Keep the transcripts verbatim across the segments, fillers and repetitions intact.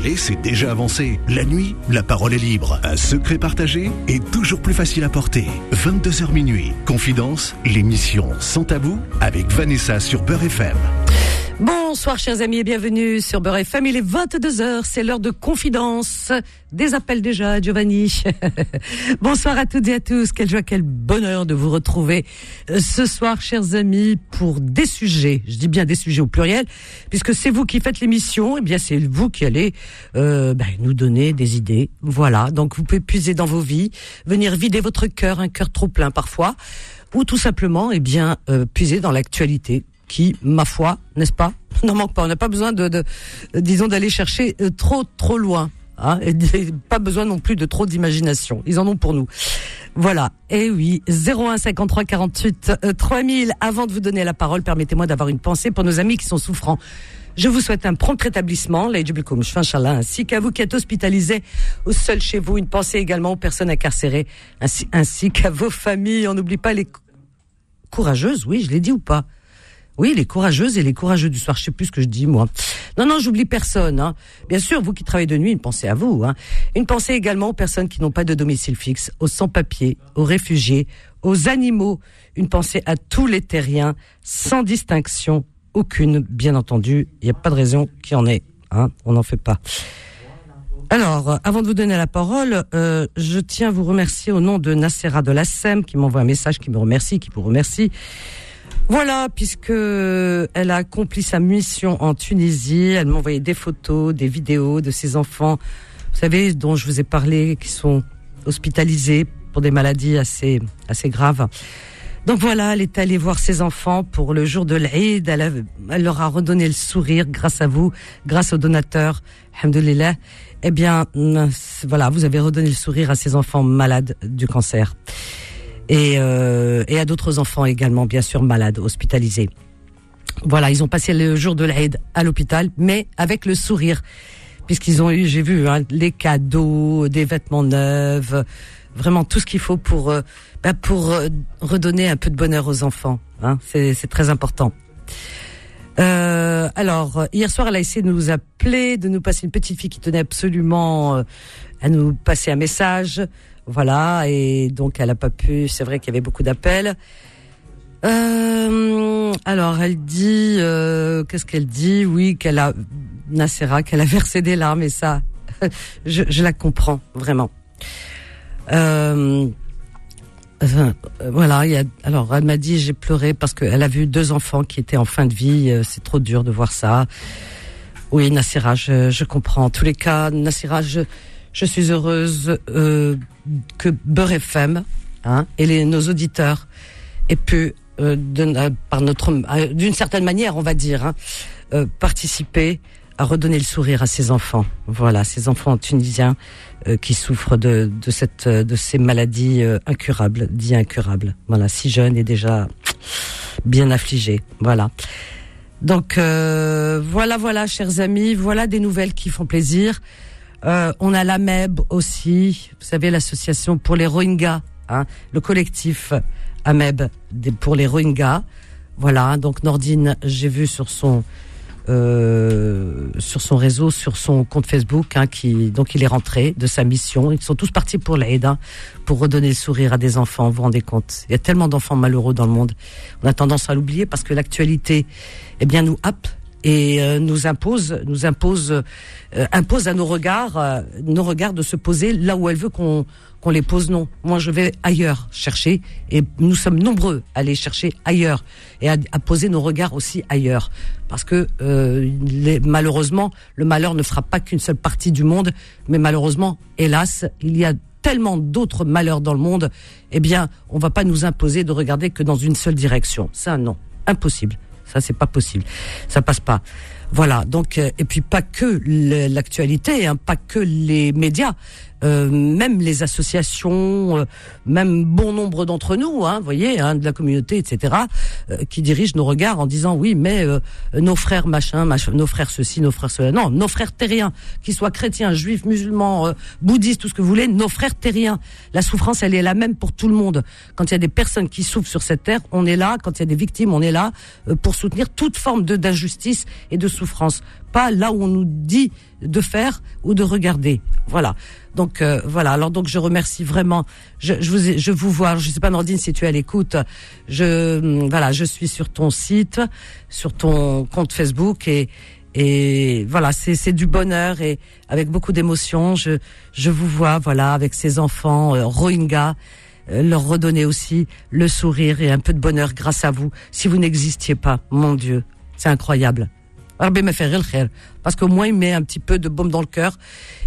journée, c'est déjà avancé. La nuit, la parole est libre. Un secret partagé est toujours plus facile à porter. vingt-deux heures minuit. Confidence, l'émission Sans Tabou avec Vanessa sur Beurre F M. Bonsoir chers amis et bienvenue sur Beurre F M. Il est vingt-deux heures, c'est l'heure de confidence. Des appels déjà, Giovanni. Bonsoir à toutes et à tous. Quelle joie, quel bonheur de vous retrouver ce soir, chers amis, pour des sujets. Je dis bien des sujets au pluriel, puisque c'est vous qui faites l'émission. Et bien, c'est vous qui allez euh, ben, nous donner des idées. Voilà. Donc, vous pouvez puiser dans vos vies, venir vider votre cœur, un cœur trop plein parfois, ou tout simplement, eh bien, euh, puiser dans l'actualité, qui, ma foi, n'est-ce pas, n'en manque pas. On n'a pas besoin de, de, de disons, d'aller chercher euh, trop, trop loin. Hein, et pas besoin non plus de trop d'imagination. Ils en ont pour nous. Voilà. Et oui, zéro un cinquante-trois quarante-huit trois mille. Avant de vous donner la parole, permettez-moi d'avoir une pensée pour nos amis qui sont souffrants. Je vous souhaite un prompt rétablissement, ainsi qu'à vous qui êtes hospitalisés ou seuls chez vous. Une pensée également aux personnes incarcérées, ainsi, ainsi qu'à vos familles. On n'oublie pas les courageuses, oui, je l'ai dit ou pas? Oui, les courageuses et les courageux du soir. Je sais plus ce que je dis, moi. Non, non, j'oublie personne, hein. Bien sûr, vous qui travaillez de nuit, une pensée à vous, hein. Une pensée également aux personnes qui n'ont pas de domicile fixe, aux sans-papiers, aux réfugiés, aux animaux. Une pensée à tous les terriens, sans distinction aucune, bien entendu. Il n'y a pas de raison qu'il y en ait, hein. On n'en fait pas. Alors, avant de vous donner la parole, euh, je tiens à vous remercier au nom de Nassera de l'A S E M, qui m'envoie un message, qui me remercie, qui vous remercie. Voilà, puisque elle a accompli sa mission en Tunisie, elle m'a envoyé des photos, des vidéos de ses enfants, vous savez, dont je vous ai parlé, qui sont hospitalisés pour des maladies assez assez graves. Donc voilà, elle est allée voir ses enfants pour le jour de l'Aïd, elle, a, elle leur a redonné le sourire grâce à vous, grâce aux donateurs, alhamdoulilah. Eh bien, voilà, vous avez redonné le sourire à ces enfants malades du cancer. Et, euh, et à d'autres enfants également, bien sûr, malades, hospitalisés. Voilà, ils ont passé le jour de l'Aïd à l'hôpital, mais avec le sourire, puisqu'ils ont eu, j'ai vu, hein, les cadeaux, des vêtements neufs, vraiment tout ce qu'il faut pour euh, bah, pour euh, redonner un peu de bonheur aux enfants. Hein, c'est, c'est très important. Euh, alors, hier soir, elle a essayé de nous appeler, de nous passer une petite fille qui tenait absolument euh, à nous passer un message. Voilà, et donc elle a pas pu, c'est vrai qu'il y avait beaucoup d'appels. Euh, alors elle dit, euh, qu'est-ce qu'elle dit? Oui, qu'elle a, Nassera, qu'elle a versé des larmes, et ça, je, je la comprends, vraiment. Euh, enfin, voilà, il y a, alors elle m'a dit, j'ai pleuré parce qu'elle a vu deux enfants qui étaient en fin de vie, c'est trop dur de voir ça. Oui, Nassera, je, je comprends. En tous les cas, Nassera, je... Je suis heureuse euh, que Beurre F M, hein, et les, nos auditeurs aient pu, euh, de, euh, par notre, euh, d'une certaine manière, on va dire, hein, euh, participer à redonner le sourire à ces enfants. Voilà, ces enfants tunisiens euh, qui souffrent de, de cette, de ces maladies euh, incurables, dites incurables. Voilà, si jeunes et déjà bien affligés. Voilà. Donc euh, voilà, voilà, chers amis, voilà des nouvelles qui font plaisir. Euh, on a l'A M E B aussi, vous savez, l'association pour les Rohingyas, hein, le collectif A M E B pour les Rohingyas. Voilà, donc Nordine, j'ai vu sur son euh, sur son réseau, sur son compte Facebook, hein, qui donc il est rentré de sa mission. Ils sont tous partis pour l'Aïd, hein, pour redonner le sourire à des enfants. Vous vous rendez compte? Il y a tellement d'enfants malheureux dans le monde. On a tendance à l'oublier parce que l'actualité, eh bien, nous happe. Et euh, nous impose, nous impose, euh, impose à nos regards, euh, nos regards de se poser là où elle veut qu'on qu'on les pose. Non, moi je vais ailleurs chercher, et nous sommes nombreux à aller chercher ailleurs et à, à poser nos regards aussi ailleurs, parce que euh, les, malheureusement le malheur ne frappe pas qu'une seule partie du monde, mais malheureusement, hélas, il y a tellement d'autres malheurs dans le monde. Eh bien, on va pas nous imposer de regarder que dans une seule direction. Ça, non, impossible. Ça, c'est pas possible. Ça passe pas. Voilà. Donc, euh, et puis pas que l'actualité, hein, pas que les médias. euh, même les associations, euh, même bon nombre d'entre nous, hein, vous voyez, hein, de la communauté, et cetera, euh, qui dirigent nos regards en disant oui, mais euh, nos frères machin, machin, nos frères ceci, nos frères cela, non, nos frères terriens, qu'ils soient chrétiens, juifs, musulmans, euh, bouddhistes, tout ce que vous voulez, nos frères terriens. La souffrance, elle est la même pour tout le monde. Quand il y a des personnes qui souffrent sur cette terre, on est là. Quand il y a des victimes, on est là euh, pour soutenir toute forme de d'injustice et de souffrance. Pas là où on nous dit de faire ou de regarder. Voilà. Donc euh, voilà. Alors donc je remercie vraiment. Je, je vous ai, je vous vois. Je sais pas Nordine si tu es à l'écoute. Je voilà. Je suis sur ton site, sur ton compte Facebook et et voilà. C'est c'est du bonheur et avec beaucoup d'émotion. Je je vous vois voilà avec ces enfants euh, Rohingyas. Euh, leur redonner aussi le sourire et un peu de bonheur grâce à vous. Si vous n'existiez pas, mon Dieu, c'est incroyable. Parce qu'au moins il met un petit peu de baume dans le cœur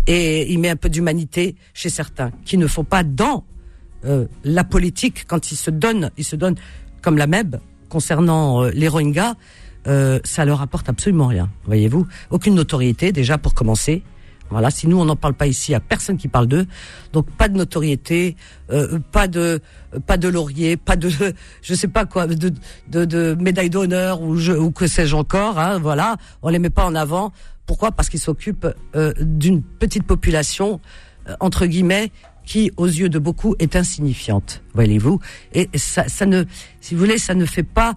et il met un peu d'humanité chez certains qui ne font pas dans euh, la politique quand ils se donnent, ils se donnent comme la M E B concernant euh, les Rohingyas, euh, ça leur apporte absolument rien. Voyez-vous, aucune notoriété déjà pour commencer. Voilà, si nous on n'en parle pas ici, il y a personne qui parle d'eux, donc pas de notoriété, euh, pas de pas de laurier, pas de je sais pas quoi, de de, de médaille d'honneur ou je, ou que sais-je encore, hein, voilà, on les met pas en avant. Pourquoi ? Parce qu'ils s'occupent euh, d'une petite population euh, entre guillemets qui, aux yeux de beaucoup, est insignifiante, voyez-vous, et ça, ça ne, si vous voulez, ça ne fait pas,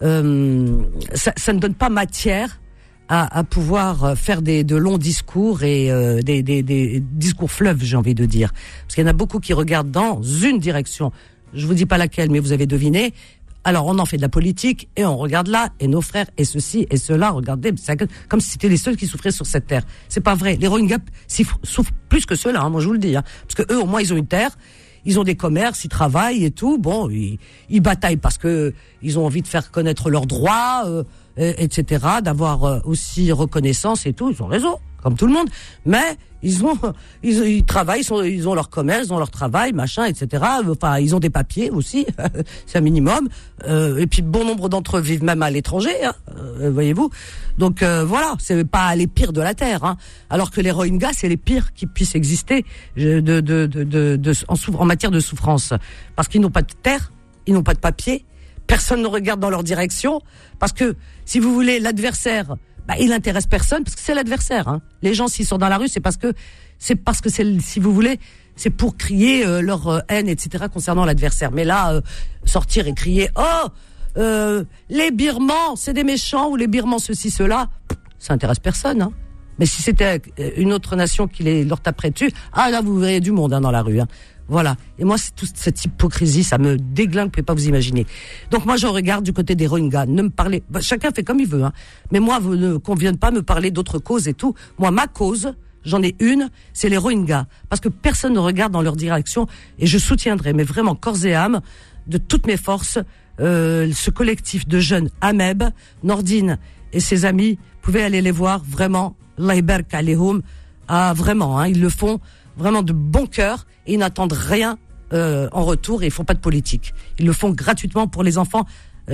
euh, ça, ça ne donne pas matière. À, à pouvoir faire des de longs discours et euh, des, des des discours fleuves, j'ai envie de dire, parce qu'il y en a beaucoup qui regardent dans une direction. Je vous dis pas laquelle, mais vous avez deviné. Alors on en fait de la politique et on regarde là et nos frères et ceci et cela. Regardez, c'est comme si c'était les seuls qui souffraient sur cette terre. C'est pas vrai. Les Rohingyas souffrent plus que ceux-là. Hein, moi je vous le dis, hein, parce que eux au moins ils ont une terre. Ils ont des commerces, ils travaillent et tout. Bon, ils, ils bataillent parce que ils ont envie de faire connaître leurs droits, euh, et, etc., d'avoir euh, aussi reconnaissance et tout. Ils ont raison, comme tout le monde. Mais ils ont, ils, ils travaillent, ils, sont, ils ont leur commerce, ils ont leur travail, machin, et cetera. Enfin, ils ont des papiers aussi, c'est un minimum. Euh, et puis bon nombre d'entre eux vivent même à l'étranger, hein, euh, voyez-vous. Donc euh, voilà, c'est pas les pires de la terre. Hein. Alors que les Rohingyas, c'est les pires qui puissent exister de, de, de, de, de, de en, en matière de souffrance, parce qu'ils n'ont pas de terre, ils n'ont pas de papier. Personne ne regarde dans leur direction, parce que, si vous voulez, l'adversaire, bah, il intéresse personne, parce que c'est l'adversaire, hein. Les gens, s'ils sont dans la rue, c'est parce que, c'est parce que c'est, si vous voulez, c'est pour crier euh, leur euh, haine, et cetera, concernant l'adversaire. Mais là, euh, sortir et crier, oh, euh, les Birmans, c'est des méchants, ou les Birmans, ceci, cela, ça intéresse personne, hein. Mais si c'était une autre nation qui les, leur taperait dessus, ah, là, vous verriez du monde, hein, dans la rue, hein. Voilà. Et moi, c'est toute cette hypocrisie, ça me déglingue, vous pouvez pas vous imaginer. Donc moi, je regarde du côté des Rohingyas. Ne me parlez, bah, chacun fait comme il veut, hein. Mais moi, vous ne, qu'on vienne pas me parler d'autres causes et tout. Moi, ma cause, j'en ai une, c'est les Rohingyas. Parce que personne ne regarde dans leur direction et je soutiendrai, mais vraiment corps et âme, de toutes mes forces, euh, ce collectif de jeunes A M E B, Nordine et ses amis, pouvaient aller les voir vraiment, Allah ybark alayhoum, ah, vraiment, hein, ils le font vraiment de bon cœur et ils n'attendent rien euh, en retour et ils font pas de politique. Ils le font gratuitement pour les enfants. Euh,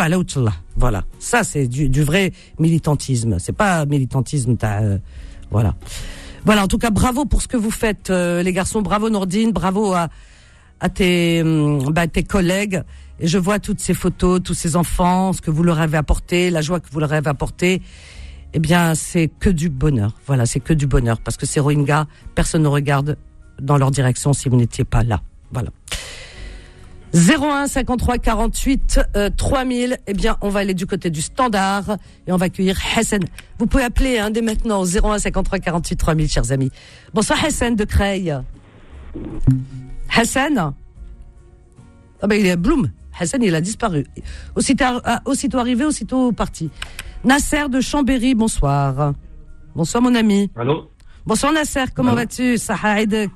voilà, ça c'est du, du vrai militantisme. C'est pas militantisme, t'as, euh, voilà. Voilà, en tout cas, bravo pour ce que vous faites, euh, les garçons. Bravo Nordine, bravo à, à tes, bah, tes collègues. Et je vois toutes ces photos, tous ces enfants, ce que vous leur avez apporté, la joie que vous leur avez apportée. Eh bien, c'est que du bonheur. Voilà, c'est que du bonheur. Parce que ces Rohingyas, personne ne regarde dans leur direction si vous n'étiez pas là. Voilà. zéro un cinquante-trois quarante-huit euh, trois mille. Eh bien, on va aller du côté du standard et on va accueillir Hassan. Vous pouvez appeler hein, dès maintenant au zéro un cinquante-trois quarante-huit trois mille, chers amis. Bonsoir Hassan de Creil. Hassan. Ah ben il est Bloom. Hassan, il a disparu. Aussitôt, aussitôt arrivé, aussitôt parti. Nasser de Chambéry, bonsoir. Bonsoir mon ami. Allô. Bonsoir Nasser, comment Allô. vas-tu? Saha Aidek.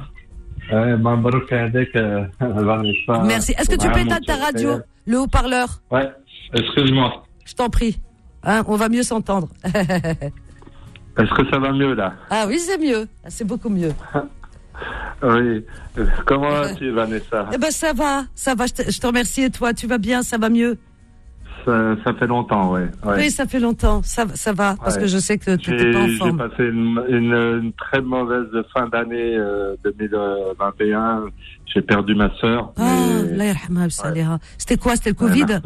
Merci. Est-ce que tu peux éteindre ta radio, le haut-parleur? Ouais, excuse-moi. Je t'en prie. Hein, on va mieux s'entendre. Est-ce que ça va mieux là? Ah oui, c'est mieux. C'est beaucoup mieux. Oui. Comment vas-tu, Vanessa? Eh ben ça va, ça va. Je te, je te remercie. Et toi, tu vas bien? Ça va mieux? ça, ça fait longtemps, ouais. ouais. Oui, ça fait longtemps. Ça, ça va, parce ouais. que je sais que tu n'étais pas en forme. J'ai passé une, une, une très mauvaise fin d'année euh, deux mille vingt et un. J'ai perdu ma sœur. Ah, Allah yarhamha, ouais. C'était quoi? C'était le Covid? Ouais,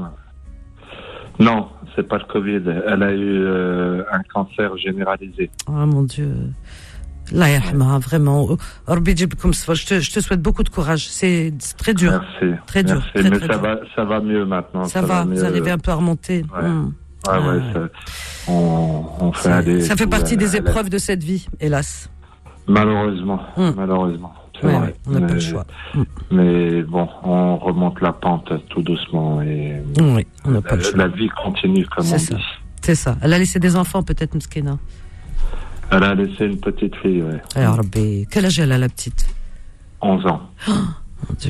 non, c'est pas le Covid. Elle a eu euh, un cancer généralisé. Oh mon Dieu. Allah yarhamha, vraiment. Je te, je te souhaite beaucoup de courage. C'est très dur. Merci. Très dur. Merci. Très, Mais très ça dur. va, ça va mieux maintenant. Ça, ça va, vous arrivez un peu à remonter. Ouais, mmh. ouais, ah, ouais ça, on, on fait aller. Ça fait partie à, des à épreuves la... de cette vie, hélas. Malheureusement, mmh. malheureusement. Ouais, vrai. Ouais, on n'a mais, pas le choix. Mmh. Mais bon, on remonte la pente tout doucement et oui, on n'a pas la, le choix. La vie continue, comme c'est on ça. dit. C'est ça. Elle a laissé des enfants, peut-être, Mskina. Elle a laissé une petite fille, oui. Ah, Rabbi. Quel âge elle a, la petite? onze ans. Oh, mon Dieu.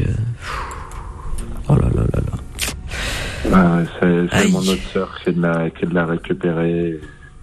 Oh là là là là. Ah, c'est c'est mon autre sœur qui l'a, qui l'a récupérée.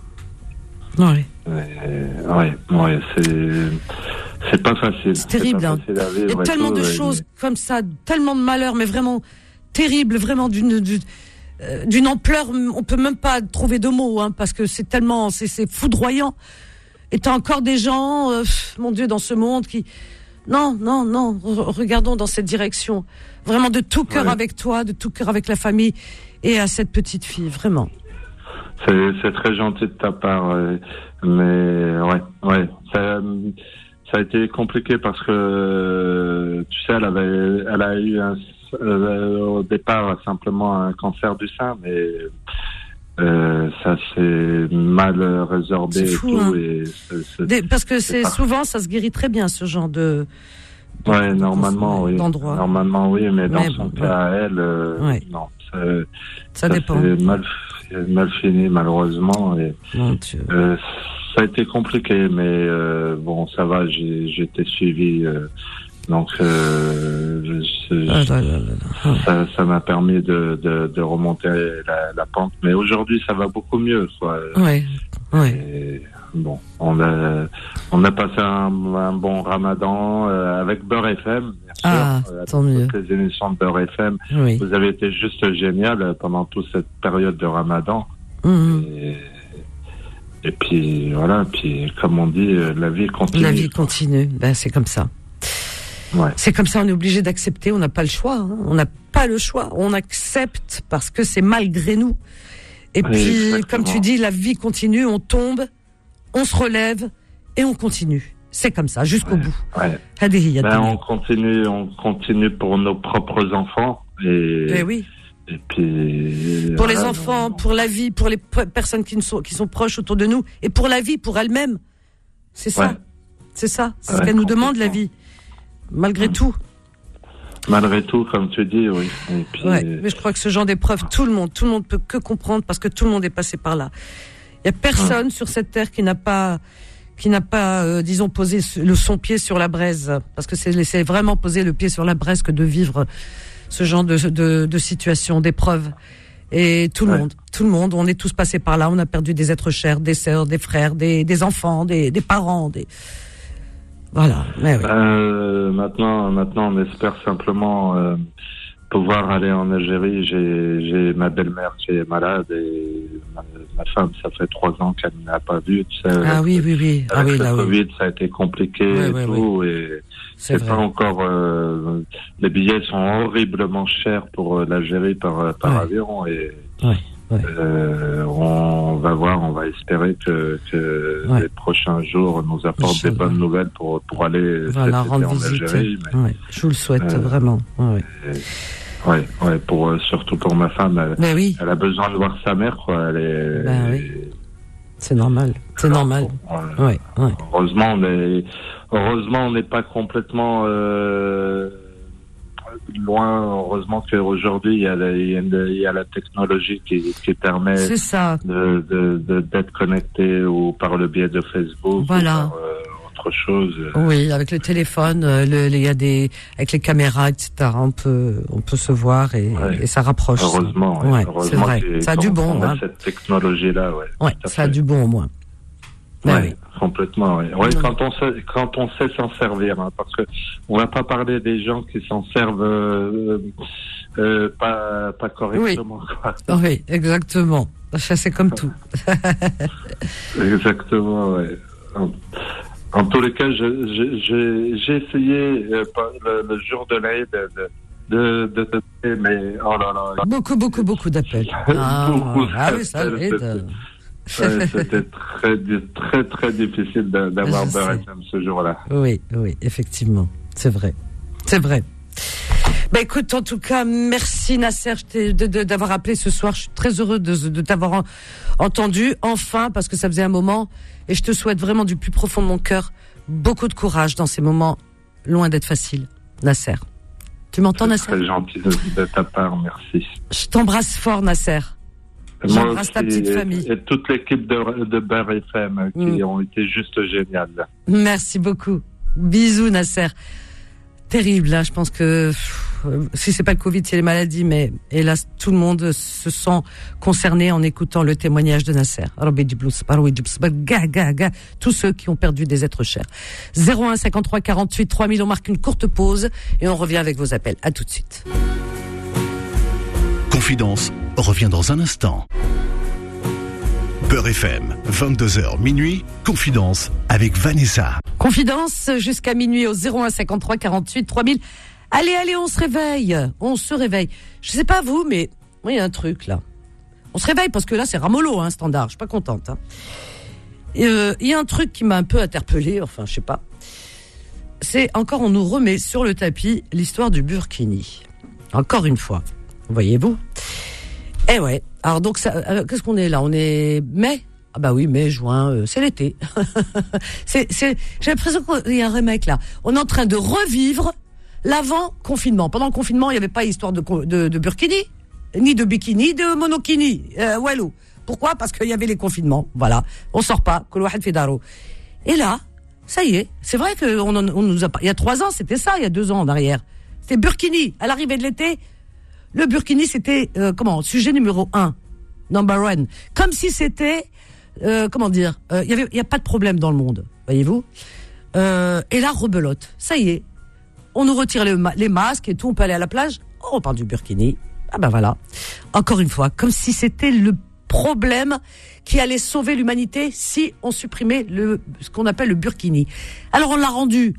Oui. Oui, ouais, c'est, c'est pas facile. C'est terrible. C'est hein. Il y a tellement tout, de ouais, choses mais... comme ça, tellement de malheurs, mais vraiment terribles, vraiment d'une, d'une, euh, d'une ampleur, on peut même pas trouver de mots, hein, parce que c'est tellement, c'est, c'est foudroyant. Et t'as encore des gens, euh, mon Dieu, dans ce monde qui... Non, non, non, regardons dans cette direction. Vraiment de tout cœur ouais. avec toi, de tout cœur avec la famille et à cette petite fille, vraiment. C'est, c'est très gentil de ta part, euh, mais ouais, ouais, ça, ça a été compliqué parce que, tu sais, elle avait, elle a eu un, euh, au départ simplement un cancer du sein, mais... Euh, ça s'est mal résorbé c'est fou, et tout. Hein. Et c'est, c'est, Des, parce que c'est, c'est souvent, ça se guérit très bien, ce genre de... de ouais, de, normalement, oui. D'endroit. Normalement, oui, mais dans mais son bon, cas, ouais. elle, euh, ouais. non. Ça, ça, ça dépend. C'est mal, mal fini, malheureusement. Et, Mon Dieu. Euh, ça a été compliqué, mais euh, bon, ça va, j'ai, j'ai été suivi... Euh, Donc, euh, je, ah, là, là, là. ça, ça m'a permis de, de, de remonter la, la pente. Mais aujourd'hui, ça va beaucoup mieux, quoi. Ouais, ouais. Et bon, on a, on a passé un, un bon Ramadan euh, avec Beurre F M, bien sûr. Ah, euh, tant mieux. Toutes les émissions de Beurre F M. Oui. Vous avez été juste génial pendant toute cette période de Ramadan. Mmh. Et, et puis, voilà. Puis, comme on dit, la vie continue. La vie continue. Ben, c'est comme ça. Ouais. C'est comme ça, on est obligé d'accepter, on n'a pas le choix, hein. On n'a pas le choix, on accepte parce que c'est malgré nous. Et oui, puis, exactement. Comme tu dis, la vie continue, on tombe, on se relève et on continue. C'est comme ça, jusqu'au ouais. bout. Ouais. Ben, on continue, on continue pour nos propres enfants et. Eh oui. Et puis. Pour voilà, les enfants, non. Pour la vie, pour les personnes qui sont qui sont proches autour de nous et pour la vie, pour elle-même. C'est ça, ouais. c'est ça, c'est ouais, ce qu'elle nous demande, la vie. Malgré mmh. tout. Malgré tout, comme tu dis, oui. Et puis... ouais, mais je crois que ce genre d'épreuve, tout le monde, tout le monde peut que comprendre parce que tout le monde est passé par là. Il y a personne mmh. sur cette terre qui n'a pas, qui n'a pas, euh, disons, posé le son pied sur la braise, parce que c'est, c'est vraiment poser le pied sur la braise que de vivre ce genre de, de, de situation, d'épreuve. Et tout le ouais. monde, tout le monde, on est tous passés par là. On a perdu des êtres chers, des sœurs, des frères, des, des enfants, des, des parents, des Voilà. Mais oui. euh, maintenant, maintenant, on espère simplement euh, pouvoir aller en Algérie. J'ai, j'ai ma belle-mère qui est malade et ma, ma femme, ça fait trois ans qu'elle ne l'a pas vue. Tu sais, ah oui, oui, oui. Avec ah oui, le là, Covid, oui. ça a été compliqué oui, et oui, tout. oui. Et c'est, c'est pas encore. Euh, les billets sont horriblement chers pour euh, l'Algérie par par ouais. avion et. Ouais. Ouais. Euh, on va voir, on va espérer que, que ouais. les prochains jours nous apportent des bonnes nouvelles pour, pour aller voilà, rendre en visite. Algérie. Mais, ouais, je vous le souhaite euh, vraiment. Ouais. Et, ouais, ouais, pour, euh, surtout pour ma femme, elle, ben oui. elle a besoin de voir sa mère. Quoi. Elle est, ben elle oui. est... C'est normal, c'est Alors, normal. Ouais, ouais, ouais. Heureusement, on est, heureusement, on n'est pas complètement. Euh, loin, heureusement qu'aujourd'hui il y a la, il y a la technologie qui, qui permet c'est ça. De, de, de, d'être connecté ou par le biais de Facebook voilà. ou par euh, autre chose. Oui, avec le téléphone, le, il y a des, avec les caméras, et cetera. On peut, on peut se voir et, ouais. et ça rapproche. Heureusement, ça. Ouais, heureusement c'est vrai. Ça a du bon. On a hein. cette technologie-là, ouais. Ouais, ça fait. a du bon au moins. Ouais, ben oui. Complètement, oui. Ouais, quand on sait, quand on sait s'en servir, hein, parce que on va pas parler des gens qui s'en servent euh, euh, pas, pas correctement. Oui, oui, exactement. Ça, c'est comme tout. Exactement, oui. En, en tous les cas, je, je, j'ai, j'ai essayé euh, le, le jour de l'Aïd de, de, de, de, de, mais oh là là. Beaucoup, beaucoup, beaucoup d'appels. Ah, beaucoup ah oui, ça l'aide. Ouais, c'était très, très, très difficile d'avoir Beurre F M ce jour-là. Oui, oui, effectivement. C'est vrai. C'est vrai. Ben écoute, en tout cas, merci Nasser de, de, d'avoir appelé ce soir. Je suis très heureux de, de t'avoir en, entendu, enfin, parce que ça faisait un moment. Et je te souhaite vraiment du plus profond de mon cœur beaucoup de courage dans ces moments loin d'être faciles. Nasser. Tu m'entends, Nasser? Très gentil de, de ta part, merci. Je t'embrasse fort, Nasser. J'embrasse ta petite famille. Et toute l'équipe de, de Beurre F M qui mmh. ont été juste géniales. Merci beaucoup. Bisous, Nasser. Terrible, là. Je pense que pff, si c'est pas le Covid, c'est les maladies, mais hélas, tout le monde se sent concerné en écoutant le témoignage de Nasser. Tous ceux qui ont perdu des êtres chers. zéro un cinquante-trois quarante-huit trois mille, on marque une courte pause et on revient avec vos appels. À tout de suite. Confidence revient dans un instant. Beurre F M, vingt-deux heures minuit, Confidence avec Vanessa. Confidence jusqu'à minuit au zéro un cinquante-trois quarante-huit trois mille. Allez, allez, on se réveille. On se réveille. Je sais pas vous, mais moi, il y a un truc là. On se réveille parce que là, c'est ramollo, hein, standard. Je suis pas contente. Hein. Il euh, y a un truc qui m'a un peu interpellée, enfin, je sais pas. C'est encore, on nous remet sur le tapis l'histoire du Burkini. Encore une fois. Voyez-vous? Eh ouais. Alors donc, ça, euh, qu'est-ce qu'on est là? On est mai? Ah bah oui, mai, juin, euh, c'est l'été. c'est, c'est, j'ai l'impression qu'il y a un remake là. On est en train de revivre l'avant-confinement. Pendant le confinement, il n'y avait pas histoire de, de, de burkini, ni de bikini, de monokini. Euh, wallo. Pourquoi? Parce qu'il y avait les confinements. Voilà. On sort pas. Et là, ça y est. C'est vrai qu'on on nous a pas. Il y a trois ans, c'était ça. Il y a deux ans en arrière. C'était burkini. À l'arrivée de l'été, le burkini, c'était euh, comment? Sujet numéro un, number one. Comme si c'était, euh, comment dire, il euh, y avait, il y a pas de problème dans le monde, voyez-vous. Euh, et là, rebelote. Ça y est, on nous retire les, les masques et tout. On peut aller à la plage. Oh, on parle du burkini. Ah ben voilà. Encore une fois, comme si c'était le problème qui allait sauver l'humanité si on supprimait le ce qu'on appelle le burkini. Alors on l'a rendu.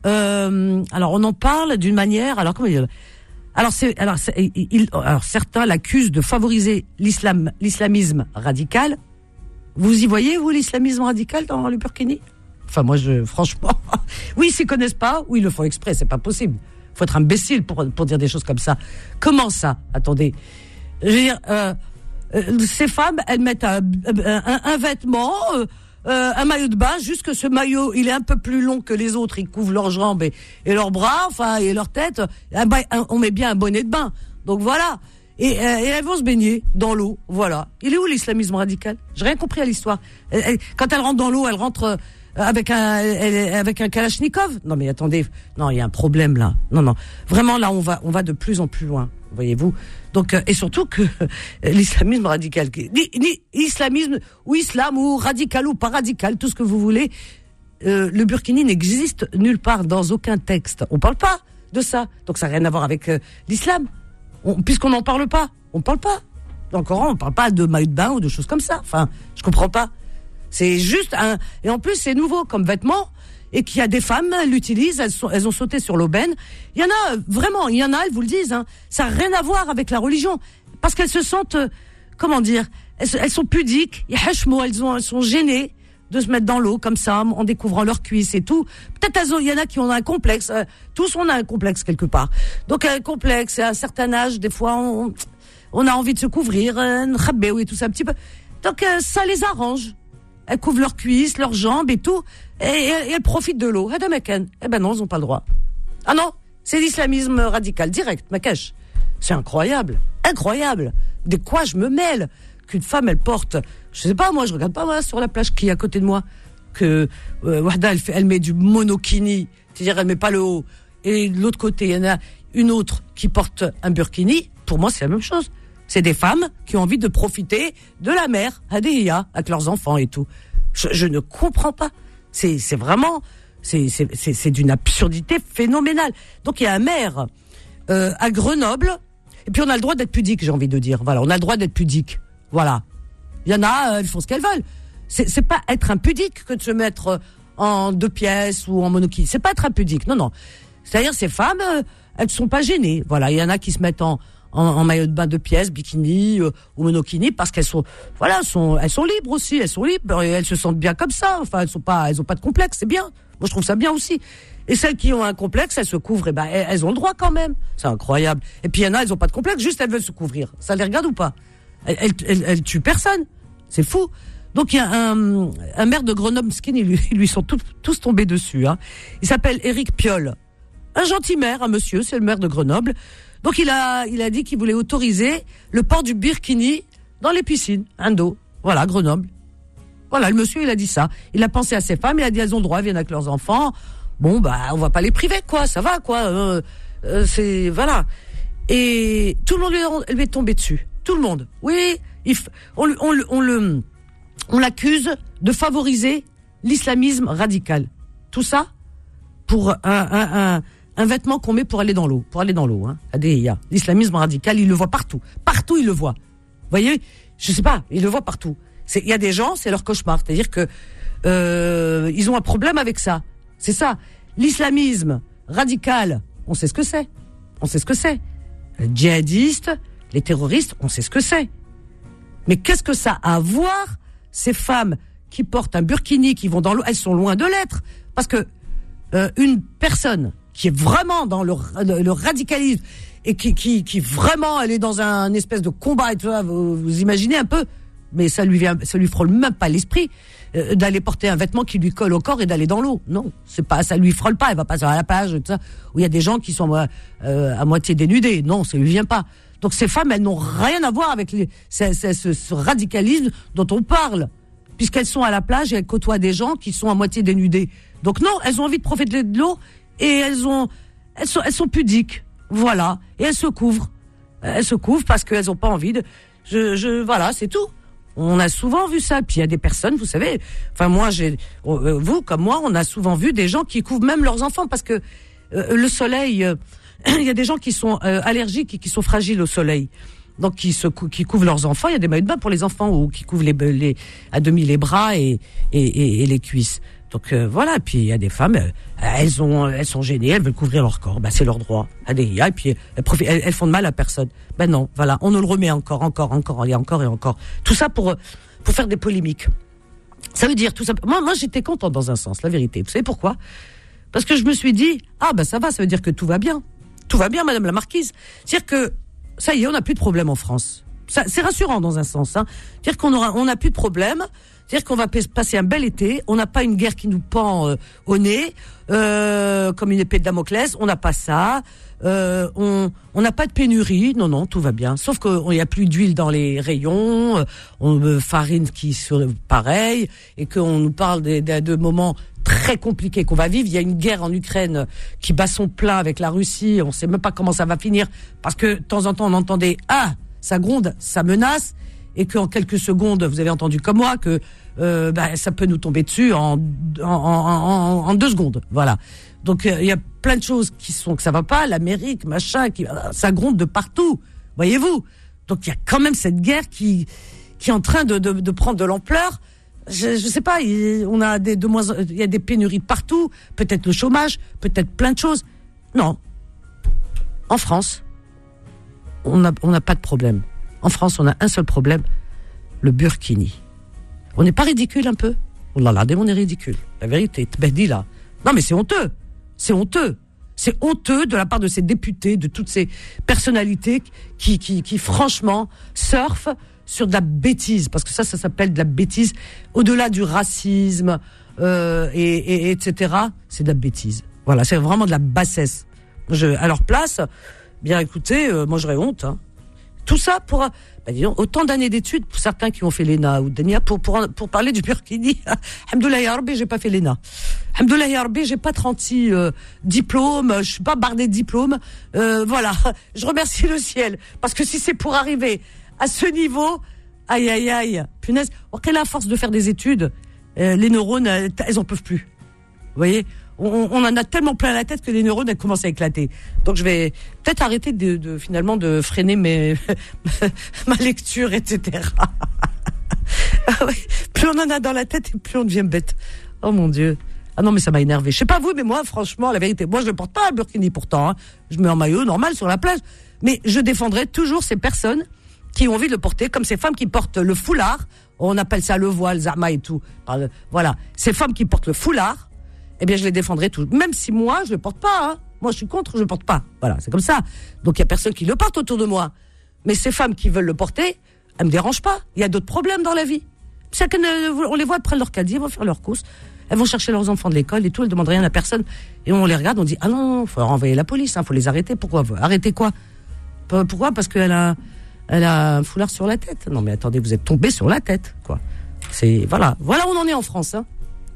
Euh, alors on en parle d'une manière. Alors comment dire? Alors, c'est, alors, c'est, il, alors certains l'accusent de favoriser l'islam, l'islamisme radical. Vous y voyez, vous, l'islamisme radical dans le burkini? Enfin, moi, je, franchement, oui, ils s'y connaissent pas, ou ils le font exprès, c'est pas possible. Faut être imbécile pour, pour dire des choses comme ça. Comment ça? Attendez. Je veux dire, euh, euh, ces femmes, elles mettent un, un, un vêtement, euh, Euh, un maillot de bain, juste que ce maillot, il est un peu plus long que les autres, il couvre leurs jambes et, et leurs bras, enfin, et leur tête. Un, un, on met bien un bonnet de bain. Donc voilà. Et, euh, et elles vont se baigner dans l'eau. Voilà. Il est où l'islamisme radical? J'ai rien compris à l'histoire. Elle, elle, quand elle rentre dans l'eau, elle rentre euh, avec un, elle, avec un kalachnikov. Non mais attendez, non, il y a un problème là. Non non, vraiment là, on va, on va de plus en plus loin. Voyez-vous. Donc euh, et surtout que euh, l'islamisme radical, ni, ni islamisme ou islam ou radical ou pas radical, tout ce que vous voulez, euh, le burkini n'existe nulle part dans aucun texte. On parle pas de ça, donc ça n'a rien à voir avec euh, l'islam. On, puisqu'on n'en parle pas, on parle pas. Dans le Coran, on parle pas de maillot de bain ou de choses comme ça. Enfin, je comprends pas. C'est juste un et en plus c'est nouveau comme vêtement. Et qu'il y a des femmes, elles l'utilisent, elles, sont, elles ont sauté sur l'aubaine. Il y en a, vraiment, il y en a, elles vous le disent, hein, ça n'a rien à voir avec la religion. Parce qu'elles se sentent, euh, comment dire, elles, elles sont pudiques, elles, ont, elles sont gênées de se mettre dans l'eau comme ça, en découvrant leurs cuisses et tout. Peut-être elles ont, il y en a qui ont un complexe, euh, tous on a un complexe quelque part. Donc un complexe, à un certain âge, des fois, on, on a envie de se couvrir, euh, et tout ça un petit peu. Donc euh, ça les arrange. Elles couvrent leurs cuisses, leurs jambes et tout, et, et, et elles profitent de l'eau. Eh ben non, ils n'ont pas le droit. Ah non, c'est l'islamisme radical, direct, Makash. C'est incroyable, incroyable. De quoi je me mêle? Qu'une femme, elle porte, je sais pas, moi, je regarde pas, moi, sur la plage qui est à côté de moi, que euh, Wahda, elle, fait, elle met du monokini, c'est-à-dire elle met pas le haut, et de l'autre côté, il y en a une autre qui porte un burkini. Pour moi, c'est la même chose. C'est des femmes qui ont envie de profiter de la mer, Hadéia, avec leurs enfants et tout. Je, je ne comprends pas. C'est, c'est vraiment, c'est, c'est, c'est, c'est d'une absurdité phénoménale. Donc il y a un maire euh, à Grenoble Et puis on a le droit d'être pudique, j'ai envie de dire. Voilà, on a le droit d'être pudique. Voilà. Il y en a, euh, elles font ce qu'elles veulent. C'est, c'est pas être impudique que de se mettre en deux pièces ou en monokini. C'est pas être impudique, non, non. C'est-à-dire, ces femmes, euh, elles ne sont pas gênées. Voilà, il y en a qui se mettent en, en, en maillot de bain deux pièces, bikini euh, ou monokini, parce qu'elles sont, voilà, sont, elles sont libres aussi. Elles sont libres et elles se sentent bien comme ça. Enfin, elles sont pas, elles ont pas de complexe, c'est bien. Moi, je trouve ça bien aussi. Et celles qui ont un complexe, elles se couvrent, et ben, elles, elles ont le droit quand même. C'est incroyable. Et puis, il y en a, elles ont pas de complexe, juste elles veulent se couvrir. Ça les regarde ou pas? Elles, elles, elles, elles tuent personne. C'est fou. Donc il y a un, un maire de Grenoble, skin, ils lui, ils lui sont tous, tous tombés dessus. Hein. Il s'appelle Éric Piolle, un gentil maire, un monsieur, c'est le maire de Grenoble. Donc il a, il a dit qu'il voulait autoriser le port du burkini dans les piscines, indo. Voilà, Grenoble. Voilà, le monsieur, il a dit ça. Il a pensé à ses femmes, il a dit elles ont le droit, elles viennent avec leurs enfants. Bon, bah, on va pas les priver, quoi. Ça va, quoi. Euh, euh, c'est voilà. Et tout le monde lui, lui est tombé dessus. Tout le monde. Oui, il, on, on, on le On l'accuse de favoriser l'islamisme radical. Tout ça pour un, un, un, un vêtement qu'on met pour aller dans l'eau. Pour aller dans l'eau, hein. A D I A. L'islamisme radical, il le voit partout. Partout, il le voit. Vous voyez? Je sais pas, il le voit partout. C'est, il y a des gens, c'est leur cauchemar. C'est-à-dire que, euh, ils ont un problème avec ça. C'est ça. L'islamisme radical, on sait ce que c'est. On sait ce que c'est. Les djihadistes, les terroristes, on sait ce que c'est. Mais qu'est-ce que ça a à voir? Ces femmes qui portent un burkini, qui vont dans l'eau, elles sont loin de l'être. Parce que euh, une personne qui est vraiment dans le, le, le radicalisme et qui, qui, qui vraiment, elle est dans un, un espèce de combat, et tout ça, vous, vous imaginez un peu, mais ça lui vient, ça lui frôle même pas l'esprit euh, d'aller porter un vêtement qui lui colle au corps et d'aller dans l'eau. Non, c'est pas, ça lui frôle pas. Elle va pas sur la plage, tout ça, où il y a des gens qui sont euh, à moitié dénudés. Non, ça lui vient pas. Donc ces femmes, elles n'ont rien à voir avec les, ce, ce, ce, ce radicalisme dont on parle, puisqu'elles sont à la plage et elles côtoient des gens qui sont à moitié dénudés. Donc non, elles ont envie de profiter de l'eau et elles ont, elles sont, elles sont pudiques, voilà, et elles se couvrent, elles se couvrent parce qu'elles ont pas envie de, je, je, voilà, c'est tout. On a souvent vu ça. Puis il y a des personnes, vous savez, enfin moi, j'ai, vous comme moi, on a souvent vu des gens qui couvrent même leurs enfants parce que euh, le soleil. Euh, il y a des gens qui sont euh, allergiques et qui sont fragiles au soleil, donc qui se cou- qui couvrent leurs enfants. Il y a des maillots de bain pour les enfants ou qui couvrent les, les à demi les bras et et, et, et les cuisses. Donc euh, voilà. Puis il y a des femmes, euh, elles ont elles sont gênées, elles veulent couvrir leur corps. Ben c'est leur droit. A D I A. Et puis elles, profi- elles, elles font de mal à personne. Ben non. Voilà. On nous le remet encore, encore, encore et encore et encore. Tout ça pour pour faire des polémiques. Ça veut dire tout ça. Moi moi j'étais contente dans un sens, la vérité. Vous savez pourquoi? Parce que je me suis dit ah ben ça va, ça veut dire que tout va bien. Tout va bien, Madame la Marquise. C'est-à-dire que, ça y est, on n'a plus de problème en France. Ça, c'est rassurant dans un sens. Hein. C'est-à-dire qu'on aura, on n'a plus de problème. C'est-à-dire qu'on va p- passer un bel été. On n'a pas une guerre qui nous pend euh, au nez, euh, comme une épée de Damoclès. On n'a pas ça. Euh, on on n'a pas de pénurie. Non, non, tout va bien. Sauf qu'il n'y a plus d'huile dans les rayons, euh, on, euh, farine qui se pareil, et qu'on nous parle de, de, de moments très compliqué qu'on va vivre. Il y a une guerre en Ukraine qui bat son plein avec la Russie. On sait même pas comment ça va finir parce que de temps en temps on entendait ah ça gronde, ça menace, et qu'en quelques secondes vous avez entendu comme moi que euh, bah, ça peut nous tomber dessus en en, en, en, en deux secondes. Voilà. Donc il euh, y a plein de choses qui sont que ça va pas. L'Amérique, machin, qui ça gronde de partout. Voyez-vous. Donc il y a quand même cette guerre qui qui est en train de de, de prendre de l'ampleur. Je, je sais pas, il, on a des de moins, il y a des pénuries de partout, peut-être le chômage, peut-être plein de choses. Non. En France, on n'a on n'a pas de problème. En France, on a un seul problème, le burkini. On n'est pas ridicule un peu? Oh là là, on est ridicule. La vérité, ben dis là. Non mais c'est honteux. C'est honteux. C'est honteux de la part de ces députés, de toutes ces personnalités qui qui qui franchement surfent sur de la bêtise, parce que ça, ça s'appelle de la bêtise. Au-delà du racisme, euh, et, et, et etc., c'est de la bêtise. Voilà, c'est vraiment de la bassesse. Je, à leur place, bien écoutez, euh, moi j'aurais honte. Hein. Tout ça pour, bah, disons, autant d'années d'études, pour certains qui ont fait l'E N A ou D N I A, pour, pour, pour parler du burkini. Alhamdoulilah ya Rabbi, j'ai pas fait l'E N A. Alhamdoulilah ya Rabbi, j'ai pas trente-six euh, diplômes, je suis pas bardé de diplômes. Euh, voilà, je remercie le ciel, parce que si c'est pour arriver à ce niveau, aïe aïe aïe, punaise. Ok, là, à force de faire des études, euh, les neurones, elles en peuvent plus. Vous voyez, on, on en a tellement plein la tête que les neurones elles commencent à éclater. Donc je vais peut-être arrêter de, de finalement de freiner mes ma lecture, et cetera. Ah ouais, plus on en a dans la tête et plus on devient bête. Oh mon Dieu. Ah non, mais ça m'a énervé. Je sais pas vous, mais moi, franchement, la vérité, moi je ne porte pas un burkini pourtant. Hein. Je mets en maillot normal sur la plage, mais je défendrai toujours ces personnes qui ont envie de le porter, comme ces femmes qui portent le foulard. On appelle ça le voile, zama et tout. Voilà, ces femmes qui portent le foulard. Eh bien, je les défendrai toujours. Même si moi, je le porte pas. Hein. Moi, je suis contre, je le porte pas. Voilà, c'est comme ça. Donc, il y a personne qui le porte autour de moi. Mais ces femmes qui veulent le porter, elles me dérangent pas. Il y a d'autres problèmes dans la vie. Chacun, on les voit prendre leur caddie, elles vont faire leurs courses. Elles vont chercher leurs enfants de l'école et tout. Elles demandent rien à personne. Et on les regarde, on dit ah non, faut renvoyer la police. Hein, faut les arrêter. Pourquoi? Arrêter quoi? Pourquoi? Parce qu'elle a, elle a un foulard sur la tête. Non, mais attendez, vous êtes tombé sur la tête, quoi. C'est voilà, voilà où on en est en France. Hein.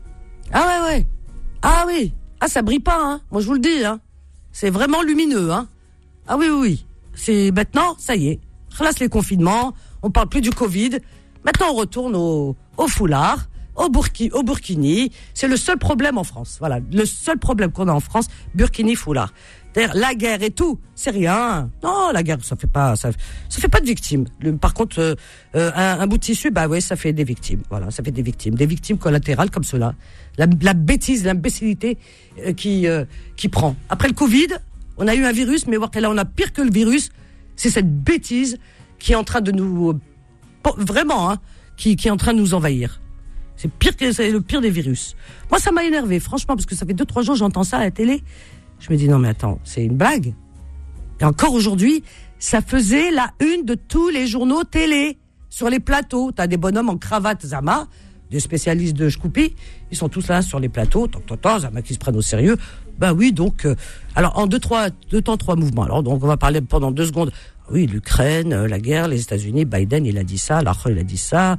Ah ouais, ouais. Ah oui, ah ça brille pas, hein. Moi je vous le dis, hein. C'est vraiment lumineux, hein. Ah oui, oui, oui. C'est maintenant, ça y est. Relâche les confinements. On parle plus du Covid. Maintenant on retourne au, au foulard, au burki, au burkini. C'est le seul problème en France. Voilà, le seul problème qu'on a en France, burkini, foulard. D'ailleurs, la guerre et tout, c'est rien. Non, la guerre, ça fait pas, ça, ça fait pas de victimes. Le, par contre, euh, euh, un, un bout de tissu, bah ouais, ça fait des victimes. Voilà, ça fait des victimes, des victimes collatérales comme cela. La, la bêtise, l'imbécilité euh, qui euh, qui prend. Après le Covid, on a eu un virus, mais voir que là, on a pire que le virus. C'est cette bêtise qui est en train de nous, euh, vraiment, hein, qui qui est en train de nous envahir. C'est pire que c'est le pire des virus. Moi, ça m'a énervé, franchement, parce que ça fait deux trois jours, j'entends ça à la télé. Je me dis, non mais attends, c'est une blague. Et encore aujourd'hui, ça faisait la une de tous les journaux télé, sur les plateaux. T'as des bonhommes en cravate, Zama, des spécialistes de Shkoupi, ils sont tous là sur les plateaux, tant, tant, tant, Zama qui se prennent au sérieux. Ben oui, donc, euh, alors en deux, trois, deux temps, trois mouvements. Alors donc on va parler pendant deux secondes. Oui, l'Ukraine, la guerre, les États-Unis, Biden, il a dit ça, Lachol, il a dit ça,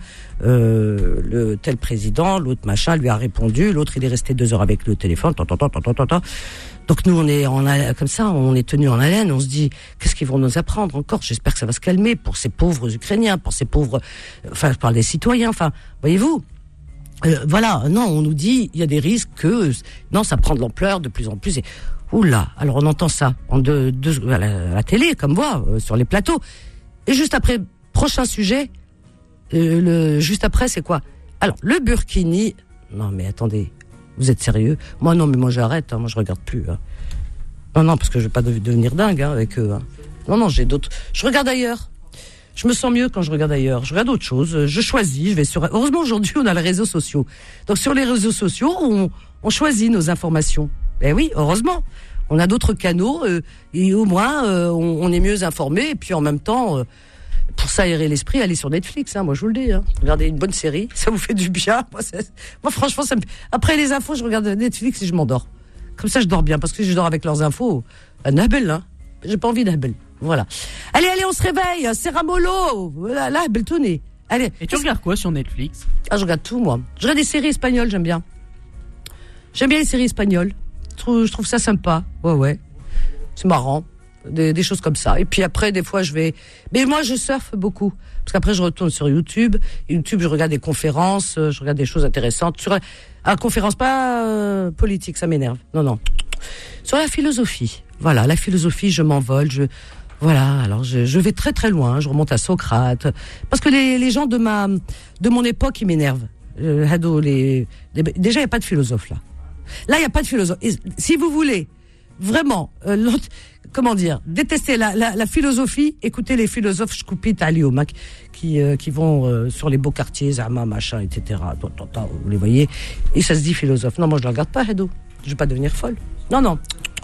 euh, le tel président, l'autre machin lui a répondu, l'autre il est resté deux heures avec le téléphone, tant, tant, tant, tant, tant, tant. Donc nous on est on a comme ça, on est tenu en haleine, on se dit qu'est-ce qu'ils vont nous apprendre encore. J'espère que ça va se calmer pour ces pauvres Ukrainiens, pour ces pauvres, enfin je parle des citoyens, enfin voyez-vous. Euh, voilà, non, on nous dit il y a des risques que non, ça prend de l'ampleur de plus en plus. Et, oula, alors on entend ça en deux, deux à, la, à la télé, comme voix, euh, sur les plateaux. Et juste après, prochain sujet, euh, le juste après c'est quoi? Alors le burkini, non mais attendez. Vous êtes sérieux? Moi non, mais moi j'arrête, hein, moi je regarde plus. Hein. Non, non, parce que je vais pas de- devenir dingue hein, avec eux. Hein. Non, non, j'ai d'autres. Je regarde ailleurs. Je me sens mieux quand je regarde ailleurs. Je regarde autre chose. Je choisis. Je vais sur. Heureusement aujourd'hui on a les réseaux sociaux. Donc sur les réseaux sociaux on, on choisit nos informations. Ben oui, heureusement. On a d'autres canaux euh, et au moins euh, on, on est mieux informé. Et puis en même temps. Euh, Pour s'aérer l'esprit, allez sur Netflix, hein, moi je vous le dis. Hein. Regardez une bonne série, ça vous fait du bien. Moi, c'est... moi franchement, ça me... après les infos, je regarde Netflix et je m'endors. Comme ça, je dors bien, parce que si je dors avec leurs infos, un Nabel, hein. J'ai pas envie d'Nabel. Voilà. Allez, allez, on se réveille. C'est Ramolo. Là, là, Beltoné. Allez. Et tu regardes quoi sur Netflix? Ah, je regarde tout, moi. Je regarde des séries espagnoles, j'aime bien. J'aime bien les séries espagnoles. Je trouve, je trouve ça sympa. Ouais, ouais. C'est marrant. Des, des choses comme ça. Et puis après, des fois, je vais... Mais moi, je surfe beaucoup. Parce qu'après, je retourne sur YouTube. YouTube, je regarde des conférences, je regarde des choses intéressantes. Sur la conférence, pas euh, politique, ça m'énerve. Non, non. Sur la philosophie. Voilà, la philosophie, je m'envole. Je... Voilà, alors je, je vais très très loin. Je remonte à Socrate. Parce que les, les gens de ma de mon époque, ils m'énervent. Euh, Hado, les, les... Déjà, il n'y a pas de philosophe, là. Là, il n'y a pas de philosophe. Et si vous voulez... Vraiment, euh, comment dire, détester la, la, la philosophie, écoutez les philosophes Shkoupit Alioum, qui, euh, qui vont euh, sur les beaux quartiers, Zama, machin, et cetera. Vous les voyez, et ça se dit philosophe. Non, moi je ne le regarde pas, Hedo. Je ne vais pas devenir folle. Non, non.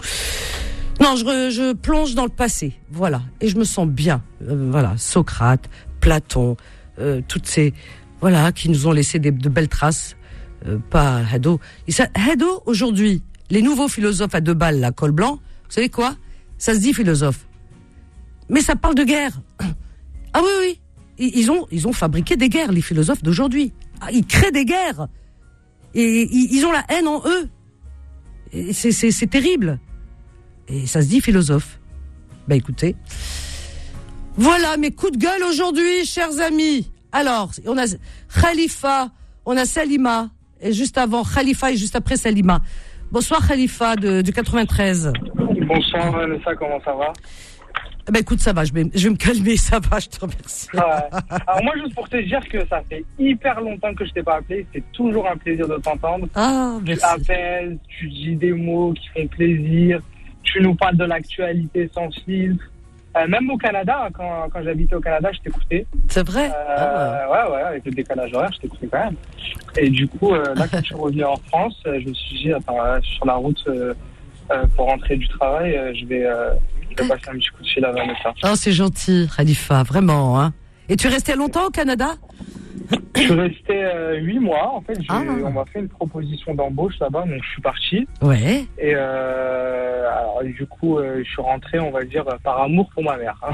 Non, je, je plonge dans le passé, voilà, et je me sens bien. Euh, voilà, Socrate, Platon, euh, toutes ces, voilà, qui nous ont laissé des, de belles traces. Euh, pas Hedo. Hedo, aujourd'hui, les nouveaux philosophes à deux balles, là, col blanc, vous savez quoi? Ça se dit philosophe. Mais ça parle de guerre. Ah oui, oui. Ils ont, ils ont fabriqué des guerres, les philosophes d'aujourd'hui. Ils créent des guerres. Et ils ont la haine en eux. Et c'est, c'est, c'est terrible. Et ça se dit philosophe. Ben écoutez. Voilà mes coups de gueule aujourd'hui, chers amis. Alors, on a Khalifa, on a Salima, et juste avant Khalifa et juste après Salima. Bonsoir Khalifa de, du quatre-vingt-treize. Bonsoir Vanessa, comment ça va? Ben écoute, ça va, je vais, je vais me calmer, ça va, je te remercie. Ouais. Alors moi, juste pour te dire que ça fait hyper longtemps que je t'ai pas appelé, c'est toujours un plaisir de t'entendre. Ah, merci. Tu appelles, tu dis des mots qui font plaisir, tu nous parles de l'actualité sans filtre. Euh, même au Canada, quand, quand j'habitais au Canada, je t'écoutais. C'est vrai? Euh, ah. Ouais, ouais, avec le décalage horaire, je t'écoutais quand même. Et du coup, euh, là, quand je suis revenu en France, euh, je me suis dit, attends, là, sur la route euh, euh, pour rentrer du travail, euh, je vais... Euh, Je vais passer un petit coup de fil à Vanessa. Oh, c'est gentil, Khalifa, vraiment. Hein. Et tu es resté longtemps au Canada? Je suis resté euh, huit mois. En fait, j'ai, ah. on m'a fait une proposition d'embauche là-bas, donc je suis parti. Ouais. Et euh, alors, du coup, euh, je suis rentré, on va dire, par amour pour ma mère.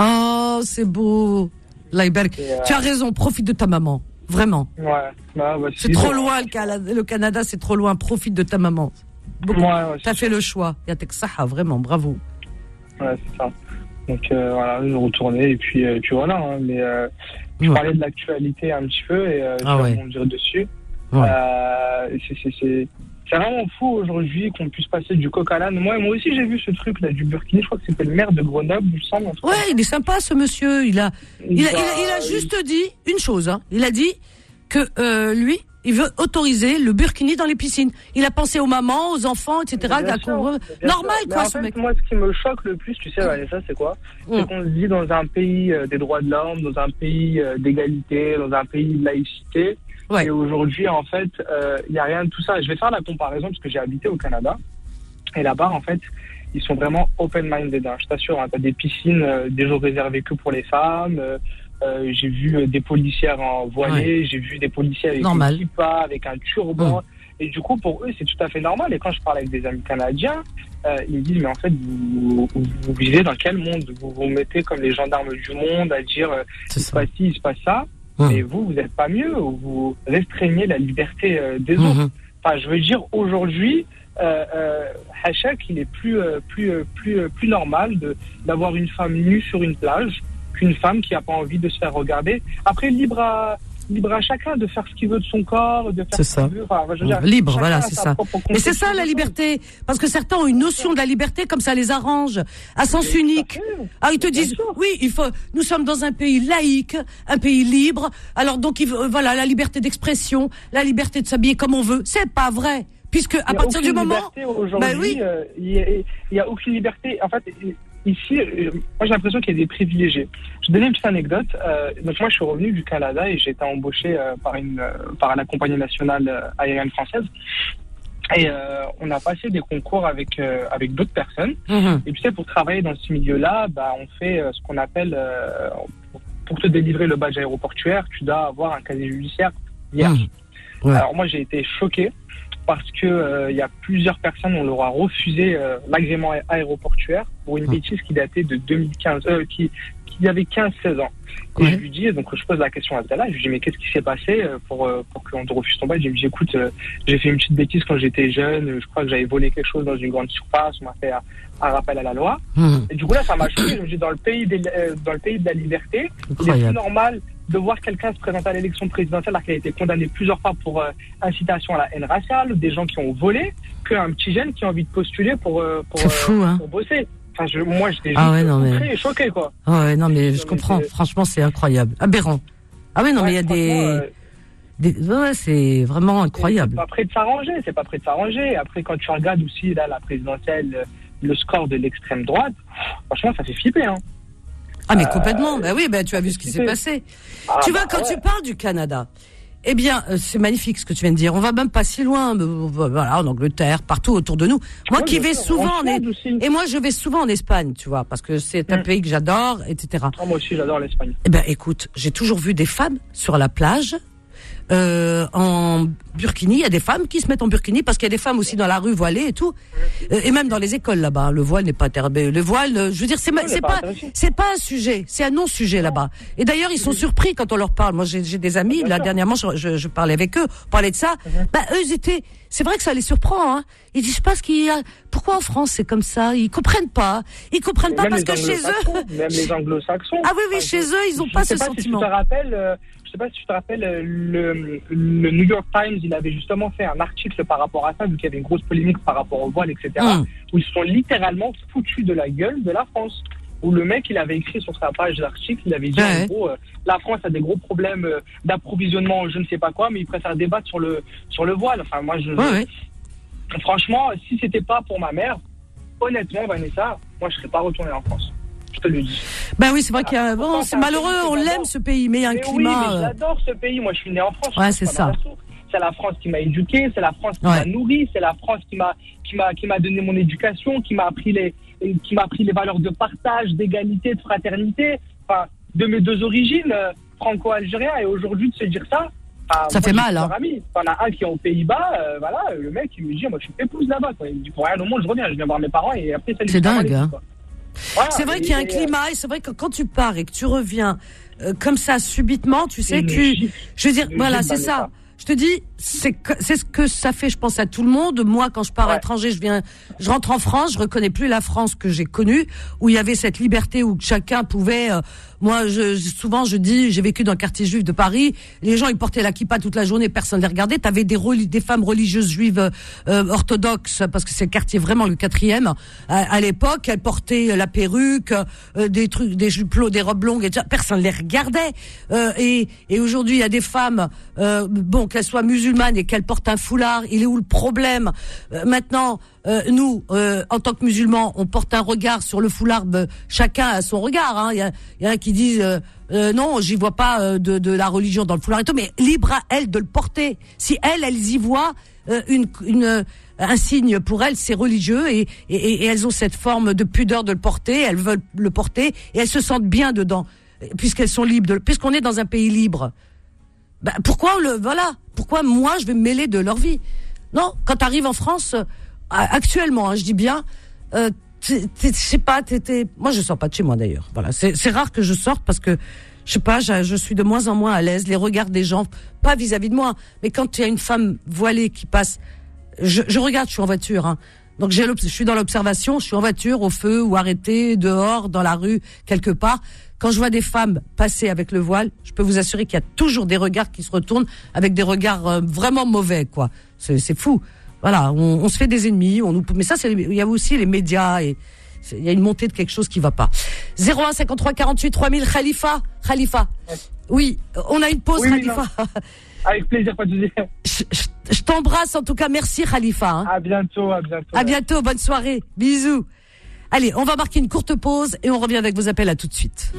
Oh, c'est beau. Laïberg. Euh... Tu as raison, profite de ta maman. Vraiment. Ouais. Bah, bah, c'est trop loin, le Canada, le Canada, c'est trop loin. Profite de ta maman. Beaucoup. Ouais, ouais, t'as fait le choix. Yatek Saha, vraiment, bravo. Ouais, c'est ça. Donc euh, voilà, je retournais et puis, euh, puis voilà. Hein, mais euh, je ouais. parlais de l'actualité un petit peu et euh, ah je vais ouais. rebondir dessus. Ouais. Euh, c'est, c'est, c'est, c'est vraiment fou aujourd'hui qu'on puisse passer du coq à l'âne. Moi, moi aussi, j'ai vu ce truc là du Burkini. Je crois que c'était le maire de Grenoble, il me semble. Ouais, il est sympa ce monsieur. Il a, il, il, a, il, a, il a juste il... dit une chose. Hein. Il a dit que euh, lui. Il veut autoriser le burkini dans les piscines. Il a pensé aux mamans, aux enfants, et cetera. Bien sûr, bien normal, sûr. quoi, en ce fait, mec. Moi, ce qui me choque le plus, tu sais, Vanessa, c'est quoi? C'est mmh. qu'on se dit dans un pays euh, des droits de l'homme, dans un pays euh, d'égalité, dans un pays de laïcité. Ouais. Et aujourd'hui, en fait, il euh, n'y a rien de tout ça. Je vais faire la comparaison parce que j'ai habité au Canada. Et là-bas, en fait, ils sont vraiment open-minded. Hein. Je t'assure, hein, tu as des piscines, euh, des jours réservés que pour les femmes. Euh, Euh, j'ai vu euh, des policières en voilée, ouais. j'ai vu des policiers avec normal. Une kippa, avec un turban. Mmh. Et du coup, pour eux, c'est tout à fait normal. Et quand je parle avec des amis canadiens, euh, ils me disent, mais en fait, vous, vous, vous vivez dans quel monde? Vous vous mettez comme les gendarmes du monde à dire, euh, il se passe ci, il se passe ça. Mmh. Et vous, vous n'êtes pas mieux. Vous restreignez la liberté euh, des mmh. autres. Enfin, je veux dire, aujourd'hui, euh, euh, Hachak, il est plus, euh, plus, euh, plus, euh, plus normal de, d'avoir une femme nue sur une plage qu'une femme qui n'a pas envie de se faire regarder. Après, libre à, libre à chacun de faire ce qu'il veut de son corps, de faire c'est ce ça. qu'il veut. Enfin, je veux dire, libre, voilà, c'est ça. Mais c'est ça la liberté. Parce que certains ont une notion de la liberté comme ça les arrange, à sens et unique. Ah, ils te disent, oui, il faut, nous sommes dans un pays laïque, un pays libre. Alors donc, il, voilà, la liberté d'expression, la liberté de s'habiller comme on veut. C'est pas vrai. Puisque, à partir du moment. Bah oui. Euh, il y a, il y a aucune liberté. En fait, ici, moi j'ai l'impression qu'il y a des privilégiés. Je vais donner une petite anecdote. Euh, donc moi je suis revenu du Canada et j'ai été embauché euh, par une euh, par la compagnie nationale euh, aérienne française. Et euh, on a passé des concours avec euh, avec d'autres personnes. Mmh. Et tu sais, pour travailler dans ce milieu-là, bah on fait euh, ce qu'on appelle euh, pour te délivrer le badge aéroportuaire, tu dois avoir un casier judiciaire vierge. Mmh. Ouais. Alors moi j'ai été choqué. Parce que il euh, y a plusieurs personnes, on leur a refusé euh, l'agrément aéroportuaire pour une mmh. bêtise qui datait de deux mille quinze, euh, qui, qui avait quinze seize ans. Et mmh. je lui dis, donc je pose la question à ce gars-là, je lui dis mais qu'est-ce qui s'est passé pour euh, pour qu'on te refuse ton badge? Il me dit écoute, euh, j'ai fait une petite bêtise quand j'étais jeune, je crois que j'avais volé quelque chose dans une grande surface, on m'a fait un, un rappel à la loi. Mmh. Et du coup là ça m'a choqué. Je me dis dans le pays des, euh, dans le pays de la liberté, incroyable. Il est plus normal de voir quelqu'un se présenter à l'élection présidentielle alors qu'il a été condamné plusieurs fois pour euh, incitation à la haine raciale, des gens qui ont volé, qu'un petit jeune qui a envie de postuler pour, euh, pour, c'est fou, euh, hein. pour bosser. Enfin, je, moi, j'étais ah juste ouais, non, mais... mais... choqué, quoi. Ah ouais, non, mais je non, comprends. Mais franchement, c'est incroyable. Aberrant. Ah ouais, non, ouais, mais il y a des... Euh... des... Ouais, c'est vraiment incroyable. C'est pas prêt de s'arranger, c'est pas prêt de s'arranger. Après, quand tu regardes aussi, là, la présidentielle, le score de l'extrême droite, franchement, ça fait flipper, hein. Ah mais complètement, euh, bah oui, bah tu as vu ce qui s'est passé. Ah, tu vois, bah, quand ouais. tu parles du Canada, eh bien, euh, c'est magnifique ce que tu viens de dire. On va même pas si loin, mais, voilà, en Angleterre, partout autour de nous. Moi ouais, qui vais souvent en, en es... et moi je vais souvent en Espagne, tu vois, parce que c'est un mmh. pays que j'adore, et cetera. Ah, moi aussi, j'adore l'Espagne. Eh ben, écoute, j'ai toujours vu des femmes sur la plage. Euh, en burkini, il y a des femmes qui se mettent en burkini parce qu'il y a des femmes aussi dans la rue voilées et tout, euh, et même dans les écoles là-bas. Le voile n'est pas interdit. Le voile, je veux dire, c'est, c'est pas, c'est pas un sujet, c'est un non-sujet là-bas. Et d'ailleurs, ils sont surpris quand on leur parle. Moi, j'ai, j'ai des amis. Là, dernièrement, je, je, je parlais avec eux, on parlait de ça. Bah, eux, ils étaient. C'est vrai que ça les surprend. Hein. Ils disent pas ce qu'il y a. Pourquoi en France c'est comme ça? Ils comprennent pas. Ils comprennent pas parce que chez eux. Même les Anglo-Saxons. Ah oui, oui, chez eux, ils ont pas ce sais pas sentiment. Si tu te rappelles. Euh... Je sais pas si tu te rappelles, le, le New York Times, il avait justement fait un article par rapport à ça, vu qu'il y avait une grosse polémique par rapport au voile, et cetera, mmh. où ils se sont littéralement foutus de la gueule de la France. Où le mec, il avait écrit sur sa page d'article, il avait dit, ouais. en gros, euh, la France a des gros problèmes euh, d'approvisionnement, je ne sais pas quoi, mais il préfère débattre sur le, sur le voile. Enfin, moi, je... Ouais, ouais. Franchement, si c'était pas pour ma mère, honnêtement, Vanessa, moi, je serais pas retourné en France. Je te le dis. Ben oui, c'est vrai qu'il y a... Bon, c'est malheureux, on l'aime, ce pays, mais il y a un mais climat... Oui, mais j'adore ce pays. Moi, je suis né en France. Ouais, c'est ça. C'est la France qui m'a éduqué, c'est la France qui ouais. m'a nourri, c'est la France qui m'a, qui m'a, qui m'a donné mon éducation, qui m'a appris les... qui m'a appris les valeurs de partage, d'égalité, de fraternité, enfin, de mes deux origines, euh, franco-algérien, et aujourd'hui de se dire ça, ça moi, fait mal, hein. Il y en a un qui est aux Pays-Bas, euh, voilà, le mec, il me dit, moi, je suis épouse là-bas, quoi. Il me dit, pour rien au monde, je reviens, je viens voir mes parents, et après, ça lui c'est dingue, hein. Voilà, c'est vrai et, qu'il y a un climat, et c'est vrai que quand tu pars et que tu reviens, euh, comme ça, subitement, tu sais, tu, gif, je veux dire, voilà, c'est ça. Je te dis, c'est c'est ce que ça fait, je pense, à tout le monde. Moi, quand je pars ouais. à l'étranger, je viens, je rentre en France, je reconnais plus la France que j'ai connue, où il y avait cette liberté, où chacun pouvait. Euh, moi, je, souvent, je dis, j'ai vécu dans le quartier juif de Paris. Les gens, ils portaient la kippa toute la journée, personne les regardait. T'avais des reli- des femmes religieuses juives euh, orthodoxes, parce que c'est le quartier vraiment le quatrième. À, à l'époque, elles portaient la perruque, euh, des trucs, des jupes, des robes longues, et tout ça. Personne les regardait. Euh, et, et aujourd'hui, il y a des femmes, euh, bon, qu'elles soient musulmanes et qu'elles portent un foulard. Il est où le problème? euh, Maintenant, euh, nous, euh, en tant que musulmans, on porte un regard sur le foulard. Euh, chacun a son regard. Hein. Il y a, il y en a qui disent euh, euh, non, j'y vois pas euh, de, de la religion dans le foulard et tout. Mais libre à elles de le porter. Si elles, elles y voient euh, une, une, un signe pour elles, c'est religieux et, et, et elles ont cette forme de pudeur de le porter. Elles veulent le porter et elles se sentent bien dedans, puisqu'elles sont libres. De, puisqu'on est dans un pays libre. Ben, pourquoi le voilà pourquoi moi je vais me mêler de leur vie? Non, quand tu arrives en France euh, actuellement, hein, je dis bien, euh, je sais pas, t'es, t'es, moi je sors pas de chez moi d'ailleurs. Voilà, c'est, c'est rare que je sorte parce que je sais pas, je, je suis de moins en moins à l'aise. Les regards des gens, pas vis-à-vis de moi, mais quand il y a une femme voilée qui passe, je, je regarde, je suis en voiture, hein. Donc j'ai, je suis dans l'observation, je suis en voiture, au feu ou arrêtée, dehors, dans la rue, quelque part. Quand je vois des femmes passer avec le voile, je peux vous assurer qu'il y a toujours des regards qui se retournent avec des regards euh, vraiment mauvais, quoi. C'est, c'est fou. Voilà, on, on se fait des ennemis. On nous, mais ça, c'est, il y a aussi les médias et il y a une montée de quelque chose qui va pas. zéro un cinquante-trois quarante-huit trois mille Khalifa, Khalifa. Oui, on a une pause, oui, Khalifa. Oui, avec plaisir, pas de souci. Je, je, je t'embrasse en tout cas, merci Khalifa. Hein. À bientôt, à bientôt. À bientôt, bonne soirée, bisous. Allez, on va marquer une courte pause et on revient avec vos appels. À tout de suite.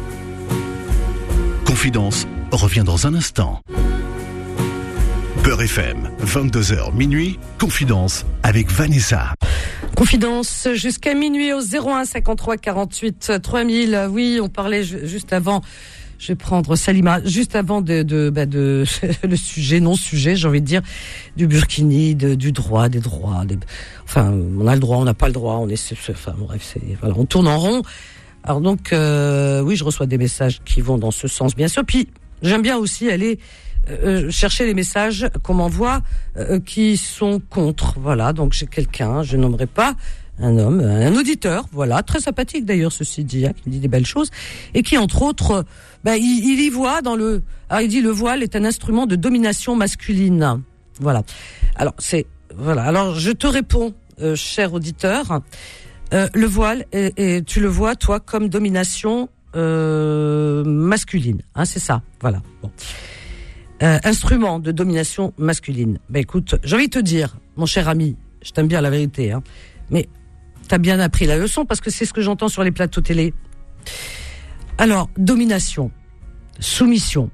Confidence revient dans un instant. Beurre F M, vingt-deux heures minuit, Confidence avec Vanessa. Confidence jusqu'à minuit au zéro un cinquante-trois quarante-huit trois mille. Oui, on parlait juste avant. Je vais prendre Salima juste avant de de bah de le sujet non sujet, j'ai envie de dire, du burkini, de, du droit, des droits. Des, enfin, on a le droit, on n'a pas le droit, on est, enfin bref, c'est voilà, on tourne en rond. Alors donc euh, oui, je reçois des messages qui vont dans ce sens, bien sûr. Puis j'aime bien aussi aller euh, chercher les messages qu'on m'envoie euh, qui sont contre. Voilà, donc j'ai quelqu'un, je nommerai pas. Un homme, un auditeur, voilà, très sympathique d'ailleurs, ceci dit, hein, qui me dit des belles choses, et qui entre autres, ben, il, il y voit dans le, alors il dit le voile est un instrument de domination masculine, voilà. Alors c'est, voilà, alors je te réponds, euh, cher auditeur, euh, le voile, est, est, tu le vois toi comme domination euh, masculine, hein, c'est ça, voilà. Bon. Euh, instrument de domination masculine. Ben écoute, j'ai envie de te dire, mon cher ami, je t'aime bien la vérité, hein, mais t'as bien appris la leçon parce que c'est ce que j'entends sur les plateaux télé. Alors, domination, soumission.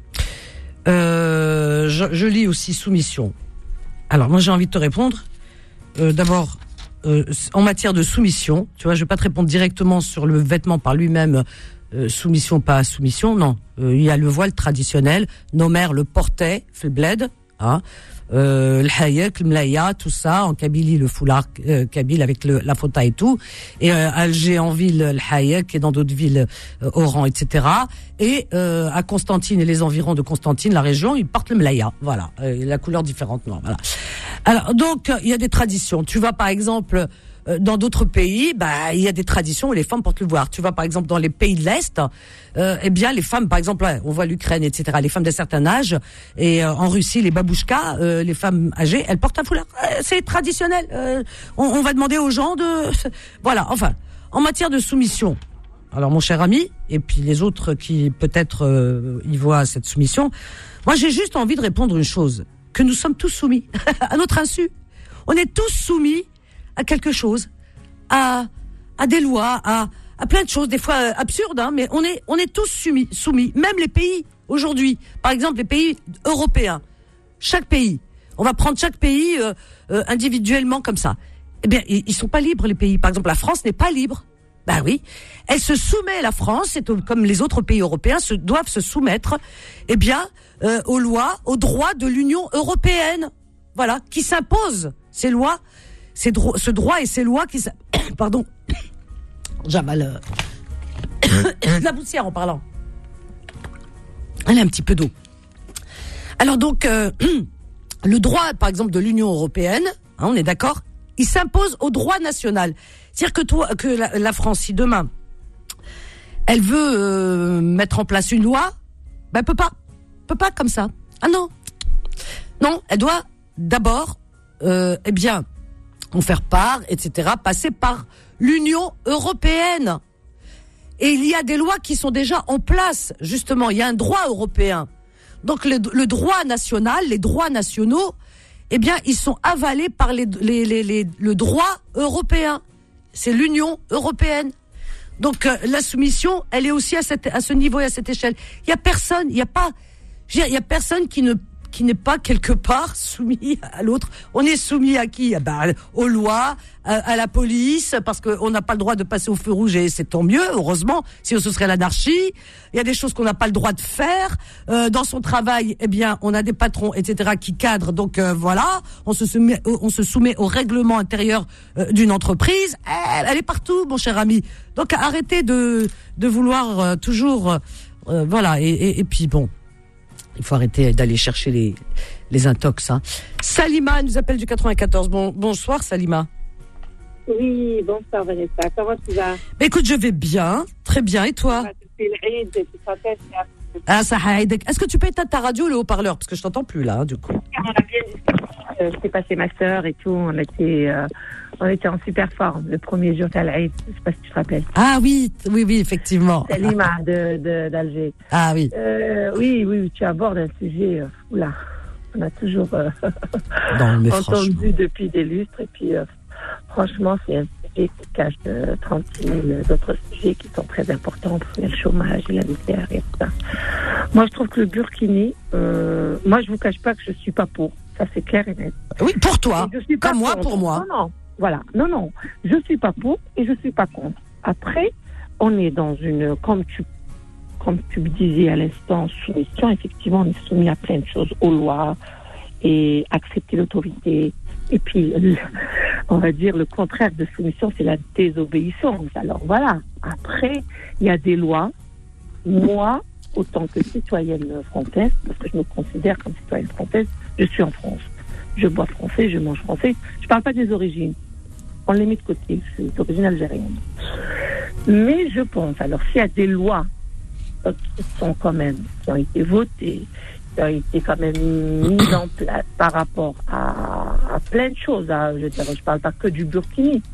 Euh, je, je lis aussi soumission. Alors, moi, j'ai envie de te répondre. Euh, d'abord, euh, en matière de soumission, tu vois, je vais pas te répondre directement sur le vêtement par lui-même, euh, soumission, pas soumission, non. Euh, il y a le voile traditionnel. Nos mères le portaient, fait le bled, hein. Euh, le hayek, le mlaya, tout ça, en Kabylie, le foulard euh, kabyle avec le, la fota et tout, et euh, Alger en ville, le hayek, et dans d'autres villes, euh, Oran, et cetera. Et euh, à Constantine et les environs de Constantine, la région, ils portent le mlaya, voilà, euh, la couleur différente, non, voilà. Alors donc il y a des traditions. Tu vas par exemple euh, dans d'autres pays, bah il y a des traditions où les femmes portent le voile. Tu vois, par exemple, dans les pays de l'Est, euh, eh bien les femmes, par exemple, on voit l'Ukraine, et cetera. Les femmes d'un certain âge, et euh, en Russie, les babouchkas, euh, les femmes âgées, elles portent un foulard. Euh, c'est traditionnel. Euh, on, on va demander aux gens de, voilà. Enfin, en matière de soumission. Alors mon cher ami, et puis les autres qui peut-être euh, y voient cette soumission, moi j'ai juste envie de répondre une chose, que nous sommes tous soumis à notre insu. On est tous soumis à quelque chose, à à des lois, à à plein de choses, des fois euh, absurdes, hein, mais on est on est tous soumis, soumis. Même les pays aujourd'hui, par exemple les pays européens, chaque pays, on va prendre chaque pays euh, euh, individuellement comme ça. Eh bien, ils, ils sont pas libres les pays. Par exemple, la France n'est pas libre. Ben oui, elle se soumet, la France, c'est comme les autres pays européens, se, doivent se soumettre, eh bien, euh, aux lois, aux droits de l'Union européenne. Voilà, qui s'impose ces lois, ces dro- ce droit et ces lois qui, pardon, j'avale euh, la poussière en parlant. Elle a un petit peu d'eau. Alors donc, euh, le droit, par exemple, de l'Union européenne, hein, on est d'accord, il s'impose au droit national. C'est-à-dire que toi, que la, la France, si demain, elle veut euh, mettre en place une loi, ben elle peut pas, peut pas comme ça. Ah non, non, elle doit d'abord, euh, eh bien, en faire part, et cetera, passer par l'Union européenne. Et il y a des lois qui sont déjà en place, justement. Il y a un droit européen. Donc le, le droit national, les droits nationaux, eh bien, ils sont avalés par les, les, les, les, le droit européen. C'est l'Union européenne. Donc euh, la soumission, elle est aussi à, cette, à ce niveau et à cette échelle. Il y a personne, il y a pas, je veux dire, il y a personne qui ne qui n'est pas quelque part soumis à l'autre. On est soumis à qui? Ben, aux lois, à, à la police, parce qu'on n'a pas le droit de passer au feu rouge, et c'est tant mieux, heureusement, sinon ce serait l'anarchie. Il y a des choses qu'on n'a pas le droit de faire. Euh, dans son travail, eh bien, on a des patrons, et cetera, qui cadrent. Donc euh, voilà, on se soumet, on se soumet au règlement intérieur euh, d'une entreprise. Elle, elle est partout, mon cher ami. Donc arrêtez de de vouloir euh, toujours, euh, voilà. Et, et, et puis bon. Il faut arrêter d'aller chercher les, les intox. Hein. Salima nous appelle du quatre-vingt-quatorze. Bon, bonsoir Salima. Oui, bonsoir Vanessa. Comment tu vas? Bah, écoute, je vais bien, très bien. Et toi? Ah, ça aide. Est-ce que tu peux éteindre ta radio ou le haut-parleur? Parce que je t'entends plus là, hein, du coup. On a bien discuté. Euh, J'étais passé ma sœur et tout. On était, euh, on était en super forme le premier jour d'Al-Aïd. Je ne sais pas si tu te rappelles. Ah oui, oui, oui, effectivement. Salima de, de, d'Alger. Ah oui. Euh, oui, oui, tu abordes un sujet. Euh, oula, on a toujours euh, non, mais entendu depuis des lustres. Et puis, euh, franchement, c'est un sujet qui cache euh, trente-six mille autres sujets qui sont très importants. Le chômage et la misère et tout ça. Moi, je trouve que le burkini, euh, moi, je ne vous cache pas que je ne suis pas pour. Ça, c'est clair et net. Oui, pour toi. Comme moi, contre. pour moi. Non, non. Voilà. Non, non. Je ne suis pas pour et je ne suis pas contre. Après, on est dans une, comme tu, comme tu me disais à l'instant, soumission. Effectivement, on est soumis à plein de choses, aux lois et accepter l'autorité. Et puis, le, on va dire le contraire de soumission, c'est la désobéissance. Alors voilà. Après, il y a des lois. Moi, autant que citoyenne française, parce que je me considère comme citoyenne française, je suis en France. Je bois français, je mange français. Je ne parle pas des origines. On les met de côté. Je suis d'origine algérienne. Mais je pense, alors s'il y a des lois euh, qui sont quand même, qui ont été votées, qui ont été quand même mises en place par rapport à, à plein de choses. Hein. Je ne parle pas que du burkini.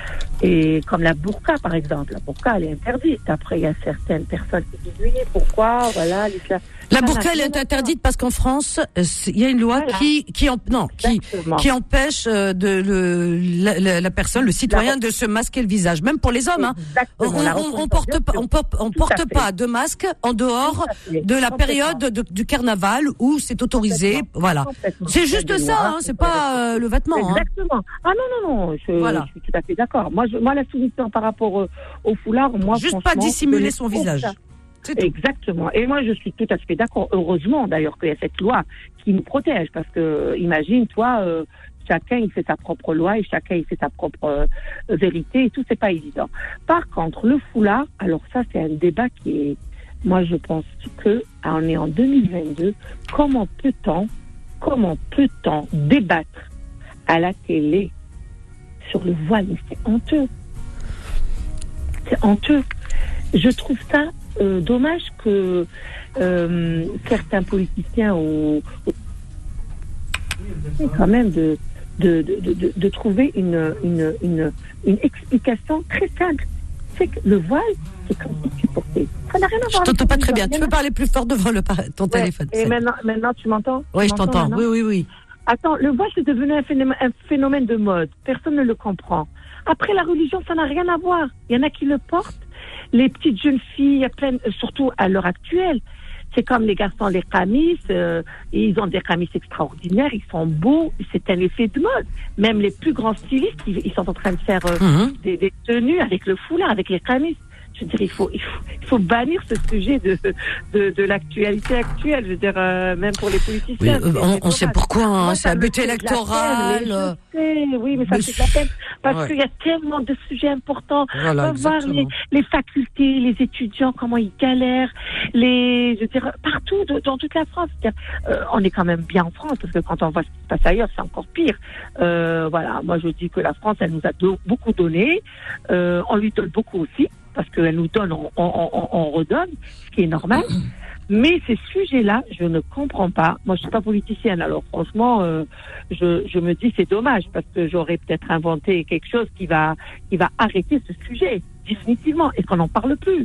Et comme la burqa, par exemple. La burqa, elle est interdite. Après, il y a certaines personnes qui disent, oui, pourquoi, voilà, l'islam. La burqa, elle est interdite parce qu'en France, il y a une loi voilà. qui, qui, en, non, qui, qui empêche de le, la, la, la personne, le citoyen, de se masquer le visage. Même pour les hommes, hein. On, on, on porte pas, on porte, on porte pas de masque en dehors de la période de, du carnaval où c'est autorisé. Voilà. C'est juste ça, hein. C'est pas euh, le vêtement. Exactement. Hein. Ah non, non, non. Je, voilà. je suis tout à fait d'accord. Moi, je, moi, la soumission par rapport au, au foulard, moi, juste pas dissimuler son visage. Exactement. Et moi, je suis tout à fait d'accord. Heureusement, d'ailleurs, qu'il y a cette loi qui nous protège. Parce que, imagine, toi, euh, chacun, il fait sa propre loi et chacun, il fait sa propre euh, vérité et tout, c'est pas évident. Par contre, le foulard, alors ça, c'est un débat qui est, moi, je pense que, on est en deux mille vingt-deux, comment peut-on, comment peut-on débattre à la télé sur le voile, mais c'est honteux. C'est honteux. Je trouve ça euh, dommage que euh, certains politiciens ou quand même de de, de, de, de trouver une, une, une, une explication très simple. C'est que le voile, c'est comme si tu portais. Ça n'a rien à voir. Je t'entends pas très bien. Tu peux parler plus fort devant le, ton ouais, téléphone. Et maintenant, maintenant, tu m'entends? Oui, tu je t'entends. Maintenant oui, oui, oui. Attends, le voile, c'est devenu un phénomène, un phénomène de mode. Personne ne le comprend. Après, la religion, ça n'a rien à voir. Il y en a qui le portent. Les petites jeunes filles, il y a plein, surtout à l'heure actuelle, c'est comme les garçons, les camis, euh, ils ont des camis extraordinaires, ils sont beaux, c'est un effet de mode. Même les plus grands stylistes, ils, ils sont en train de faire euh, mmh. des, des tenues avec le foulard, avec les camis. Je veux dire, il faut, il faut, il faut bannir ce sujet de, de, de l'actualité actuelle. Je veux dire, euh, même pour les politiciens. Oui, on, on sait pourquoi, hein, Moi, c'est un but électoral. Peine, sais, oui, mais ça me fait de la peine. Parce ouais. qu'il y a tellement de sujets importants. Voilà, on va voir les, les facultés, les étudiants, comment ils galèrent, les, je veux dire, partout, de, dans toute la France. Euh, on est quand même bien en France, parce que quand on voit ce qui se passe ailleurs, c'est encore pire. Euh, voilà, moi je dis que la France, elle nous a do- beaucoup donné. Euh, on lui donne beaucoup aussi. Parce qu'elle nous donne, on, on, on, on redonne, ce qui est normal. Mais ces sujets-là, je ne comprends pas. Moi, je suis pas politicienne, alors franchement, euh, je, je me dis c'est dommage parce que j'aurais peut-être inventé quelque chose qui va, qui va arrêter ce sujet définitivement et qu'on n'en parle plus.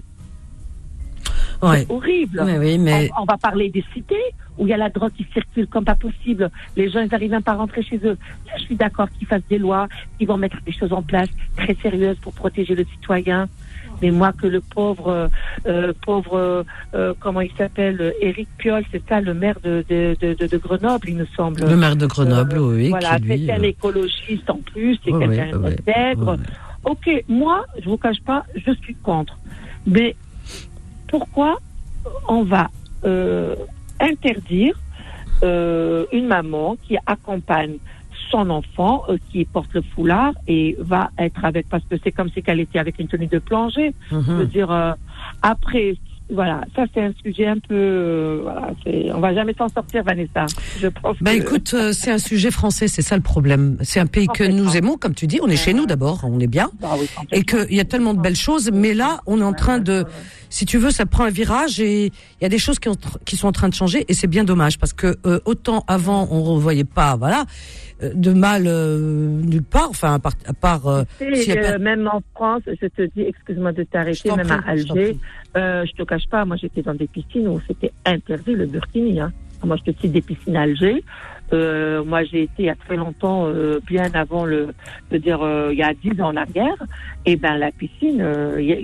Ouais. C'est horrible. Oui, oui, mais... on, on va parler des cités où il y a la drogue qui circule comme pas possible. Les gens, ils n'arrivent même pas à rentrer chez eux. Là, je suis d'accord qu'ils fassent des lois, qu'ils vont mettre des choses en place très sérieuses pour protéger le citoyen. Mais moi, que le pauvre, euh, pauvre, euh, comment il s'appelle, Éric Piolle, c'est ça, le maire de, de, de, de Grenoble, il me semble. Le maire de Grenoble, euh, oui. Voilà, qui, lui, c'est un euh... écologiste en plus, c'est oh, quelqu'un oui, d'intègre. oui, oui. Ok, moi, je vous cache pas, je suis contre. Mais pourquoi on va euh, interdire euh, une maman qui accompagne son enfant euh, qui porte le foulard et va être avec, parce que c'est comme si qu'elle était avec une tenue de plongée. Mm-hmm. Je veux dire, euh, après, voilà, ça c'est un sujet un peu, euh, voilà, c'est, on va jamais s'en sortir, Vanessa. Je pense. Ben que... écoute, euh, c'est un sujet français, c'est ça le problème. C'est un pays que nous aimons, comme tu dis, on est chez nous d'abord, on est bien, bah oui, et qu'il y a tellement de belles choses, mais là, on est en train de, si tu veux, ça prend un virage et il y a des choses qui, ont, qui sont en train de changer et c'est bien dommage parce que euh, autant avant on ne voyait pas, voilà, de mal euh, nulle part, enfin à part, à part euh, si euh, pas... même en France, je te dis, excuse-moi de t'arrêter, même prie, à Alger, je, euh, je te cache pas, moi j'étais dans des piscines où c'était interdit le burkini, hein. Moi je te cite des piscines à Alger. Euh, moi j'ai été il y a très longtemps, euh, bien avant le, de dire euh, il y a dix ans en arrière, et ben la piscine, euh, il y a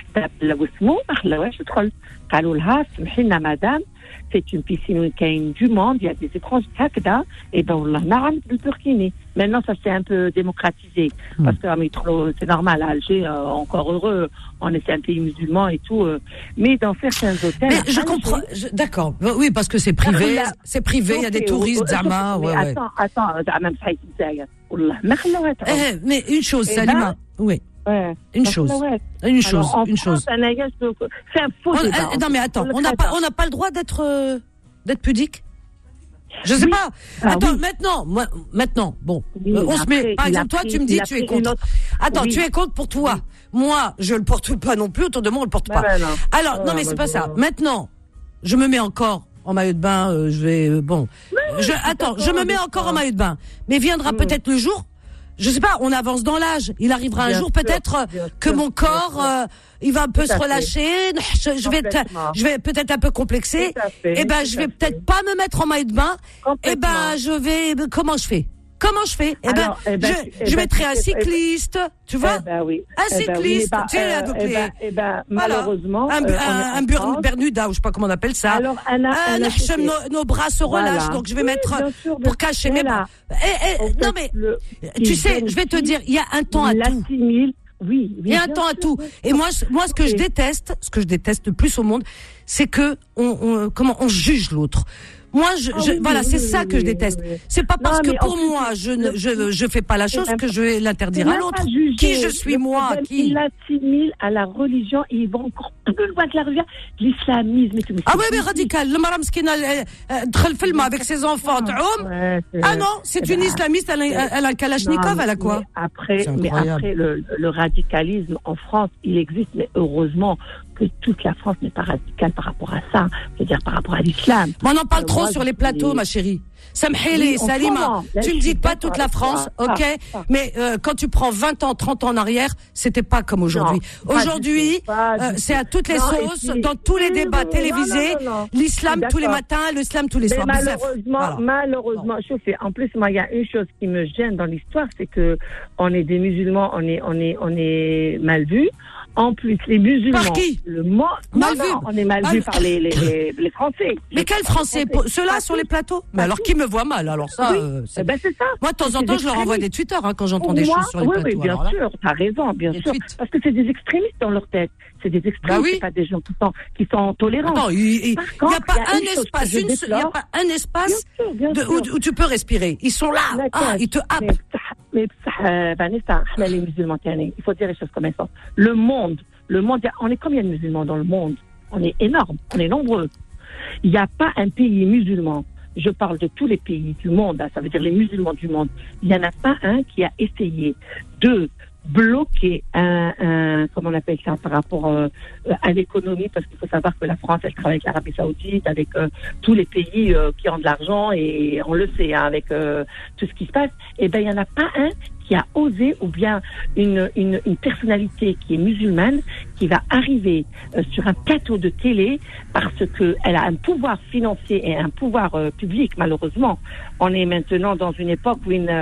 madame, c'est une piscine où il y a du monde, il y a des écrans takda, et ben on a le burkini. Maintenant ça s'est un peu démocratisé, mmh. parce que euh, c'est normal, à Alger, euh, encore heureux, on est un pays musulman et tout, euh, mais dans certains hôtels... Mais je comprends, je, d'accord, oui, parce que c'est privé, là, c'est privé, il y a des touristes, Zama, ouais, ouais. Attends, attends, même ça, eh, mais une chose, et Salima, ben, oui. Ouais. Une chose, une chose, Alors, une France, chose. C'est un faux on, débat. Euh, non mais attends, on n'a pas, on n'a pas le droit d'être, euh, d'être pudique. Je sais oui. pas. Ah, attends, oui. maintenant, moi, maintenant, bon, oui, euh, on se met. Pris, par exemple, toi, pris, tu me dis, tu es contre. Autre... Attends, oui. tu es contre pour toi. Oui. Moi, je le porte pas non plus. Autour de moi, on le porte bah, pas. Bah, non. Alors, oh, non, mais bah, c'est pas bah, ça. Maintenant, je me mets encore en maillot de bain. Euh, je vais, euh, bon, mais je, attends, je me mets encore en maillot de bain. Mais viendra mmh. peut-être le jour. Je sais pas, on avance dans l'âge. Il arrivera bien un jour sûr, peut-être que sûr, mon corps, euh, il va un peu Tout se relâcher. Je, je vais, je vais peut-être un peu complexer. Et ben, je vais peut-être fait. pas me mettre en maillot de bain. Et ben, je vais. Comment je fais Comment je fais Eh ben, eh ben, je, eh je ben, mettrai un eh cycliste, eh ben, tu vois eh ben, oui. Un cycliste, eh ben, oui, tu sais, euh, à peu eh près. ben, eh ben, malheureusement, un, euh, un, un bur, Bermuda, ou je sais pas comment on appelle ça. Alors, Anna, un, Anna, nos, nos bras se relâchent, voilà. Donc je vais oui, mettre sûr, pour cacher mes bras. Eh, eh, non mais, le, tu sais, je vais te dire, il y a un temps à tout. Oui, oui, il y a un temps à tout. Et moi, moi, ce que je déteste, ce que je déteste le plus au monde, c'est que on, on comment on juge l'autre. Moi, je, Ah je oui, voilà, oui, c'est oui, ça oui, que je oui, déteste. oui, oui. C'est pas parce Non, que mais pour en plus, moi, je ne, le- je, je fais pas la chose c'est que je vais l'interdire C'est à même l'autre. pas juger. Qui je suis Le moi, problème, qui il l'assimile à la religion et il va encore plus loin que la religion, l'islamisme et tout. Ah oui, mais radical. Le maram skina, دخل في الماء avec ses enfants, تعوم. Ouais, c'est- Ah non, c'est une islamiste, elle a, elle a un kalachnikov, Non, elle a quoi? mais après, C'est mais incroyable. après le, le radicalisme en France, il existe, mais heureusement que toute la France n'est pas radicale par rapport à ça, c'est-à-dire par rapport à l'islam. Mais on en parle Euh, trop moi, sur je les plateaux, suis- ma chérie. Samhili, Oui, on Salima, comprend. Là, tu je me suis dis pas d'accord toute la avec France, toi. ok, Ah, ah. mais euh, quand tu prends vingt ans, trente ans en arrière, c'était pas comme aujourd'hui. Non, pas Aujourd'hui, du tout, pas euh, du c'est à toutes les Non, et sauces, puis- dans tous les Oui, débats oui, télévisés, non, non, non, non. l'islam Je suis tous les d'accord. matins, l'islam tous les Mais soirs. Bzaf. malheureusement, Voilà. malheureusement, je sais, en plus, moi, il y a une chose qui me gêne dans l'histoire, c'est que on est des musulmans, on est, on est, on est mal vus. En plus, les musulmans. Par qui Le mot, Mal non, vus. non, on est mal Ah, vus par les, les, les, les Français. Mais Les quels Français? Français. Ceux-là Pas sur les tous. plateaux? Mais Pas alors tous. qui me voit mal? Alors ça, Oui. euh, c'est- Eh ben, c'est ça. moi de temps en C'est temps, des je leur envoie des extrémistes. tweeters hein, quand j'entends Pour des moi, choses sur les oui, plateaux. oui, bien Alors là, sûr, t'as raison, bien Des sûr. tweets. Parce que c'est des extrémistes dans leur tête. C'est des extrémistes, Bah oui. c'est pas des gens qui sont, qui sont tolérants. Attends, il n'y Par a contre, pas il y a un une chose espace, que je une seule- il y a déplore. pas un espace Bien sûr, bien de- sûr. où, où tu peux respirer. Ils sont là, D'accord. ah, ils te Mais happent. بصح- mais بصح, euh, Vanessa, احنا les musulmans تاني, il faut dire les choses comme elles sont. Le monde, le monde, on est combien de musulmans dans le monde? On est énorme, on est nombreux. Il n'y a pas un pays musulman, je parle de tous les pays du monde, hein, ça veut dire les musulmans du monde, il n'y en a pas un qui a essayé de bloquer un, un comment on appelle ça par rapport euh, à l'économie, parce qu'il faut savoir que la France, elle travaille avec l'Arabie Saoudite, avec euh, tous les pays euh, qui ont de l'argent, et on le sait, hein, avec euh, tout ce qui se passe. Et ben il y en a pas un qui a osé, ou bien une, une, une personnalité qui est musulmane, qui va arriver euh, sur un plateau de télé parce que elle a un pouvoir financier et un pouvoir euh, public. Malheureusement, on est maintenant dans une époque où une,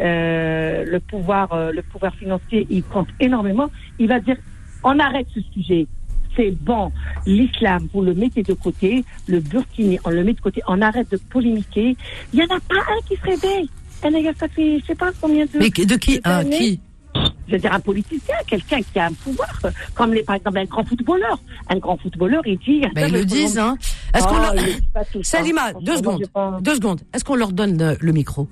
euh, le pouvoir, euh, le pouvoir financier, il compte énormément. Il va dire, on arrête ce sujet. C'est bon, l'islam, vous le mettez de côté, le burkini, on le met de côté, on arrête de polémiquer. Il n'y en a pas un qui se réveille. Un gars, ça fait, je sais pas combien de... Mais de qui, de hein, années. qui? Je veux dire, un politicien, quelqu'un qui a un pouvoir, comme les, par exemple un grand footballeur. Un grand footballeur, il dit... Ben, ils le disent, hein. Est-ce qu'on Oh, leur... ils le disent pas tout ça. Salima, deux Franchement, secondes, j'ai pas- deux secondes. Est-ce qu'on leur donne le, le micro?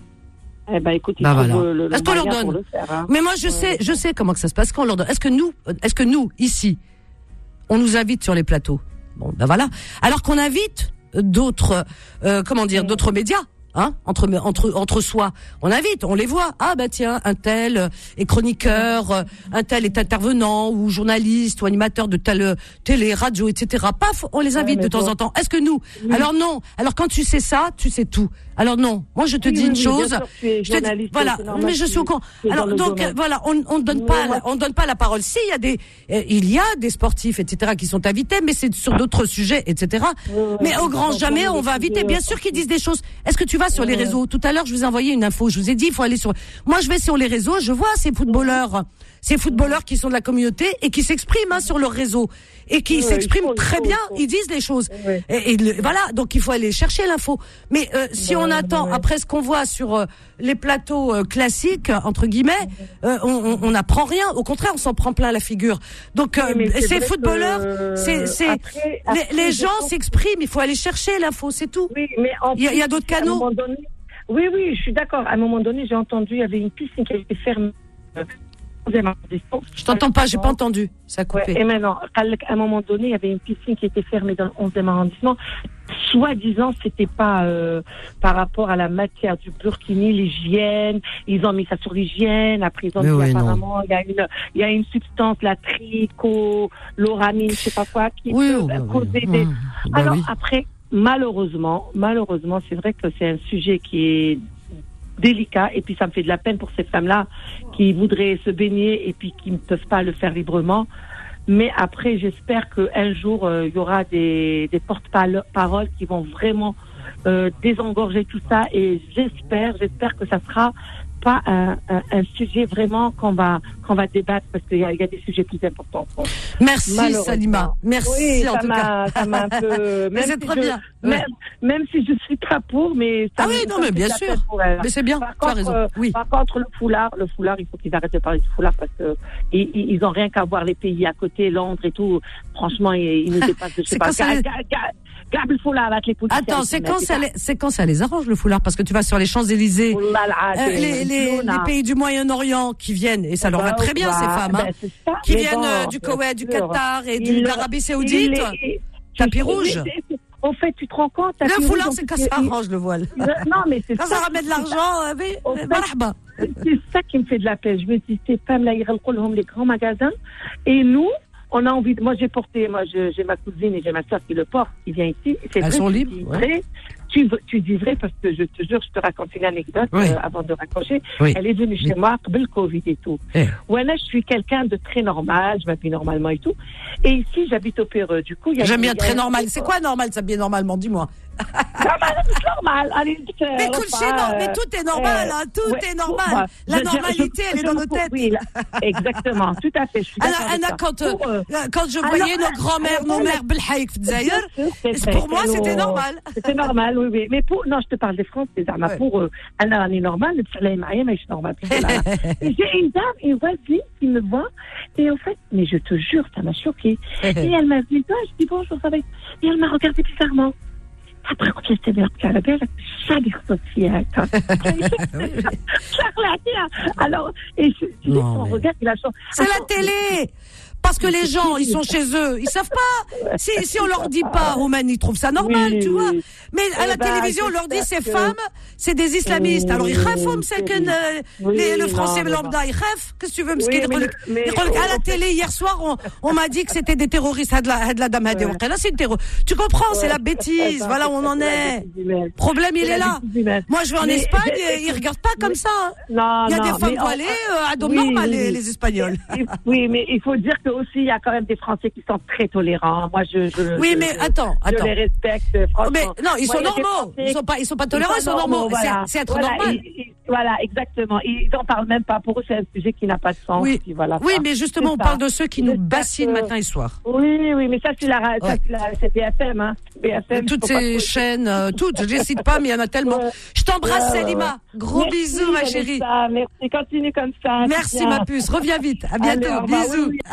Eh ben, écoute, il Bah faut voilà. le, le, le Est-ce qu'on leur moyen pour donne? le faire, hein. Mais moi, je sais, je sais comment que ça se passe. Est-ce qu'on leur donne? Est-ce que nous, est-ce que nous, ici, on nous invite sur les plateaux? Bon, ben voilà. Alors qu'on invite d'autres, euh, comment dire, d'autres médias. Hein, entre entre entre soi, on invite, on les voit. Ah bah tiens, un tel euh, est chroniqueur, euh, un tel est intervenant ou journaliste ou animateur de telle euh, télé, radio, et cetera. Paf, on les invite Ouais, de mais temps bon. en temps. Est-ce que nous? Oui. Alors non. Alors quand tu sais ça, tu sais tout. Alors non. Moi je te Oui, dis oui, une oui, chose. bien sûr, tu es Je te dis, journaliste, voilà. c'est normal, Mais je tu- suis au courant. tu es Alors dans le donc domaine. euh, voilà, on on donne Mais pas moi- la, on donne pas la parole. Si il y a des euh, il y a des sportifs, et cetera qui sont invités, mais c'est sur d'autres sujets, et cetera. Ouais, ouais, Mais au ouais, grand ouais, jamais ouais, on va ouais, inviter. ouais. Bien sûr qu'ils disent des choses. Est-ce que tu vas sur les Ouais. réseaux? Tout à l'heure, je vous ai envoyé une info. Je vous ai dit, il faut aller sur. Moi, je vais sur les réseaux. Je vois ces footballeurs, ces footballeurs qui sont de la communauté et qui s'expriment hein, sur leurs réseaux et qui Ouais, s'expriment il faut, il très faut, bien. il faut. Ils disent les choses. Ouais. Et, et le- voilà. Donc, il faut aller chercher l'info. Mais euh, si Ouais, on attend ouais. après ce qu'on voit sur euh, les plateaux euh, classiques entre guillemets, euh, on, on, on n'apprend rien. Au contraire, on s'en prend plein la figure. Donc, euh, Oui, mais c'est ces vrai footballeurs, que, c'est, c'est après- les, après, les je gens pense- s'expriment. Il faut aller chercher l'info. C'est tout. Oui, mais en Il y a- il y a plus, d'autres à un canaux. moment donné- Oui, oui, je suis d'accord. À un moment donné, j'ai entendu, il y avait une piscine qui a été fermée. euh, Je t'entends pas. J'ai pas entendu. Ça a Ouais, coupé. et maintenant, à un moment donné, il y avait une piscine qui était fermée dans le onzième arrondissement. Soi-disant, c'était pas euh, par rapport à la matière du burkini, l'hygiène. Ils ont mis ça sur l'hygiène. Après, ils ont Mais dit oui, non. apparemment, il y a une, il y a une substance, la tricholoramine, je sais pas quoi, qui Oui, peut oui, oui. causer des. Mmh. Bah Alors oui. après, malheureusement, malheureusement, c'est vrai que c'est un sujet qui est délicat et puis ça me fait de la peine pour ces femmes-là qui voudraient se baigner et puis qui ne peuvent pas le faire librement. Mais après, j'espère qu'un jour, euh, il y aura des, des porte-paroles qui vont vraiment euh, désengorger tout ça et j'espère, j'espère que ça sera pas un, un, un sujet vraiment qu'on va qu'on va débattre parce qu'il y a, il y a des sujets plus importants. Merci Malheureusement. Salima. Merci Oui, en ça tout m'a, cas. ça m'a un peu. Mais même c'est si très je- bien. Même, Ouais. même si je suis pas pour, mais. Ça Ah me- oui, ça non, me mais fait bien de la sûr. peine pour elle. Mais c'est bien. Par Tu as contre, raison. euh, Oui. Par contre, le foulard, le foulard, il faut qu'ils arrêtent de parler du foulard parce que ils, ils ils ont rien qu'à voir les pays à côté, Londres et tout. Franchement, ils, ils nous dépassent. Je sais C'est pas. quand ça- Ga- Ga- Ga- كعب الفولار هات لي بوليس. Attends, c'est quand ça les, c'est quand ça les arrange le foulard parce que tu vas sur les Champs-Élysées, euh, les, les, les pays du Moyen-Orient qui viennent et ça leur va très bien ces femmes, hein, ben, ça, qui mais viennent bon, euh, du Koweït, du sûr. Qatar et Il de l'Arabie Saoudite. Les, tapis rouge. En fait, tu te rends compte. Le foulard, c'est quand ça arrange le voile. Non, mais c'est quand ça. ça ramène de l'argent, oui, marhaba. C'est ça qui me fait de la peine. Je me dis, ces femmes-là, ils reculent les grands magasins. Et nous, on a envie de... Moi, j'ai porté... Moi, je, j'ai ma cousine et j'ai ma soeur qui le porte, qui vient ici. C'est Elles vrai, sont tu libres, dis ouais. vrai, tu, tu dis vrai parce que je te jure, je te raconte une anecdote Oui. euh, avant de raccrocher. Oui. Elle est venue chez moi, après le Covid et tout. Eh. Ouais, là, je suis quelqu'un de très normal, je m'habille normalement et tout. Et ici, j'habite au Péreux. Du coup, il y a... J'aime bien il y a- très normal. C'est quoi normal, s'habiller normalement, dis-moi. Normal, c'est normal. Allez, euh, Mais écoute, repas, chez non, mais euh, tout est normal, hein, tout ouais, est pour normal. moi. La Je- je- normalité, je- elle est je dans me nos pour- têtes. Oui, là, exactement, tout à fait. Je suis Alors, d'accord avec Anna, ça. quand, euh, Pour, euh, quand je alors, voyais nos grands-mères, nos alors, mères, Belhaïk, Fdzaïr, bien sûr, c'est vrai, pour moi, c'est c'était nos- normal. C'était normal, oui, oui. Mais pour, non, je te parle des Français, Zama. Ouais. Pour eux, Anna, elle est normale, le Psaleh Maïa, mais je suis normale. Et j'ai une dame, une voisine qui me voit, et en fait, mais je te jure, ça m'a choquée. Et elle m'a dit, toi, je dis bonjour, ça va. Et elle m'a regardé bizarrement. Après, quand j'étais bien à la belle, j'allais ressortir. Alors, et je, tu dis, Non, son mais- regard, il a changé. C'est la télé. Parce que les gens, ils sont chez eux, ils savent pas. Si, si on leur dit pas, Roumanie, ils trouvent ça normal, Oui, tu vois. oui. Mais à Eh la ben, télévision, on leur dit ces j'espère que- femmes, c'est des islamistes. Alors ils Oui, rêvent, c'est que euh, oui, les- le non, français mais lambda, ils rêvent. Qu'est-ce que tu veux me Oui, skier mais le- mais- À la télé, hier soir, on, on m'a dit que c'était des terroristes. Had la, had la dame, had Ouais. Là, c'est une terror. Tu comprends, c'est Ouais. la bêtise. Ouais, Voilà où on en c'est la est. bêtise humaine. Problème, il C'est est la là. bêtise humaine. Moi, je vais en Mais- Espagne, mais- et ils regardent pas comme ça. hein. Non, Il y a non, des femmes mais on- voilées, euh, à dos Oui, normal, oui, les, oui. les Espagnols. Oui, mais il faut dire que aussi il y a quand même des Français qui sont très tolérants. Moi, je, je Oui, je- mais je- attends, je attends. les respecte, franchement. Mais non, ils Moi, sont il y a des normaux. Français Ils sont pas, ils sont pas qui tolérants, ils sont normaux. voilà. C'est, c'est être Voilà, normal. ils- ils- voilà, exactement. Ils en parlent même pas. Pour eux, c'est un sujet qui n'a pas de sens. Oui, Puis voilà, oui, ça. mais justement, C'est on ça. parle de ceux qui nous J'espère bassinent que- matin et soir. Oui, oui, mais ça c'est la, ça, Ouais. c'est la, c'est B F M, hein. B F M. Toutes faut pas ces trop- chaînes, euh, toutes, je les cite pas, mais il y en a tellement. Ouais. Je t'embrasse, Ouais, ouais, Selima. ouais. Gros Merci, bisous, ma Vanessa, chérie. Merci, continue comme ça. Merci, Bien. ma puce. Reviens vite. À bientôt. Allez, au revoir. Bisous. Oui,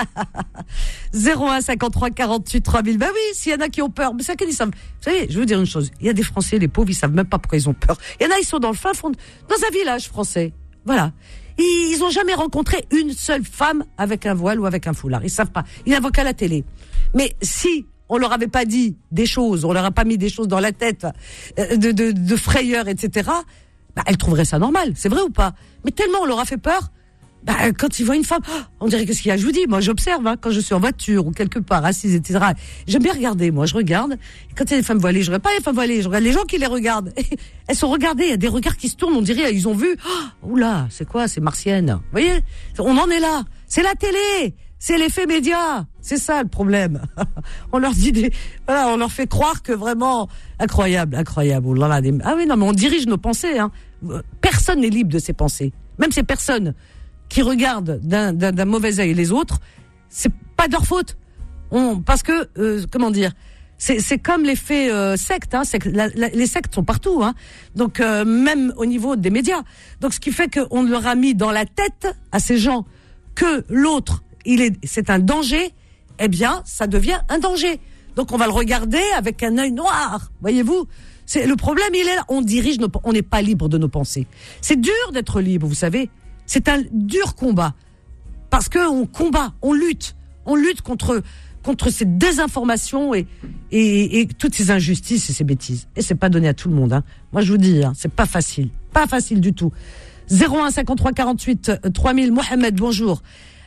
zéro un cinquante-trois quarante-huit trois mille. Ben oui, s'il y en a qui ont peur, mais c'est qu'ils savent. Vous savez, je veux dire une chose. Il y a des Français, les pauvres, ils savent même pas pourquoi ils ont peur. Il y en a, ils sont dans le fin fond, de- dans un village français. Voilà. Ils, ils ont jamais rencontré une seule femme avec un voile ou avec un foulard. Ils savent pas. Ils n'invoquent à la télé. Mais si on leur avait pas dit des choses, on leur a pas mis des choses dans la tête, euh, de, de, de frayeur, et cetera, bah, elles trouveraient ça normal. C'est vrai ou pas? Mais tellement on leur a fait peur, bah, quand ils voient une femme, oh, on dirait qu'est-ce qu'il y a. Je vous dis, moi, j'observe, hein, quand je suis en voiture ou quelque part, assise, et cetera. J'aime bien regarder, moi, je regarde. Et quand il y a des femmes voilées, je regarde pas les femmes voilées, je regarde les gens qui les regardent. Elles sont regardées, il y a des regards qui se tournent, on dirait, ils ont vu, oh, oula, c'est quoi, c'est martienne. Vous voyez? On en est là. C'est la télé. C'est l'effet média. C'est ça, le problème. On leur dit des, voilà, on leur fait croire que vraiment, incroyable, incroyable. Oh là là, des... Ah oui, non, mais on dirige nos pensées, hein. Personne n'est libre de ses pensées. Même ces personnes qui regardent d'un, d'un, d'un mauvais œil les autres, c'est pas de leur faute. On, parce que, euh, comment dire, c'est, c'est comme l'effet euh, secte. Hein, c'est que la, la, les sectes sont partout. Hein, donc euh, même au niveau des médias. Donc ce qui fait qu'on leur a mis dans la tête à ces gens que l'autre, il est, c'est un danger. Eh bien, ça devient un danger. Donc on va le regarder avec un œil noir. Voyez-vous. C'est le problème, il est là. On dirige, nos, on n'est pas libre de nos pensées. C'est dur d'être libre, vous savez. C'est un dur combat parce que on combat, on lutte, on lutte contre contre ces désinformations et et, et toutes ces injustices et ces bêtises. Et c'est pas donné à tout le monde. Hein. Moi, je vous dis, hein, c'est pas facile, pas facile du tout. zéro un cinquante-trois quarante-huit trois mille. Mohamed, bonjour.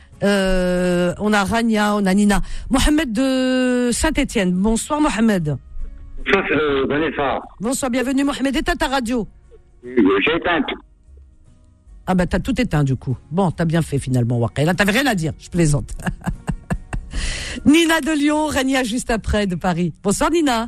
Euh, on a Rania, on a Nina. Mohamed de Saint-Étienne. Bonsoir, Mohamed. Ça, c'est euh, Vanessa. Bonsoir, bienvenue, Mohamed. Éteins ta radio. J'ai éteint. Ah bah t'as tout éteint du coup. Bon, t'as bien fait finalement, Waqay. Là, t'avais rien à dire, je plaisante. Nina de Lyon, Rania juste après de Paris. Bonsoir Nina.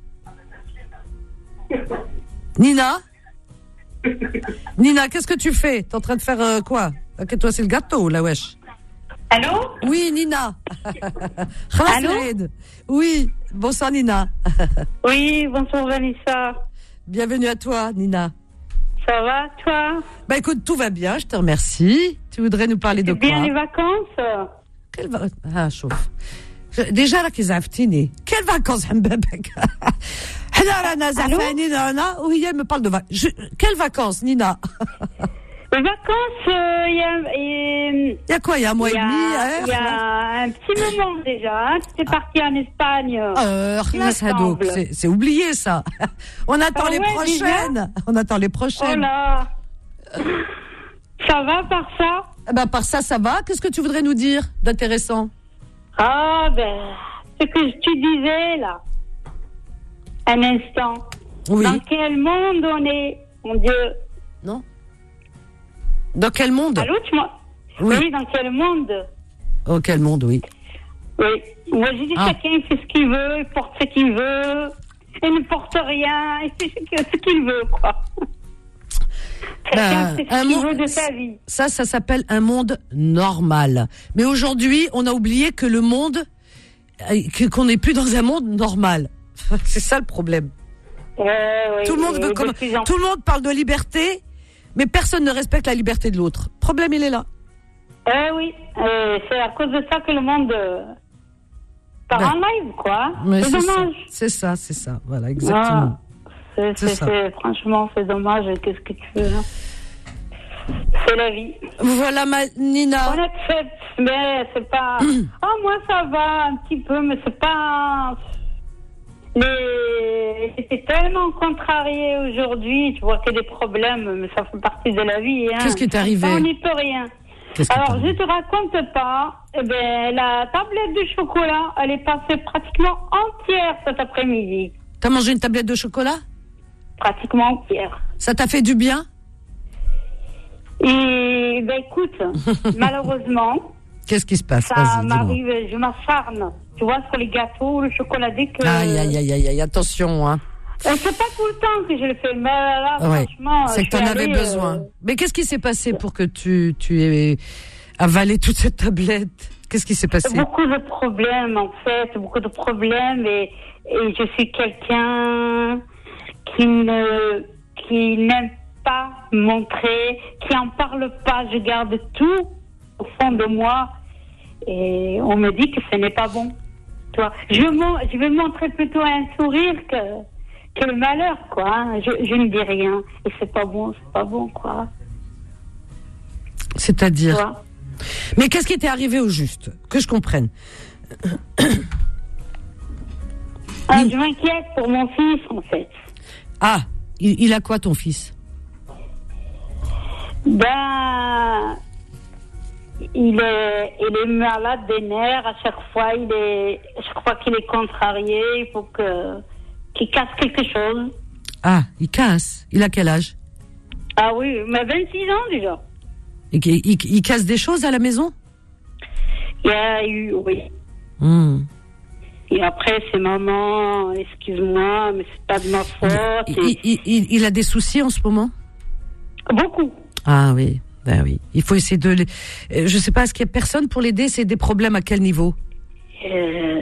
Nina Nina, qu'est-ce que tu fais? T'es en train de faire euh, quoi? Ok, toi c'est le gâteau, là, wesh. Allô? Oui, Nina. Allô? Oui, bonsoir Nina. Oui, bonsoir Vanessa. Bienvenue à toi, Nina. Ça va, toi? Bah écoute, tout va bien, je te remercie. Tu voudrais nous parler de C'est bien quoi? les vacances? Quelle va... Ah, chauffe. déjà là qu'ils aftini. Quelles vacances Mbabek? Hna rana zafani rana ou il me parle de vacances. Quelles vacances Nina? Les vacances, il euh, y, y a quoi? Il y a un mois et demi. Il y a un petit moment déjà. Hein. C'était parti en Espagne. Euh, c'est, c'est oublié ça. On attend ah les ouais, prochaines. Déjà? On attend les prochaines. Oh là. Ça va par ça? Eh ben, par ça, ça va. Qu'est-ce que tu voudrais nous dire d'intéressant? Ah ben, ce que tu disais là, un instant. Oui. Dans quel monde on est, mon Dieu? Non. Dans quel monde? Allô, tu m'as... Oui. oui, dans quel monde? Oh, quel monde, oui. Oui. Moi, j'ai dit ah. chacun fait ce qu'il veut, il porte ce qu'il veut, il ne porte rien, il fait ce qu'il veut, quoi. Chacun fait ce qu'il veut de sa vie. Ça, ça s'appelle un monde normal. Mais aujourd'hui, on a oublié que le monde, que, qu'on n'est plus dans un monde normal. C'est ça le problème. Euh, oui, tout le monde veut comme... en... tout le monde parle de liberté, mais personne ne respecte la liberté de l'autre. Le problème, il est là. Eh oui, euh, c'est à cause de ça que le monde euh, part ben, en live, quoi. C'est, c'est dommage. Ça, c'est ça, c'est ça. Voilà, exactement. Ah, c'est, c'est, c'est, c'est, franchement, c'est dommage. Qu'est-ce que tu veux, hein? C'est la vie. Voilà, ma Nina. On accepte, mais c'est pas... Ah, oh, moi, ça va un petit peu, mais c'est pas... Les... J'étais tellement contrariée aujourd'hui, tu vois qu'il y a des problèmes, mais ça fait partie de la vie. Hein. Qu'est-ce qui t'est arrivé? On n'y peut rien. Alors, je te raconte pas, eh ben, la tablette de chocolat, elle est passée pratiquement entière cet après-midi. T'as mangé une tablette de chocolat? Pratiquement entière. Ça t'a fait du bien? Et, ben, écoute, malheureusement... Qu'est-ce qui se passe? Ça Vas-y, m'arrive, dis-moi. Je m'acharne. Tu vois, sur les gâteaux, le chocoladé que... Aïe, aïe, aïe, aïe, aïe, attention, hein. C'est pas tout le temps que je le fais, mais là, ouais. franchement... C'est que t'en avais besoin. Euh... Mais qu'est-ce qui s'est passé pour que tu, tu aies avalé toute cette tablette? Qu'est-ce qui s'est passé? Beaucoup de problèmes, en fait, beaucoup de problèmes, et, et je suis quelqu'un qui ne, qui n'aime pas montrer, qui en parle pas, je garde tout au fond de moi, et on me dit que ce n'est pas bon. Tu vois, je, je vais montrer plutôt un sourire que, que le malheur, quoi. Je, je ne dis rien, et c'est pas bon, c'est pas bon, quoi. C'est-à-dire? Mais qu'est-ce qui t'est arrivé au juste? Que je comprenne. Ah, je m'inquiète pour mon fils, en fait. Ah, il, il a quoi, ton fils? Ben... Il est, il est malade des nerfs. À chaque fois, il est, je crois qu'il est contrarié. Il faut que, qu'il casse quelque chose. Ah, il casse. Il a quel âge? Ah oui, mais vingt-six ans déjà. Et il, il, il casse des choses à la maison? Il y a eu, oui. Mmh. Et après, c'est maman, excuse-moi, mais c'est pas de ma faute. Il, il, il, il a des soucis en ce moment? Beaucoup. Ah oui. Ben oui, il faut essayer de... Je sais pas, est-ce qu'il y a personne pour l'aider? C'est des problèmes à quel niveau? euh,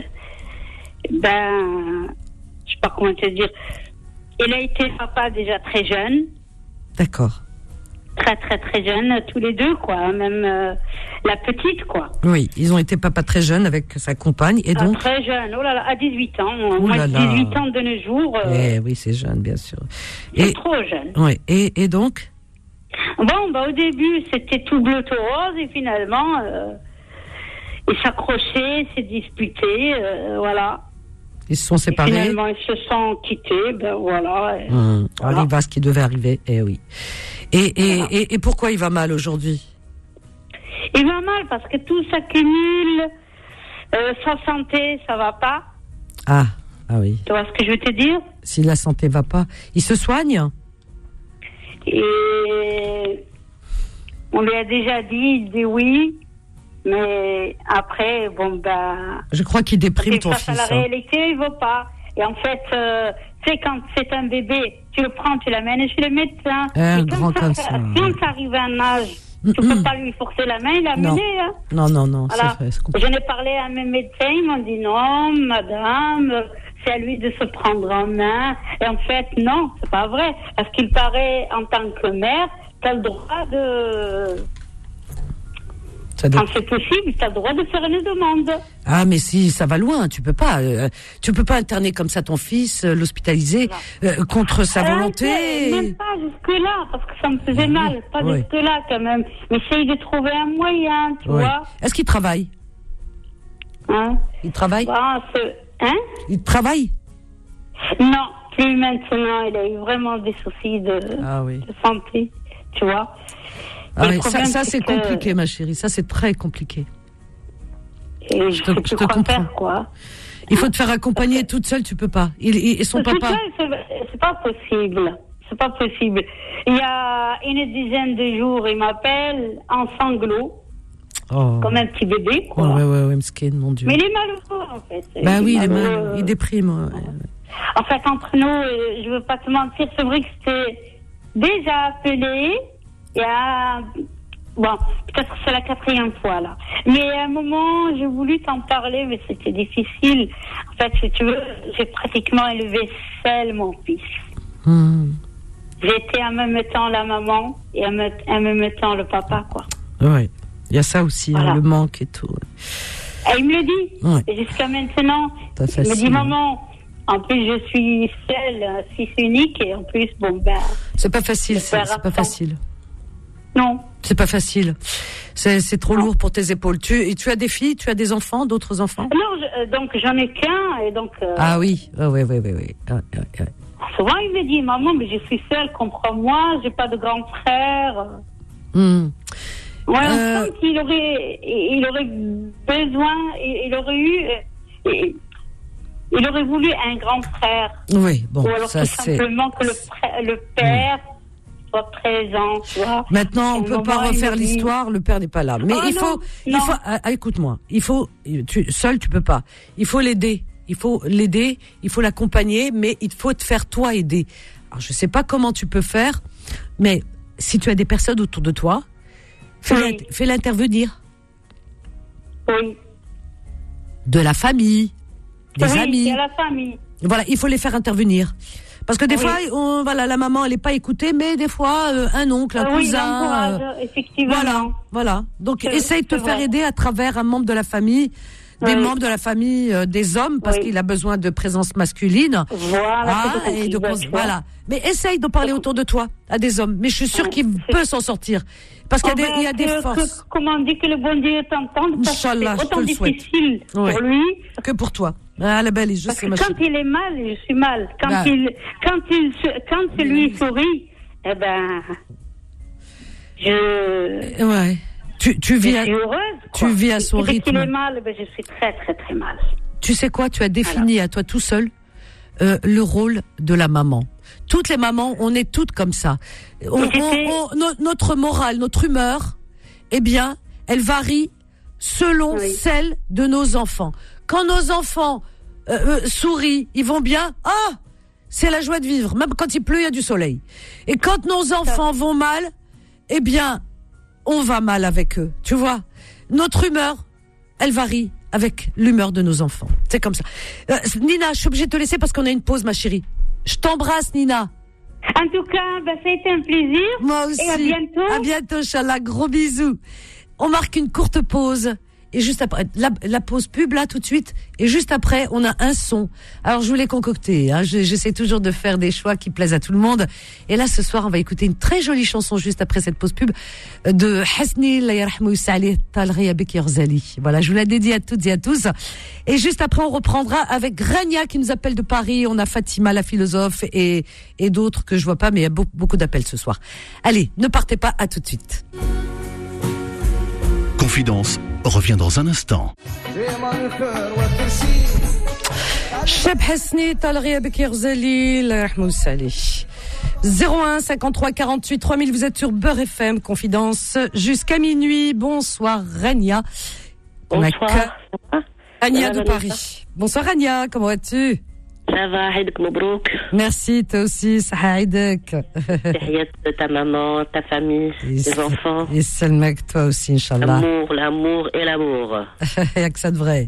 Ben, je sais pas comment te dire. Il a été papa déjà très jeune. D'accord. Très très très jeune, tous les deux, quoi. Même euh, la petite, quoi. Oui, ils ont été papa très jeune avec sa compagne, et donc... Ah, très jeune, oh là là, à dix-huit ans. Oh Moi, là là. dix-huit ans de nos jours. Euh, eh oui, c'est jeune, bien sûr. C'est et... trop jeune. Oui, et, et donc? Bon, bah, au début, c'était tout bleu, tout rose, et finalement, euh, ils s'accrochaient, s'est disputés, euh, voilà. Ils se sont séparés. Et finalement, ils se sont quittés, ben voilà. Et, mmh. voilà. Alors, il va ce qui devait arriver, eh oui. Et, et, voilà. et, et pourquoi il va mal aujourd'hui? Il va mal parce que tout s'accumule, euh, sa santé, ça va pas. Ah, ah oui. Tu vois ce que je veux te dire? Si la santé va pas, il se soigne? Et on lui a déjà dit, il dit oui, mais après, bon, ben... Je crois qu'il déprime ton fils. Face à la hein. réalité, il veut pas. Et en fait, euh, tu sais, quand c'est un bébé, tu le prends, tu l'amènes chez le médecin. Un et grand quand ça, comme ça. Quand ça arrive à un âge, tu peux pas lui forcer la main, l'amener. Hein. Non, non, non, voilà. c'est vrai. C'est J'en ai parlé à mes médecins, ils m'ont dit non, madame, c'est à lui de se prendre en main. Et en fait, non, c'est pas vrai. Parce qu'il paraît, en tant que mère, t'as le droit de... Ça doit... Quand c'est possible, tu as le droit de faire une demande. Ah, mais si, ça va loin, tu peux pas. Euh, tu peux pas interner comme ça ton fils, euh, l'hospitaliser euh, contre sa volonté. Euh, même pas jusque-là, parce que ça me faisait mal. Pas oui. jusque-là, quand même. Mais essaye de trouver un moyen, tu oui. vois. Est-ce qu'il travaille? Hein? Il travaille? Bah, hein? Il travaille? Non, plus maintenant. Il a eu vraiment des soucis de, ah, oui. de santé, tu vois. Ah oui, ça, ça c'est, c'est que... compliqué, ma chérie. Ça, c'est très compliqué. Et je te, je te comprends. Faire, quoi. Il faut te faire accompagner toute seule, tu peux pas. Il, il, et son toute papa. Seule, c'est, c'est pas possible. C'est pas possible. Il y a une dizaine de jours, il m'appelle en sanglots. Oh. Comme un petit bébé, quoi. Oh, ouais, ouais, ouais, m'skin, mon Dieu. Mais il est malheureux, en fait. Bah il oui, il est mal, il déprime. Ouais. En fait, entre nous, je veux pas te mentir, c'est vrai que c'était déjà appelé. Il y a, bon, peut-être que c'est la quatrième fois, là. Mais à un moment, j'ai voulu t'en parler, mais c'était difficile. En fait, si tu veux, j'ai pratiquement élevé seul mon fils. Mmh. J'étais en même temps la maman et en même temps le papa, quoi. Oui, il y a ça aussi, voilà. hein, le manque et tout. Et il me le dit. Ouais. Et jusqu'à maintenant, il me dit, maman, en plus, je suis seule, fils unique, et en plus, bon, ben... C'est pas facile, c'est, c'est pas facile. Non. C'est pas facile. C'est, c'est trop non. lourd pour tes épaules. Tu, et tu as des filles, tu as des enfants, d'autres enfants? Non, je, donc j'en ai qu'un, et donc... Euh, ah oui, oh, oui, oui, oui, oui. Ah, ah, ah. Souvent, il me dit, maman, mais je suis seule, comprends-moi, j'ai pas de grand frère. Mmh. Ouais, euh... on qu'il aurait, il aurait besoin, il aurait eu... Il aurait voulu un grand frère. Oui, bon, ou alors ça tout c'est... simplement que le, le père... Mmh. soit présent, tu vois. Maintenant, on peut pas refaire l'histoire, le père n'est pas là. Mais oh il non, faut, il non. faut, ah, écoute-moi, il faut, tu, seul tu peux pas. Il faut l'aider, il faut l'aider, il faut l'accompagner, mais il faut te faire toi aider. Alors je sais pas comment tu peux faire, mais si tu as des personnes autour de toi, fais-les, oui. fais-les intervenir. Oui. De la famille, des oui, amis. de la famille. Voilà, il faut les faire intervenir. Parce que des oui. fois, on, voilà, la maman, elle n'est pas écoutée, mais des fois, euh, un oncle, un oui, cousin. Euh, effectivement. Voilà, voilà. Donc, c'est, essaye de te faire vrai. aider à travers un membre de la famille, des oui. membres de la famille, euh, des hommes, parce oui. qu'il a besoin de présence masculine. Voilà. Ah, et de, voilà. Mais essaye de parler autour de toi à des hommes. Mais je suis sûre oui, qu'il c'est... peut s'en sortir. Parce qu'il y a des, il y a des que, forces. Que, comment on dit que le bon Dieu t'entende, parce Inch'Allah, que c'est autant difficile ouais. pour lui. Que pour toi. Ah, la belle, je parce sais, que ma quand chérie. il est mal, je suis mal. Quand bah. il, quand il, quand celui sourit, eh ben, je. Ouais. Tu, tu vis je à, suis heureuse. Tu quoi. vis à son et rythme. Quand il est mal, ben, je suis très, très, très mal. Tu sais quoi, tu as défini Alors. à toi tout seul euh, le rôle de la maman. Toutes les mamans, on est toutes comme ça. On, on, on, no, notre morale, notre humeur, eh bien, elle varie selon oui. celle de nos enfants. Quand nos enfants euh, euh, sourient, ils vont bien. Ah, oh, c'est la joie de vivre. Même quand il pleut, il y a du soleil. Et quand nos enfants vont mal, eh bien, on va mal avec eux. Tu vois, notre humeur, elle varie avec l'humeur de nos enfants. C'est comme ça. Euh, Nina, je suis obligée de te laisser parce qu'on a une pause, ma chérie. Je t'embrasse, Nina. En tout cas, bah, ça a été un plaisir. Moi aussi. Et à bientôt. À bientôt, Inch'Allah. Gros bisous. On marque une courte pause. Et juste après, la, la pause pub, là, tout de suite. Et juste après, on a un son. Alors, je voulais concocter, hein. J'essaie toujours de faire des choix qui plaisent à tout le monde. Et là, ce soir, on va écouter une très jolie chanson juste après cette pause pub de Hasni, Allah yarhamou Salih Talriya Beki Orzali. Voilà, je vous la dédie à toutes et à tous. Et juste après, on reprendra avec Rania qui nous appelle de Paris. On a Fatima, la philosophe, et, et d'autres que je vois pas, mais il y a beaucoup, beaucoup d'appels ce soir. Allez, ne partez pas, à tout de suite. Confidence revient dans un instant. Cheb Hasni, Talriya Beki Orzali, Allah yarhamou Salih. zéro un cinquante-trois quarante-huit trois mille, vous êtes sur Beurre F M, Confidence, jusqu'à minuit. Bonsoir, Rania. Bonsoir. Rania de Paris. Bonsoir, Rania, comment vas-tu? Ça va, Haïdek Mabrouk. Merci, toi aussi, Haïdek. Tahiyat de ta maman, ta famille, tes enfants. Et c'est le mec, toi aussi, Inch'Allah. L'amour, l'amour et l'amour. Il n'y a que ça de vrai.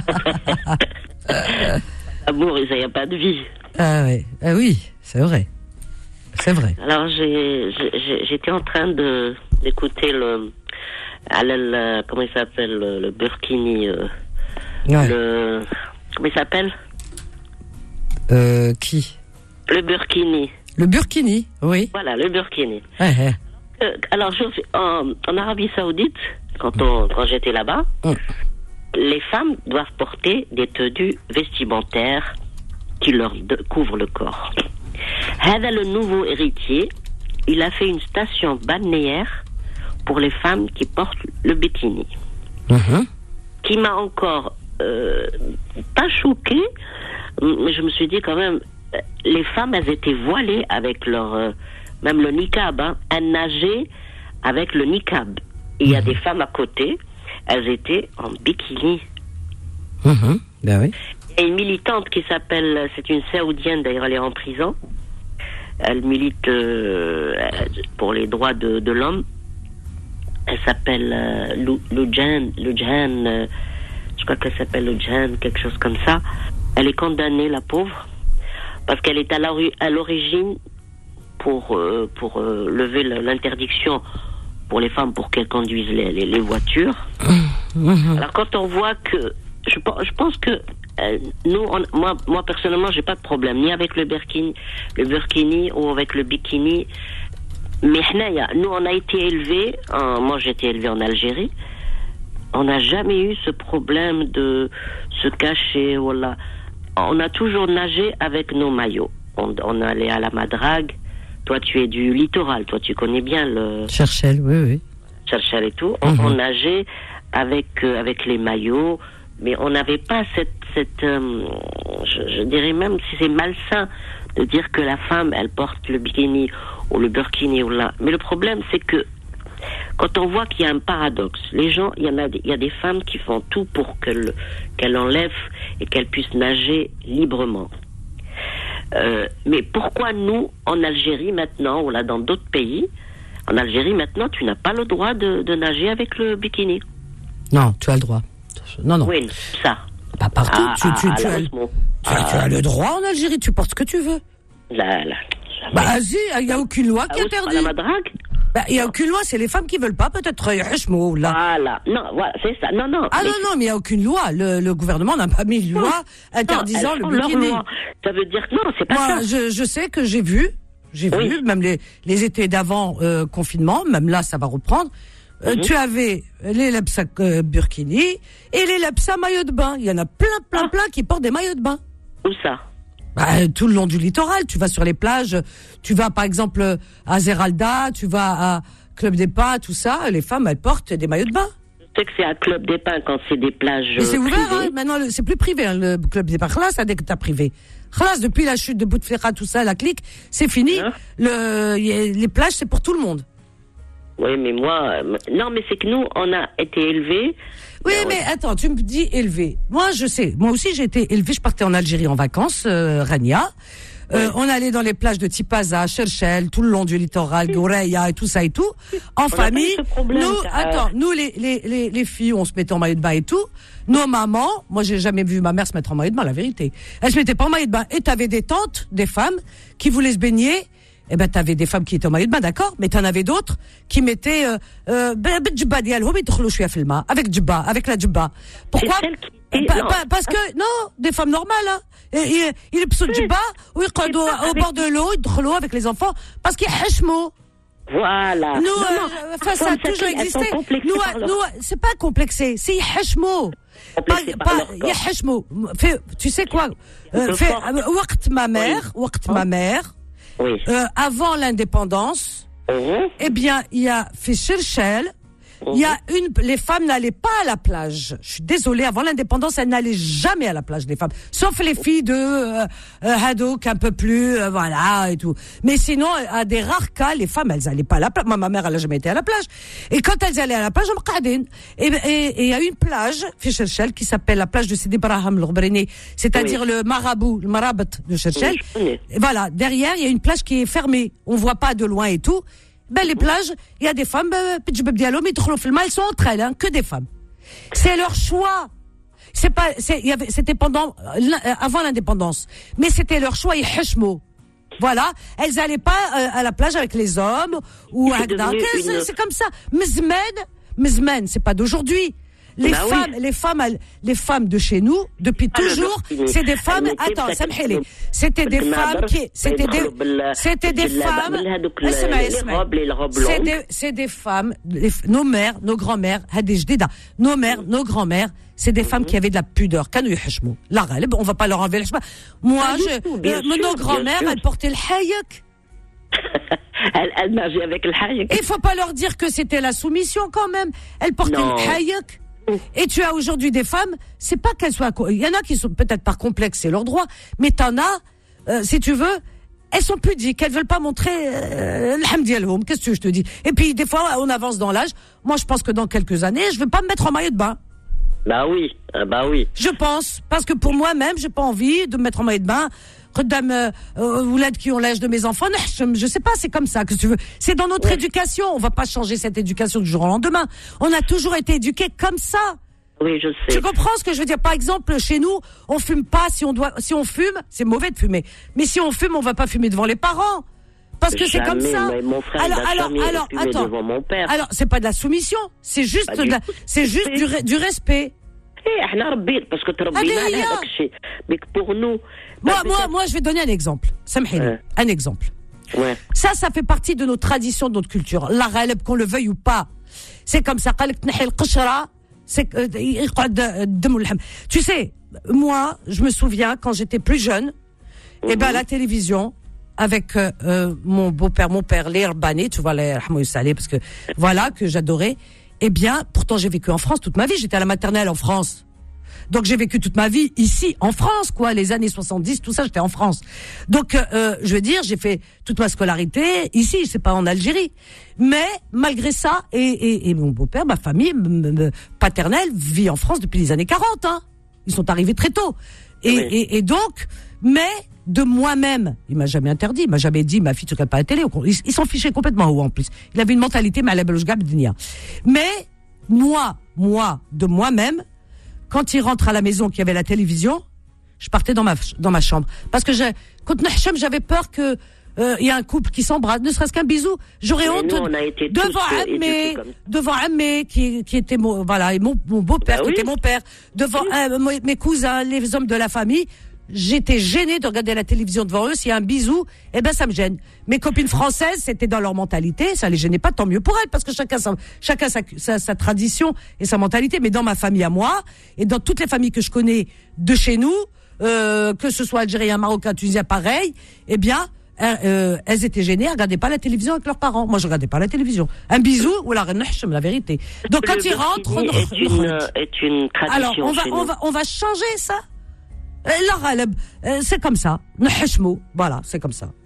L'amour, il n'y a pas de vie. Ah oui, ah oui, c'est vrai. C'est vrai. Alors, j'ai, j'ai, j'étais en train de, d'écouter le, le, comment il s'appelle, le, le burkini, euh, ouais. le, comment il s'appelle? Euh, qui? Le burkini. Le burkini, oui. Voilà, le burkini. Ouais, ouais. Euh, alors, je, en, en Arabie Saoudite, quand, on, quand j'étais là-bas, mm. les femmes doivent porter des tenues vestimentaires qui leur de, couvrent le corps. Hada, le nouveau héritier, il a fait une station balnéaire pour les femmes qui portent le bikini. Mm-hmm. Qui m'a encore euh, pas choquée, mais je me suis dit quand même, les femmes, elles étaient voilées avec leur... Euh, même le niqab, hein, elles nageaient avec le niqab. Et il y a des femmes à côté, elles étaient en bikini. Mmh, ben oui. Et une militante qui s'appelle, c'est une Saoudienne d'ailleurs, elle est en prison. Elle milite euh, pour les droits de, de l'homme. Elle s'appelle euh, Lujan, Lujan, euh, je crois qu'elle s'appelle Lujan, quelque chose comme ça. Elle est condamnée, la pauvre, parce qu'elle est à, la, à l'origine pour, euh, pour euh, lever l'interdiction pour les femmes pour qu'elles conduisent les, les, les voitures. Mmh. Alors quand on voit que, je, je pense que euh, nous, on, moi, moi personnellement, j'ai pas de problème ni avec le burkini, le burkini ou avec le bikini. Mais nous, on a été élevés, en, moi j'ai été élevée en Algérie, on n'a jamais eu ce problème de se cacher, voilà. On a toujours nagé avec nos maillots. On, on allait à la Madrague. Toi, tu es du littoral. Toi, tu connais bien le... Cherchel, oui, oui. Cherchel et tout. On, mm-hmm. on nageait avec, euh, avec les maillots, mais on n'avait pas cette... cette euh, je, je dirais même si c'est malsain de dire que la femme, elle porte le bikini ou le burkini ou là. Mais le problème, c'est que quand on voit qu'il y a un paradoxe, les gens, il y en a, il y a des femmes qui font tout pour qu'elles, qu'elles enlèvent et qu'elles puissent nager librement. Euh, mais pourquoi nous, en Algérie maintenant, ou là dans d'autres pays, en Algérie maintenant, tu n'as pas le droit de, de nager avec le bikini? Non, tu as le droit. Non, non. Oui, ça. Pas partout. À, tu, tu, à, tu, à as, tu, as, tu as le droit en Algérie, tu portes ce que tu veux. Là, là. Bah, vas-y, il n'y a aucune loi qui interdit. La Madrague? Bah, il n'y a aucune loi, c'est les femmes qui veulent pas, peut-être, Hachmo, là. Voilà. Non, voilà, c'est ça. Non, non. Ah, mais... non, non, mais il n'y a aucune loi. Le, le gouvernement n'a pas mis de loi non, interdisant non, le bikini. Ça veut dire que non, c'est pas Moi, ça. Je, je sais que j'ai vu, j'ai oui. vu, même les, les étés d'avant, euh, confinement, même là, ça va reprendre. Euh, mm-hmm. Tu avais les lapsa euh, burkini et les lapsa maillot de bain. Il y en a plein, plein, ah. plein qui portent des maillots de bain. Où ça? Bah, tout le long du littoral. Tu vas sur les plages, tu vas par exemple à Zeralda, tu vas à Club des Pins, tout ça. Les femmes, elles portent des maillots de bain. Je sais que c'est à Club des Pins quand c'est des plages. Mais c'est ouvert, privées. Hein, maintenant, c'est plus privé, hein, le Club des Pins. Là, ça dès que t'as privé. Là, depuis la chute de Bouteflika, tout ça, la clique, c'est fini. Hein? Le, y a, les plages, c'est pour tout le monde. Oui, mais moi, non, mais c'est que nous, on a été élevés. Oui, ben, mais ouais. attends, tu me dis élevé. Moi, je sais. Moi aussi, j'ai été élevée. Je partais en Algérie en vacances, euh, Rania. Euh, ouais. On allait dans les plages de Tipaza, Cherchel, tout le long du littoral, Goureya et tout ça et tout. En on famille. Problème, nous, ça. attends, nous, les, les, les, les filles, on se mettait en maillot de bain et tout. Nos mamans, moi, j'ai jamais vu ma mère se mettre en maillot de bain, la vérité. Elle se mettait pas en maillot de bain. Et t'avais des tantes, des femmes, qui voulaient se baigner. Eh ben, t'avais des femmes qui étaient en maillot de bain, d'accord, mais t'en avais d'autres qui mettaient, euh, euh, avec djibba, avec la djibba. Pourquoi? Qui... Pa, pa, parce que, non, des femmes normales, hein. Ils, ils, ils psou djibba, ou ils qadou au bord de l'eau, ils drôlent avec les enfants, parce qu'ils hachmo. Voilà. Nous, non, euh, enfin, ça a toujours existé. Nous, nous, c'est pas complexé, c'est hachmo. Pas, pas, hachmo. Tu sais quoi? Euh, fait, waqt ma mère, waqt ma mère, oui. Euh, avant l'indépendance, mmh. eh bien, il y a fait Cherchel, il mmh. y a une, les femmes n'allaient pas à la plage. Je suis désolée, avant l'indépendance, elles n'allaient jamais à la plage, les femmes. Sauf les filles de, euh, euh, Hadouk, un peu plus, euh, voilà, et tout. Mais sinon, à des rares cas, les femmes, elles allaient pas à la plage. Moi, ma mère, elle a jamais été à la plage. Et quand elles allaient à la plage, on me et, et, et il y a une plage, fait Cherchel, qui s'appelle la plage de Sidi Braham, l'Orbréné, c'est-à-dire oui. le marabout, le marabat de Cherchel. Oui, et voilà. Derrière, il y a une plage qui est fermée. On voit pas de loin et tout. Ben, les plages, il y a des femmes, elles sont entre elles, hein, que des femmes. C'est leur choix. C'est pas, c'est, il y avait, c'était pendant, avant l'indépendance. Mais c'était leur choix, ils hachmo. Voilà. Elles allaient pas euh, à la plage avec les hommes, ou à Gdańsk. C'est, c'est comme ça. Mezmed, Mezmen, c'est pas d'aujourd'hui. Les bah femmes, oui. les femmes, elles, les femmes de chez nous, depuis Ah, toujours, le c'est des femmes. elle Attends, était samhili. peut-être- C'était des بالنظر femmes qui, c'était des, يدخلوا c'était des بالجلابة، femmes. من هذوك اسمع، les اسمع. robes les robes C'est longues. des, c'est des femmes, les- nos mères, nos grand-mères, هذه جديدة. nos mères, nos grand-mères, c'est des femmes qui avaient de la pudeur. كانوا يحشموا. لا غالب, on va pas leur enlever le chemin. Moi, Pas du je, tout, bien euh, sûr, nos bien grand-mères, sûr. elles portaient le hayek. elle, elle nageait avec le hayek. Et il faut pas leur dire que c'était la soumission quand même. Elles portaient Non. le hayek. Et tu as aujourd'hui des femmes, c'est pas qu'elles soient, il y en a qui sont peut-être par complexe, c'est leur droit, mais t'en as, euh, si tu veux, elles sont pudiques, elles veulent pas montrer euh, l'ham dialhom, qu'est-ce que je te dis. Et puis des fois, on avance dans l'âge. Moi, je pense que dans quelques années, je vais pas me mettre en maillot de bain. Bah oui, ah bah oui. Je pense, parce que pour moi-même, j'ai pas envie de me mettre en maillot de bain. Redame, euh, ou l'aide qui ont l'âge de mes enfants, je, je sais pas, c'est comme ça que tu veux. C'est dans notre Ouais. éducation. On va pas changer cette éducation du jour au lendemain. On a toujours été éduqués comme ça. Oui, je sais. Tu comprends ce que je veux dire? Par exemple, chez nous, on fume pas. Si on doit, si on fume, c'est mauvais de fumer. Mais si on fume, on va pas fumer devant les parents. Parce que c'est Jamais, comme ça. mais mon frère, alors, il a alors, jamais alors, fumé attends. devant mon père. Alors, c'est pas de la soumission. C'est juste Pas de du la, tout. c'est juste du, re- du respect. Eh, احنا ربينا parce que تربينا هذه على هي. هذاك الشيء. Mais pour nous. Moi, bah, moi, peut-être- moi, je vais donner un exemple. Samhili. Ouais. Un exemple. Ouais. Ça, ça fait partie de nos traditions, de notre culture. La ghaleb, qu'on le veuille ou pas. C'est comme ça. قالك تنحي القشرة, c'est que, يقعد الدم واللحم. Tu sais, moi, je me souviens, quand j'étais plus jeune, eh ben, à la télévision, avec euh, euh, mon beau-père, mon père, les Herbani, tu vois, les Rahmou Salé, parce que, voilà, que j'adorais. Eh bien, pourtant, j'ai vécu en France toute ma vie. J'étais à la maternelle en France. Donc, j'ai vécu toute ma vie ici, en France, quoi. Les années soixante-dix, tout ça, j'étais en France. Donc, euh, je veux dire, j'ai fait toute ma scolarité ici, c'est pas en Algérie. Mais, malgré ça, et, et, et mon beau-père, ma famille m- m- paternelle vit en France depuis les années quarante, hein. Ils sont arrivés très tôt. Et, Oui. et, et donc, mais, de moi-même, il m'a jamais interdit, il m'a jamais dit, ma fille, tu regardes pas la télé. Il, il s'en fichait complètement, en plus. Il avait une mentalité, mais à la Belge Gabdinia. Mais, moi, moi, de moi-même, quand il rentre à la maison, qu'il y avait la télévision, je partais dans ma, dans ma chambre. Parce que j'ai, quand Nahcham, j'avais peur que, euh, il y a un couple qui s'embrasse, ne serait-ce qu'un bisou. J'aurais Mais honte nous, on a été devant tous, euh, Ammé, éduqués comme ça. devant Ammé, qui, qui était mon, voilà, et mon, mon beau-père, Bah qui oui. était mon père, devant euh, mes- mes cousins, les hommes de la famille. J'étais gênée de regarder la télévision devant eux. S'il y a un bisou, eh ben, ça me gêne. Mes copines françaises, c'était dans leur mentalité. Ça les gênait pas, tant mieux pour elles, parce que chacun sa, chacun sa, sa, sa tradition et sa mentalité. Mais dans ma famille à moi, et dans toutes les familles que je connais de chez nous, euh, que ce soit algérien, marocain, tunisien, pareil, eh bien, euh, euh, elles étaient gênées, elles regardaient pas la télévision avec leurs parents. Moi, je regardais pas la télévision. Un bisou, ou la renouche, la vérité. Donc, quand Le ils rentrent, burkini est une, est une tradition alors, on va, chez on nous. va, on va changer ça. Euh, La ghaleb, euh, c'est comme ça. Nahchmou, voilà, c'est comme ça.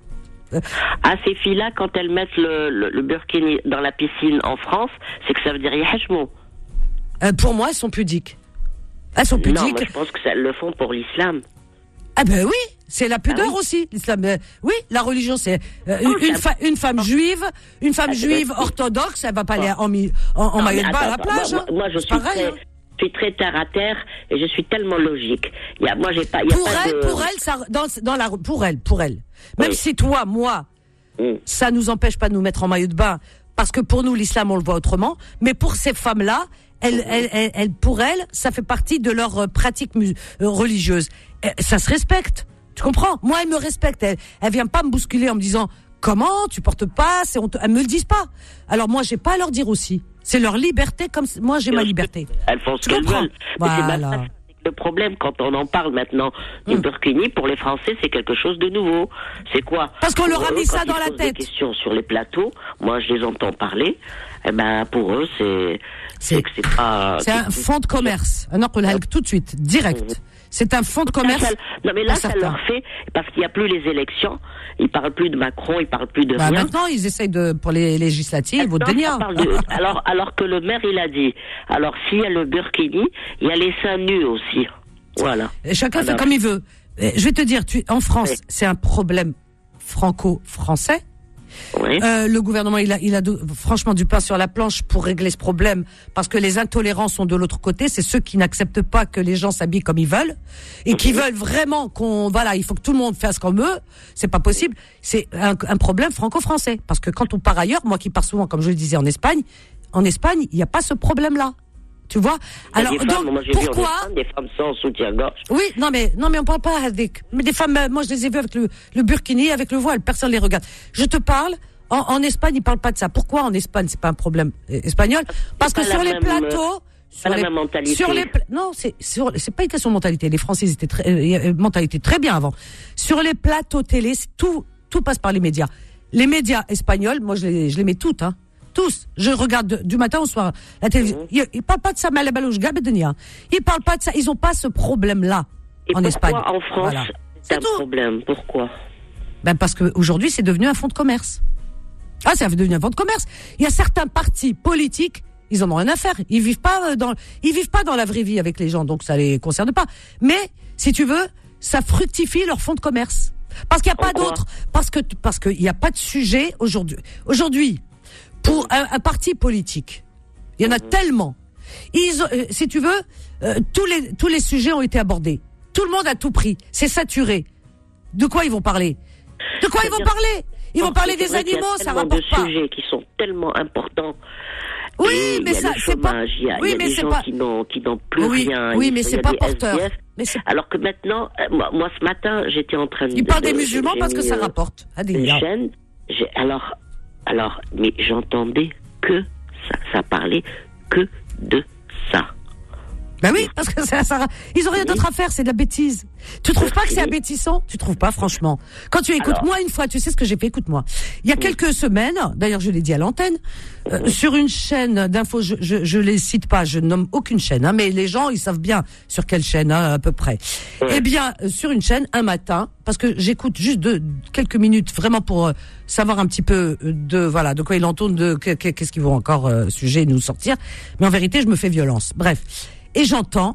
À ces filles-là, quand elles mettent le, le, le burkini dans la piscine en France, c'est que ça veut dire yahchmou. Euh, pour moi, elles sont pudiques. Elles sont Non, pudiques. moi je pense que ça elles le font pour l'islam. Ah ben oui, c'est la pudeur Ah oui. aussi. L'islam, euh, oui, la religion, c'est euh, Oh, une, ça- fa- une femme juive, une femme Ah, c'est juive vrai. orthodoxe, elle va pas aller Oh. en, mi- en, en Non, maillot mais de bain à la attends, plage. Moi, hein. moi, je C'est suis pareil, très, hein. je suis très terre à terre et je suis tellement logique. Il y a, moi, j'ai pas, il y a Pour pas elle, de... pour elle, ça, dans, dans la, pour elle, pour elle. Même Oui. si toi, moi, Mm. ça nous empêche pas de nous mettre en maillot de bain, parce que pour nous, l'islam, on le voit autrement. Mais pour ces femmes-là, elles, elles, elles, elles- pour elles, ça fait partie de leur euh, pratique mus- euh, religieuse. Et ça se respecte. Tu comprends? Moi, elle me respecte. Elle, elle vient pas me bousculer en me disant comment tu portes pas. C'est honteux. Elles me le disent pas. Alors moi, j'ai pas à leur dire aussi. C'est leur liberté, comme c- moi j'ai ma liberté. Elles font ce Tu qu'elles comprends? veulent. Mais c'est Voilà. même pas ça. Le problème, quand on en parle maintenant du Mm. burkini, pour les Français, c'est quelque chose de nouveau. C'est quoi? Parce qu'on leur a Pour mis eux, ça quand dans ils la posent tête. des questions sur les plateaux, moi, je les entends parler. Eh ben, pour eux, c'est, C'est- c'est que c'est pas. C'est un fonds de commerce. Un ordre tout de suite, direct. C'est un fonds de commerce. Ça- non, mais là, pour ça certains. leur fait, parce qu'il n'y a plus les élections, ils parlent plus de Macron, ils parlent plus de Bah, rien. maintenant, ils essayent de, pour les législatives, Non, au ça Denia. parle de- alors, alors que le maire, il a dit, alors s'il y a le burkini, il y a les seins nus aussi. Voilà. Et chacun Alors- fait comme il veut. Et je vais te dire, tu, en France, Oui. c'est un problème franco-français. Oui. Euh, le gouvernement, il a, il a de- franchement du pain sur la planche pour régler ce problème, parce que les intolérants sont de l'autre côté. C'est ceux qui n'acceptent pas que les gens s'habillent comme ils veulent et qui veulent vraiment qu'on, voilà, il faut que tout le monde fasse comme eux. C'est pas possible. C'est un, un problème franco-français, parce que quand on part ailleurs, moi qui pars souvent, comme je le disais, en Espagne, en Espagne, il n'y a pas ce problème-là. Tu vois? Alors, des donc, femmes, moi, j'ai pourquoi? vu en Espagne, des femmes sans soutien-gorge. Oui, non, mais, non, mais on parle pas avec, mais des femmes, moi, je les ai vues avec le, le burkini, avec le voile, personne les regarde. Je te parle, en, en Espagne, ils parlent pas de ça. Pourquoi en Espagne, c'est pas un problème espagnol? Parce que sur les même, plateaux, sur sur la les, même mentalité. sur les, non, c'est, sur, c'est pas une question de mentalité. Les Français, ils étaient très, euh, mentalité très bien avant. Sur les plateaux télé, c'est tout, tout passe par les médias. Les médias espagnols, moi, je les, je les mets toutes, hein. Tous. Je regarde de, du matin au soir la télévision. Ils, ils parlent pas de ça, Malabalouche Gabedenia. Ils parlent pas de ça. Ils ont pas ce problème-là Et en Espagne. Pourquoi en France, Voilà. c'est un problème? Pourquoi? Ben parce que aujourd'hui, c'est devenu un fonds de commerce. Ah, c'est devenu un fonds de commerce. Il y a certains partis politiques, ils en ont rien à faire. Ils vivent pas dans, ils vivent pas dans la vraie vie avec les gens, donc ça les concerne pas. Mais si tu veux, ça fructifie leur fonds de commerce. Parce qu'il y a pas d'autre. Parce que parce qu'il y a pas de sujet aujourd'hui. Aujourd'hui. Pour un, un parti politique, il y en a mmh. tellement. Ils, euh, si tu veux, euh, tous les tous les sujets ont été abordés. Tout le monde a tout pris. C'est saturé. De quoi ils vont parler? De quoi ils vont parler? Ils vont parler des animaux, ça rapporte pas. Il y a tellement de sujets qui sont tellement importants. Oui, et mais ça, c'est pas. Il y a, oui, il y a mais des c'est gens pas. qui n'ont qui n'ont plus oui, rien. Oui, mais c'est pas porteur. Mais c'est... Alors que maintenant, euh, moi, moi, ce matin, j'étais en train de. Ils parlent des musulmans parce que ça euh, rapporte. À des une gars. chaîne. J'ai, alors, alors, mais j'entendais que ça, ça parlait que de ça. Ben oui, parce que ça, ça, ils ont rien d'autre à faire, c'est de la bêtise. Tu trouves pas que c'est abétissant? Tu trouves pas, franchement? Quand tu écoutes, Alors, moi, une fois, tu sais ce que j'ai fait? Écoute-moi. Il y a oui. quelques semaines, d'ailleurs, je l'ai dit à l'antenne, euh, oui. sur une chaîne d'infos, je, je, je les cite pas, je nomme aucune chaîne, hein, mais les gens, ils savent bien sur quelle chaîne, hein, à peu près. Oui. Eh bien, sur une chaîne, un matin, parce que j'écoute juste de, quelques minutes, vraiment pour euh, savoir un petit peu de, voilà, de quoi il en tourne, de qu'est-ce qu'ils vont encore, euh, sujet nous sortir. Mais en vérité, je me fais violence. Bref. Et j'entends,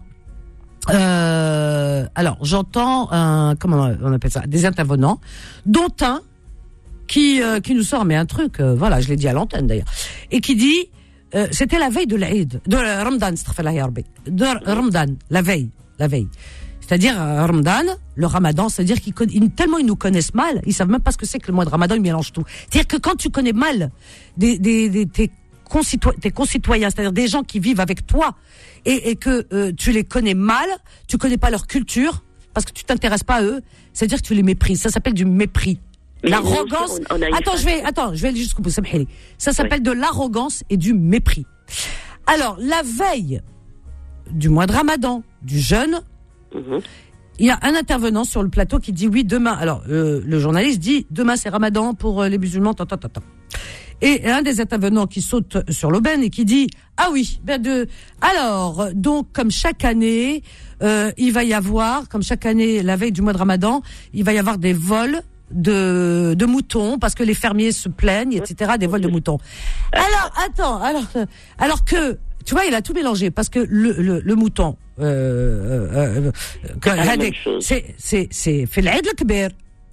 euh, alors j'entends un, comment on appelle ça, des intervenants, dont un qui euh, qui nous sort mais un truc, euh, voilà, je l'ai dit à l'antenne d'ailleurs, et qui dit, euh, c'était la veille de l'Aïd, de Ramadan, de Ramadan, la veille, la veille. C'est-à-dire euh, Ramadan, le Ramadan, c'est-à-dire qu'ils ils, tellement ils nous connaissent mal, ils savent même pas ce que c'est que le mois de Ramadan, ils mélangent tout. C'est-à-dire que quand tu connais mal des des des tes concitoyens, tes concitoyens, c'est-à-dire des gens qui vivent avec toi et, et que euh, tu les connais mal, tu connais pas leur culture parce que tu t'intéresses pas à eux, c'est-à-dire que tu les méprises. Ça s'appelle du mépris. Mais l'arrogance. On, on attends, je vais, attends, je vais aller jusqu'au bout. Ça s'appelle oui. de l'arrogance et du mépris. Alors, la veille du mois de Ramadan, du jeûne, mm-hmm. il y a un intervenant sur le plateau qui dit oui, demain. Alors, euh, le journaliste dit demain c'est Ramadan pour euh, les musulmans. Tant, tant, tant, tant. Et un des intervenants qui saute sur l'aubaine et qui dit ah oui, ben de alors donc comme chaque année euh, il va y avoir comme chaque année la veille du mois de Ramadan il va y avoir des vols de de moutons parce que les fermiers se plaignent et cetera des vols de moutons. Alors attends alors alors que tu vois il a tout mélangé parce que le le, le mouton euh, euh, euh, c'est c'est c'est fait l'Aïd al-Kbir.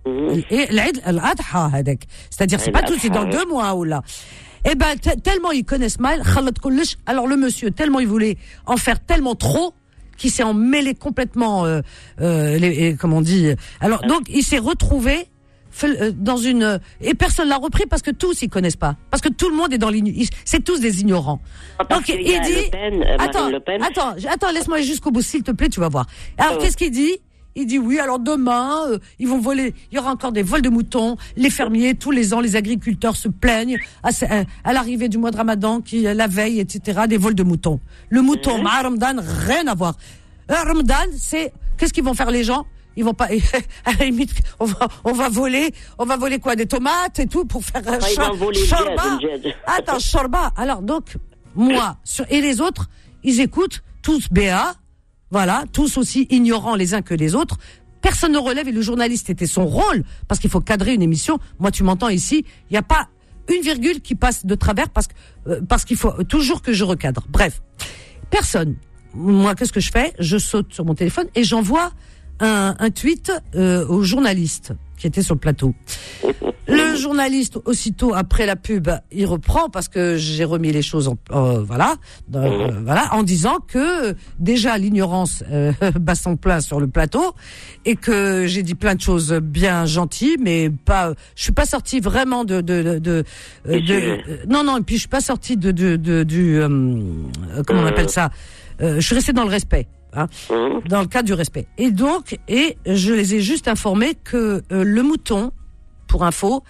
C'est-à-dire c'est pas tout c'est dans deux mois ou là. Eh ben t- tellement ils connaissent mal, alors le monsieur tellement il voulait en faire tellement trop qu'il s'est emmêlé complètement euh, euh, les, comme on dit. Alors donc il s'est retrouvé dans une et personne l'a repris parce que tous ils connaissent pas parce que tout le monde est dans l'ignorance, c'est tous des ignorants. Donc il dit Pen, euh, attends attends attends laisse-moi aller jusqu'au bout s'il te plaît, tu vas voir. Alors oh. qu'est-ce qu'il dit? Il dit oui, alors demain, euh, ils vont voler, il y aura encore des vols de moutons, les fermiers, tous les ans, les agriculteurs se plaignent à, à, à l'arrivée du mois de Ramadan, qui la veille, et cetera, des vols de moutons. Le mouton, mmh. ma Ramadan, rien à voir. Euh, Ramadan, c'est, qu'est-ce qu'ils vont faire les gens? Ils vont pas, à la limite, on va, on va voler, on va voler quoi? Des tomates et tout pour faire un ah, shorba. Attends, shorba. Alors donc, moi, sur, et les autres, ils écoutent, tous B A, voilà, tous aussi ignorants les uns que les autres. Personne ne relève et le journaliste était son rôle parce qu'il faut cadrer une émission. Moi, tu m'entends ici, il n'y a pas une virgule qui passe de travers parce que euh, parce qu'il faut toujours que je recadre. Bref, personne. Moi, qu'est-ce que je fais? Je saute sur mon téléphone et j'envoie un, un tweet euh, au journaliste qui était sur le plateau. Le journaliste, aussitôt après la pub, il reprend parce que j'ai remis les choses en, euh, voilà, dans, euh, voilà, en disant que déjà l'ignorance euh, bat son plein sur le plateau et que j'ai dit plein de choses bien gentilles, mais pas, je suis pas sortie vraiment de, de, de, de, de, de euh, non, non, et puis je suis pas sortie de, de, de du, euh, comment on appelle ça, euh, je suis restée dans le respect. Hein, dans le cadre du respect. Et donc, et je les ai juste informés que euh, le mouton, pour info,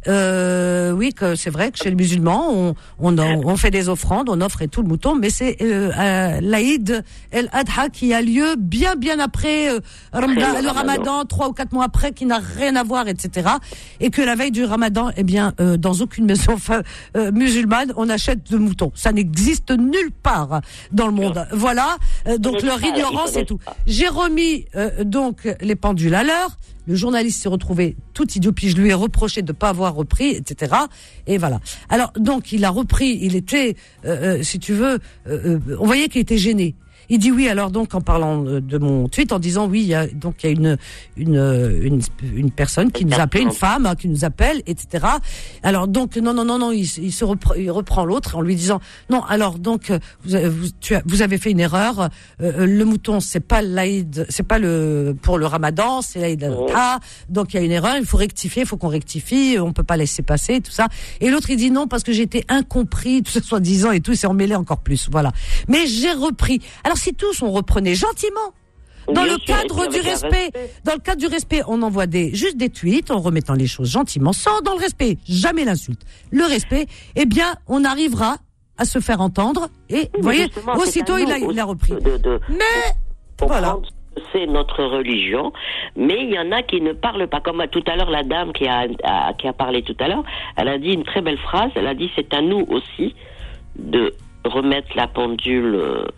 euh, oui, que c'est vrai que chez les musulmans, on, on, on fait des offrandes, on offre et tout le mouton, mais c'est euh, euh, l'Aïd el-Adha qui a lieu bien, bien après euh, Ramadan, le Ramadan, trois ou quatre mois après, qui n'a rien à voir, et cetera. Et que la veille du Ramadan, eh bien, euh, dans aucune maison enfin, euh, musulmane, on achète de moutons. Ça n'existe nulle part dans le monde. Voilà. Euh, donc leur ignorance et tout. J'ai remis euh, donc les pendules à l'heure. Le journaliste s'est retrouvé tout idiot, puis je lui ai reproché de ne pas avoir repris, et cetera. Et voilà. Alors, donc, il a repris, il était, euh, euh, si tu veux, euh, euh, on voyait qu'il était gêné. Il dit oui, alors donc, en parlant de mon tweet, en disant oui, il y a, donc, il y a une, une, une, une personne qui nous a appelé, une femme, hein, qui nous appelle, et cetera. Alors, donc, non, non, non, non, il, il se reprend, il reprend l'autre en lui disant, non, alors, donc, vous, vous, tu as, vous avez fait une erreur, euh, le mouton, c'est pas l'Aïd, c'est pas le, pour le Ramadan, c'est l'Aïd al-Adha, donc il y a une erreur, il faut rectifier, il faut qu'on rectifie, on peut pas laisser passer, tout ça. Et l'autre, il dit non, parce que j'ai été incompris, tout ça, soi-disant, et tout, il s'est emmêlé encore plus, voilà. Mais j'ai repris. Alors, si tous on reprenait gentiment, dans Bien le sûr, cadre du respect, respect, dans le cadre du respect, on envoie des, juste des tweets en remettant les choses gentiment, sans dans le respect, jamais l'insulte. Le respect, eh bien, on arrivera à se faire entendre et, vous voyez, aussitôt il a, il a repris. De, de, mais, voilà. C'est notre religion, mais il y en a qui ne parlent pas. Comme tout à l'heure, la dame qui a, a, qui a parlé tout à l'heure, elle a dit une très belle phrase, elle a dit c'est à nous aussi de remettre la pendule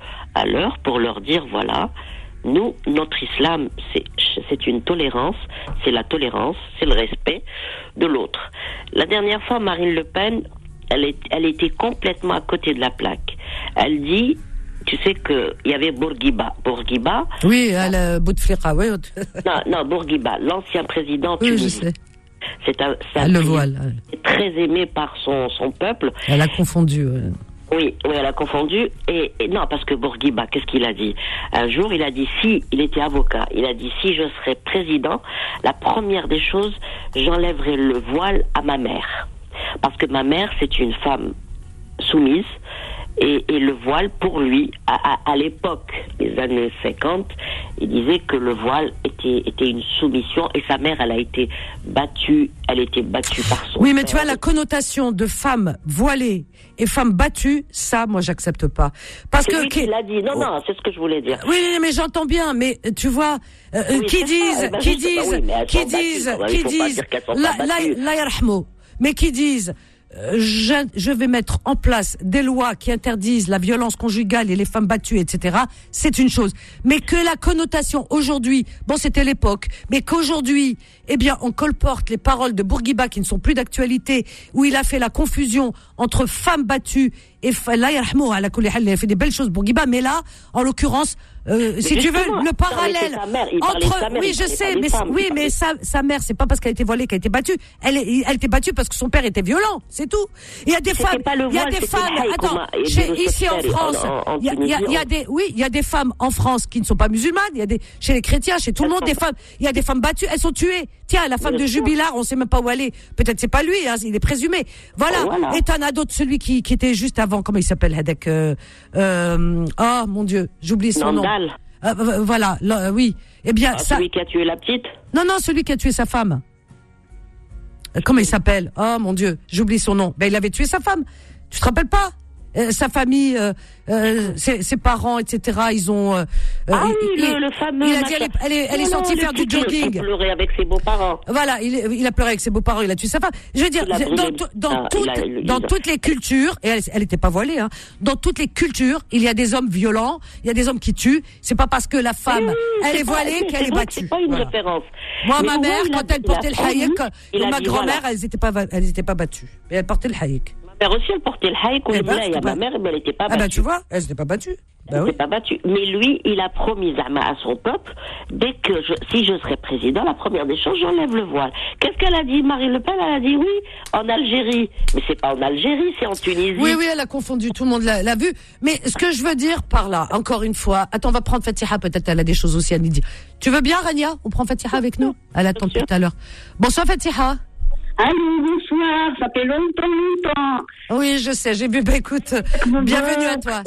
à l'heure pour leur dire voilà, nous, notre islam, c'est, c'est une tolérance, c'est la tolérance, c'est le respect de l'autre. La dernière fois, Marine Le Pen, elle, est, elle était complètement à côté de la plaque. Elle dit, tu sais que il y avait Bourguiba. Bourguiba. Oui, à la Bouteflika, oui. non, non, Bourguiba, l'ancien président oui, tunisien. Je sais. C'est un, c'est un elle le voile. Très aimé par son, son peuple. Elle a confondu. Ouais. Oui, oui, elle a confondu. Et, et non, parce que Bourguiba, qu'est-ce qu'il a dit? Un jour, il a dit, si, il était avocat, il a dit, si je serais président, la première des choses, j'enlèverais le voile à ma mère. Parce que ma mère, c'est une femme soumise. Et, et le voile, pour lui, à, à, à l'époque des années cinquante, il disait que le voile était, était une soumission et sa mère, elle a été battue, elle était battue par son Oui, mais père. tu vois, la connotation de femme voilée et femme battue, ça, moi, j'accepte pas. Parce c'est que... lui qui l'a dit. Non, non, c'est ce que je voulais dire. Oui, mais j'entends bien, mais tu vois, euh, oui, qui, disent, ben, qui, disent, bah oui, qui disent, qui disent, la, la, la yarhmou, mais qui disent, Je, je vais mettre en place des lois qui interdisent la violence conjugale et les femmes battues, et cetera. C'est une chose. Mais que la connotation aujourd'hui, bon, c'était l'époque, mais qu'aujourd'hui, eh bien, on colporte les paroles de Bourguiba qui ne sont plus d'actualité, où il a fait la confusion entre femmes battues et là, il a fait des belles choses Bourguiba, mais là, en l'occurrence, euh, si tu veux, le parallèle mère, entre, mère, oui, je sais, mais femmes, oui, mais sa, sa mère, c'est pas parce qu'elle était voilée qu'elle était battue. Elle, elle était battue parce que son père était violent, c'est tout. Il y a des c'était femmes, voile, il y a des femmes, attends, chez, ici en France, en, en, en il, y a, il, y a, il y a des, oui, il y a des femmes en France qui ne sont pas musulmanes. Il y a des, chez les chrétiens, chez tout le monde, des femmes. Il y a des femmes battues, elles sont tuées. Tiens, la femme de Jubilard, on sait même pas où elle est. Peut-être c'est pas lui, hein, il est présumé. Voilà. voilà. Et t'en as d'autres, celui qui, qui était juste avant, comment il s'appelle, Hedek, euh, euh, oh mon Dieu, j'oublie son Nandal. nom. Euh, voilà, là, oui. Eh bien, ah, ça. Celui qui a tué la petite? Non, non, celui qui a tué sa femme. Euh, comment il s'appelle? Oh mon Dieu, j'oublie son nom. Ben, il avait tué sa femme. Tu te rappelles pas? Euh, sa famille, euh, euh, ses, ses parents, et cetera. Ils ont. Euh, ah oui, il, le, le fameux. Il a dit, elle est, elle est, elle est sortie faire du jogging. Il a pleuré avec ses beaux-parents. Voilà, il, il a pleuré avec ses beaux-parents. Il a tué sa femme. Je veux dire, dans, dans, ah, toutes, a, il dans a... toutes les cultures, et elle, elle était pas voilée, hein. Dans toutes les cultures, il y a des hommes violents, il y a des hommes qui tuent. C'est pas parce que la femme, oui, elle est voilée qu'elle est battue. C'est pas une voilà. référence. Moi, mais ma mère, quand elle portait le haïk, ma grand-mère, elles étaient pas, elles étaient pas battues. Mais elle portait le haïk. mère aussi, elle portait le haïk ou Eh le ben, blaye. c'était Ma pas- mère, mais elle n'était pas Ah battue. bah tu vois, elle s'était pas battue. Bah Elle oui. s'est pas battue. Mais lui, il a promis Zama à son peuple, dès que je, si je serai président, la première des choses, j'enlève le voile. Qu'est-ce qu'elle a dit, Marine Le Pen? Elle a dit oui, en Algérie. Mais c'est pas en Algérie, c'est en Tunisie. Oui, oui, elle a confondu, tout le monde l'a, l'a vu. Mais ce que je veux dire par là, encore une fois, attends, on va prendre Fatiha, peut-être elle a des choses aussi à nous dire. Tu veux bien, Rania? On prend Fatiha avec nous? Elle attend Bien sûr. tout à l'heure. Bonsoir, Fatiha. Allô, bonsoir, ça fait longtemps, longtemps. Oui, je sais, j'ai vu, bah écoute, bienvenue à toi.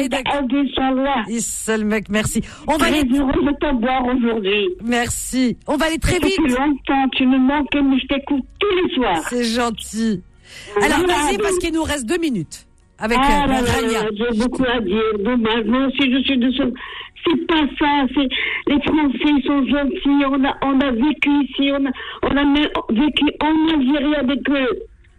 Issel mec, merci. On va Très aller, heureux de te voir aujourd'hui. merci. On va aller très Ça vite. fait longtemps, tu me manques, mais je t'écoute tous les soirs. C'est gentil. Alors, Voilà, vas-y, donc- parce qu'il nous reste deux minutes. Avec Ah euh, là là Rania. là, j'ai beaucoup à dire. Dommage, moi aussi je suis de ce... C'est pas ça, c'est... Les Français ils sont gentils, on a, on a vécu ici, on a, on a même vécu en Algérie avec eux.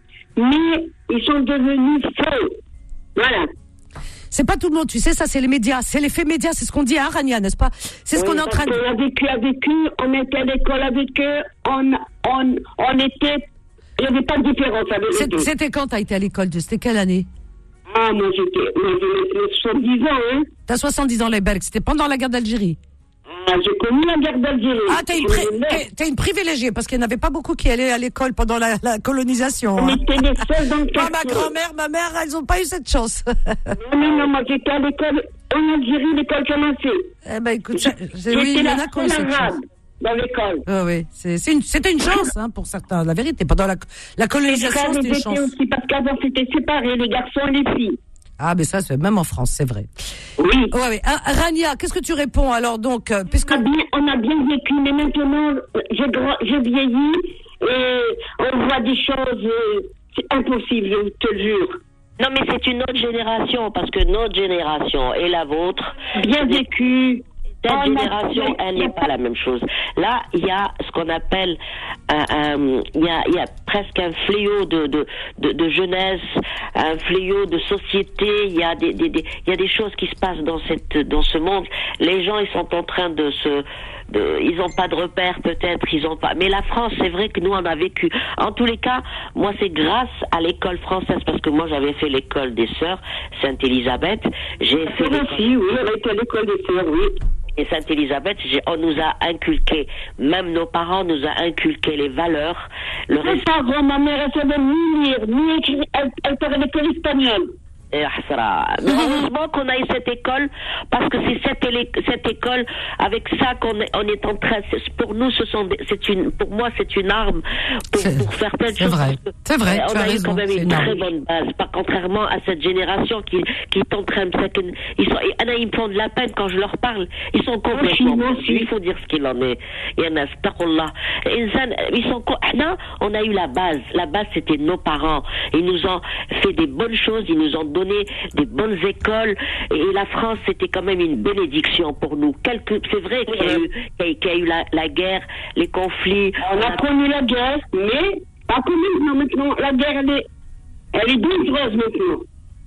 Mais ils sont devenus faux. Voilà. C'est pas tout le monde, tu sais, ça c'est les médias, c'est l'effet média, c'est ce qu'on dit à Rania, n'est-ce pas? C'est ce Oui, qu'on est en train de... On a vécu avec eux, on était à l'école avec eux, on, on, on était... Il n'y avait pas de différence avec C'est- eux. C'était quand t'as été à l'école? C'était quelle année? Ah, moi j'étais... Moi j'ai soixante-dix ans, hein. T'as soixante-dix ans, les Bergs, c'était pendant la guerre d'Algérie. Ah, j'ai connu la guerre d'Algérie. Ah, t'es une, Je pré- me lève. t'es- t'es une privilégiée, parce qu'il n'y en avait pas beaucoup qui allaient à l'école pendant la, la colonisation. On hein. était les seuls dans le Moi, ma quartier. grand-mère, ma mère, elles n'ont pas eu cette chance. Non, non, non, moi j'étais à l'école, en Algérie, l'école commençait. Eh ben, écoute, ça- c'est- oui, J'étais il y en la a qui ont eu seule cette chance. arabe dans l'école. Oui, oui, c'est, c'est une, c'était une chance, hein, pour certains, la vérité. Pendant la, la Les colonisation, frères, c'était ils une étaient chance. aussi, parce qu'avant c'était séparé, les garçons et les filles. Ah, mais ça, c'est même en France, c'est vrai. Oui. Ouais, ouais. Ah, Rania, qu'est-ce que tu réponds alors donc, euh, puisque On a bien, on a bien vécu, mais maintenant, j'ai gra- j'ai vieilli et on voit des choses, euh, c'est impossible, je te le jure. Non, mais c'est une autre génération, parce que notre génération et la vôtre, Bien vécu. cette On a- génération, elle il y a n'est pas la même chose. Là, il y a ce qu'on appelle, un, un- il y a, il y a presque un fléau de, de, de, de jeunesse, un fléau de société. Il y a des, des, des, il y a des choses qui se passent dans cette, dans ce monde. Les gens, ils sont en train de se, de, ils n'ont pas de repères peut-être, ils ont pas. Mais la France, c'est vrai que nous on a vécu. En tous les cas, moi c'est grâce à l'école française, parce que moi j'avais fait l'école des sœurs Sainte-Élisabeth. J'ai fait Moi l'école- aussi, oui, on a été à l'école des sœurs, oui. et Sainte-Élisabeth, j'ai- on nous a inculqué, même nos parents nous a inculqué les valeurs, le Mes respect. parents, ma mère, elle savait ni lire, ni écrire, elle, elle parlait que l'espagnol. Et Hasra. Mais heureusement qu'on a eu cette école, parce que c'est cette, élé- cette école, avec ça qu'on est, on est en train, c'est- pour nous, ce sont des- c'est une, pour moi, c'est une arme pour, C'est- pour faire plein de c'est choses. vrai. parce que, C'est vrai, euh, tu on as a eu raison, quand même c'est une une arme. très bonne base, pas contrairement à cette génération qui, qui est en train de, ils sont, et Anna, ils me font de la peine quand je leur parle. Ils sont complètement moi aussi. perdus. Il faut dire ce qu'il en est. Il y en a, astaghfirullah. Insan, ils sont, co- Anna, on a eu la base. La base, c'était nos parents. Ils nous ont fait des bonnes choses, ils nous ont donné des bonnes écoles, et la France, c'était quand même une bénédiction pour nous. Quelque, c'est vrai qu'il y a eu, qu'il y a, qu'il y a eu la, la guerre, les conflits. On a connu la guerre, mais pas comme maintenant. Maintenant, la guerre, elle est, elle est dangereuse maintenant.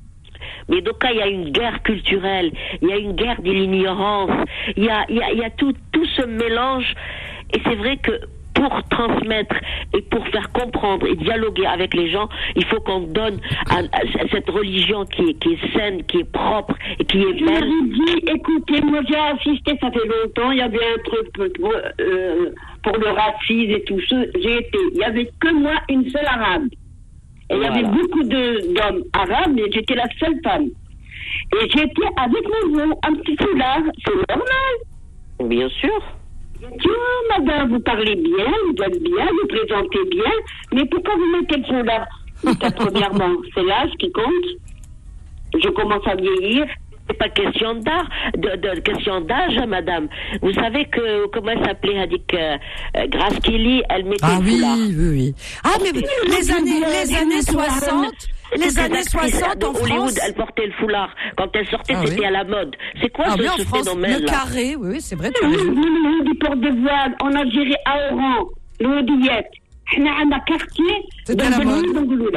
Mais donc là, il y a une guerre culturelle, il y a une guerre de l'ignorance, il y a, il y a, il y a tout, tout ce mélange. Et c'est vrai que pour transmettre et pour faire comprendre et dialoguer avec les gens, il faut qu'on donne à, à cette religion qui est, qui est saine, qui est propre et qui est Je leur belle. ai dit, écoutez, moi j'ai assisté, ça fait longtemps, il y avait un truc pour, euh, pour le racisme et tout ça. J'ai été, il y avait que moi, une seule arabe. Et il y Voilà. avait beaucoup de- d'hommes arabes, mais j'étais la seule femme. Et j'étais avec mon un petit foulard, c'est normal. Bien sûr. J'ai dit, oh, madame, vous parlez bien, vous êtes bien, vous présentez bien, mais pourquoi vous mettez le foulard? Parce que, premièrement, c'est l'âge qui compte. Je commence à vieillir. C'est pas question d'art, de, de question d'âge, hein, madame. Vous savez que, comment elle s'appelait, a dit que euh, Grace Kelly, elle mettait Ah le oui, foulard. oui, oui. Ah, mais les années, les années soixante, les Toutes années actrices soixante de en Hollywood, France. elle portait le foulard. Quand elle sortait, Ah c'était oui. à la mode. C'est quoi Ah ce, oui, en ce France, le phénomène-là? carré, oui, oui, c'est vrai, tu as Oui, raison. oui, oui, du port de voile, en Algérie, à Oran, le Wadiyat. احنا عندنا quartier C'était la mode. dans Gouloula.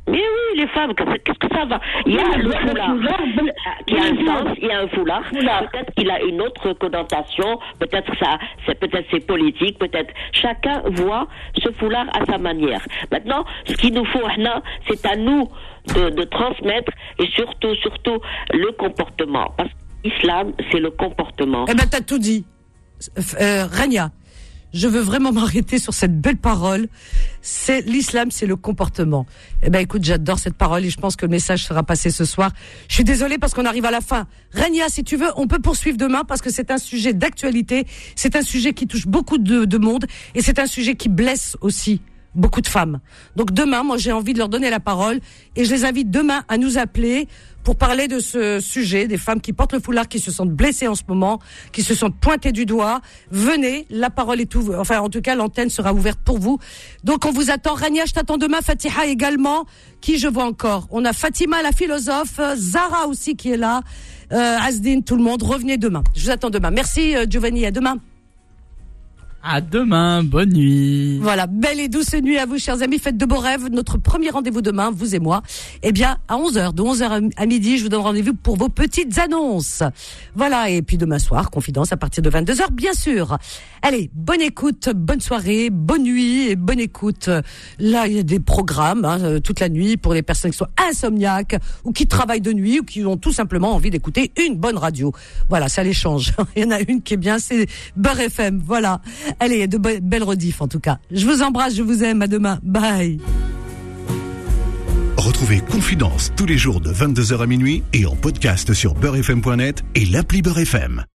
Mais oui, les femmes, qu'est-ce que ça va? Il y a le foulard qui a un sens, il y a un foulard. Peut-être qu'il a une autre connotation, peut-être ça, c'est peut-être c'est politique, peut-être chacun voit ce foulard à sa manière. Maintenant, ce qu'il nous faut, c'est à nous de, de transmettre et surtout, surtout le comportement. Parce que l'islam, c'est le comportement. Eh ben, t'as tout dit, euh, Rania. Je veux vraiment m'arrêter sur cette belle parole. C'est l'islam, c'est le comportement. Eh ben, écoute, j'adore cette parole et je pense que le message sera passé ce soir. Je suis désolée parce qu'on arrive à la fin. Rania, si tu veux, on peut poursuivre demain parce que c'est un sujet d'actualité. C'est un sujet qui touche beaucoup de, de monde et c'est un sujet qui blesse aussi beaucoup de femmes. Donc demain, moi, j'ai envie de leur donner la parole et je les invite demain à nous appeler pour parler de ce sujet, des femmes qui portent le foulard, qui se sentent blessées en ce moment, qui se sentent pointées du doigt. Venez, la parole est ouverte. Enfin, en tout cas, l'antenne sera ouverte pour vous. Donc, on vous attend. Rania, je t'attends demain. Fatiha également. Qui je vois encore? On a Fatima, la philosophe. Zara aussi qui est là. Euh, Asdine, tout le monde. Revenez demain. Je vous attends demain. Merci, euh, Giovanni. À demain. À demain, bonne nuit. Voilà, belle et douce nuit à vous, chers amis. Faites de beaux rêves. Notre premier rendez-vous demain, vous et moi, eh bien, à onze heures. De onze heures à midi, je vous donne rendez-vous pour vos petites annonces. Voilà, et puis demain soir, confidence à partir de vingt-deux heures, bien sûr. Allez, bonne écoute, bonne soirée, bonne nuit et bonne écoute. Là, il y a des programmes hein, toute la nuit pour les personnes qui sont insomniaques ou qui travaillent de nuit ou qui ont tout simplement envie d'écouter une bonne radio. Voilà, ça les change. Il y en a une qui est bien, c'est Beurre F M. Voilà. Allez, de be- belles rediffs en tout cas. Je vous embrasse, je vous aime, à demain. Bye. Retrouvez Confidence tous les jours de vingt-deux heures à minuit et en podcast sur beurre f m point net et l'appli Beurre F M.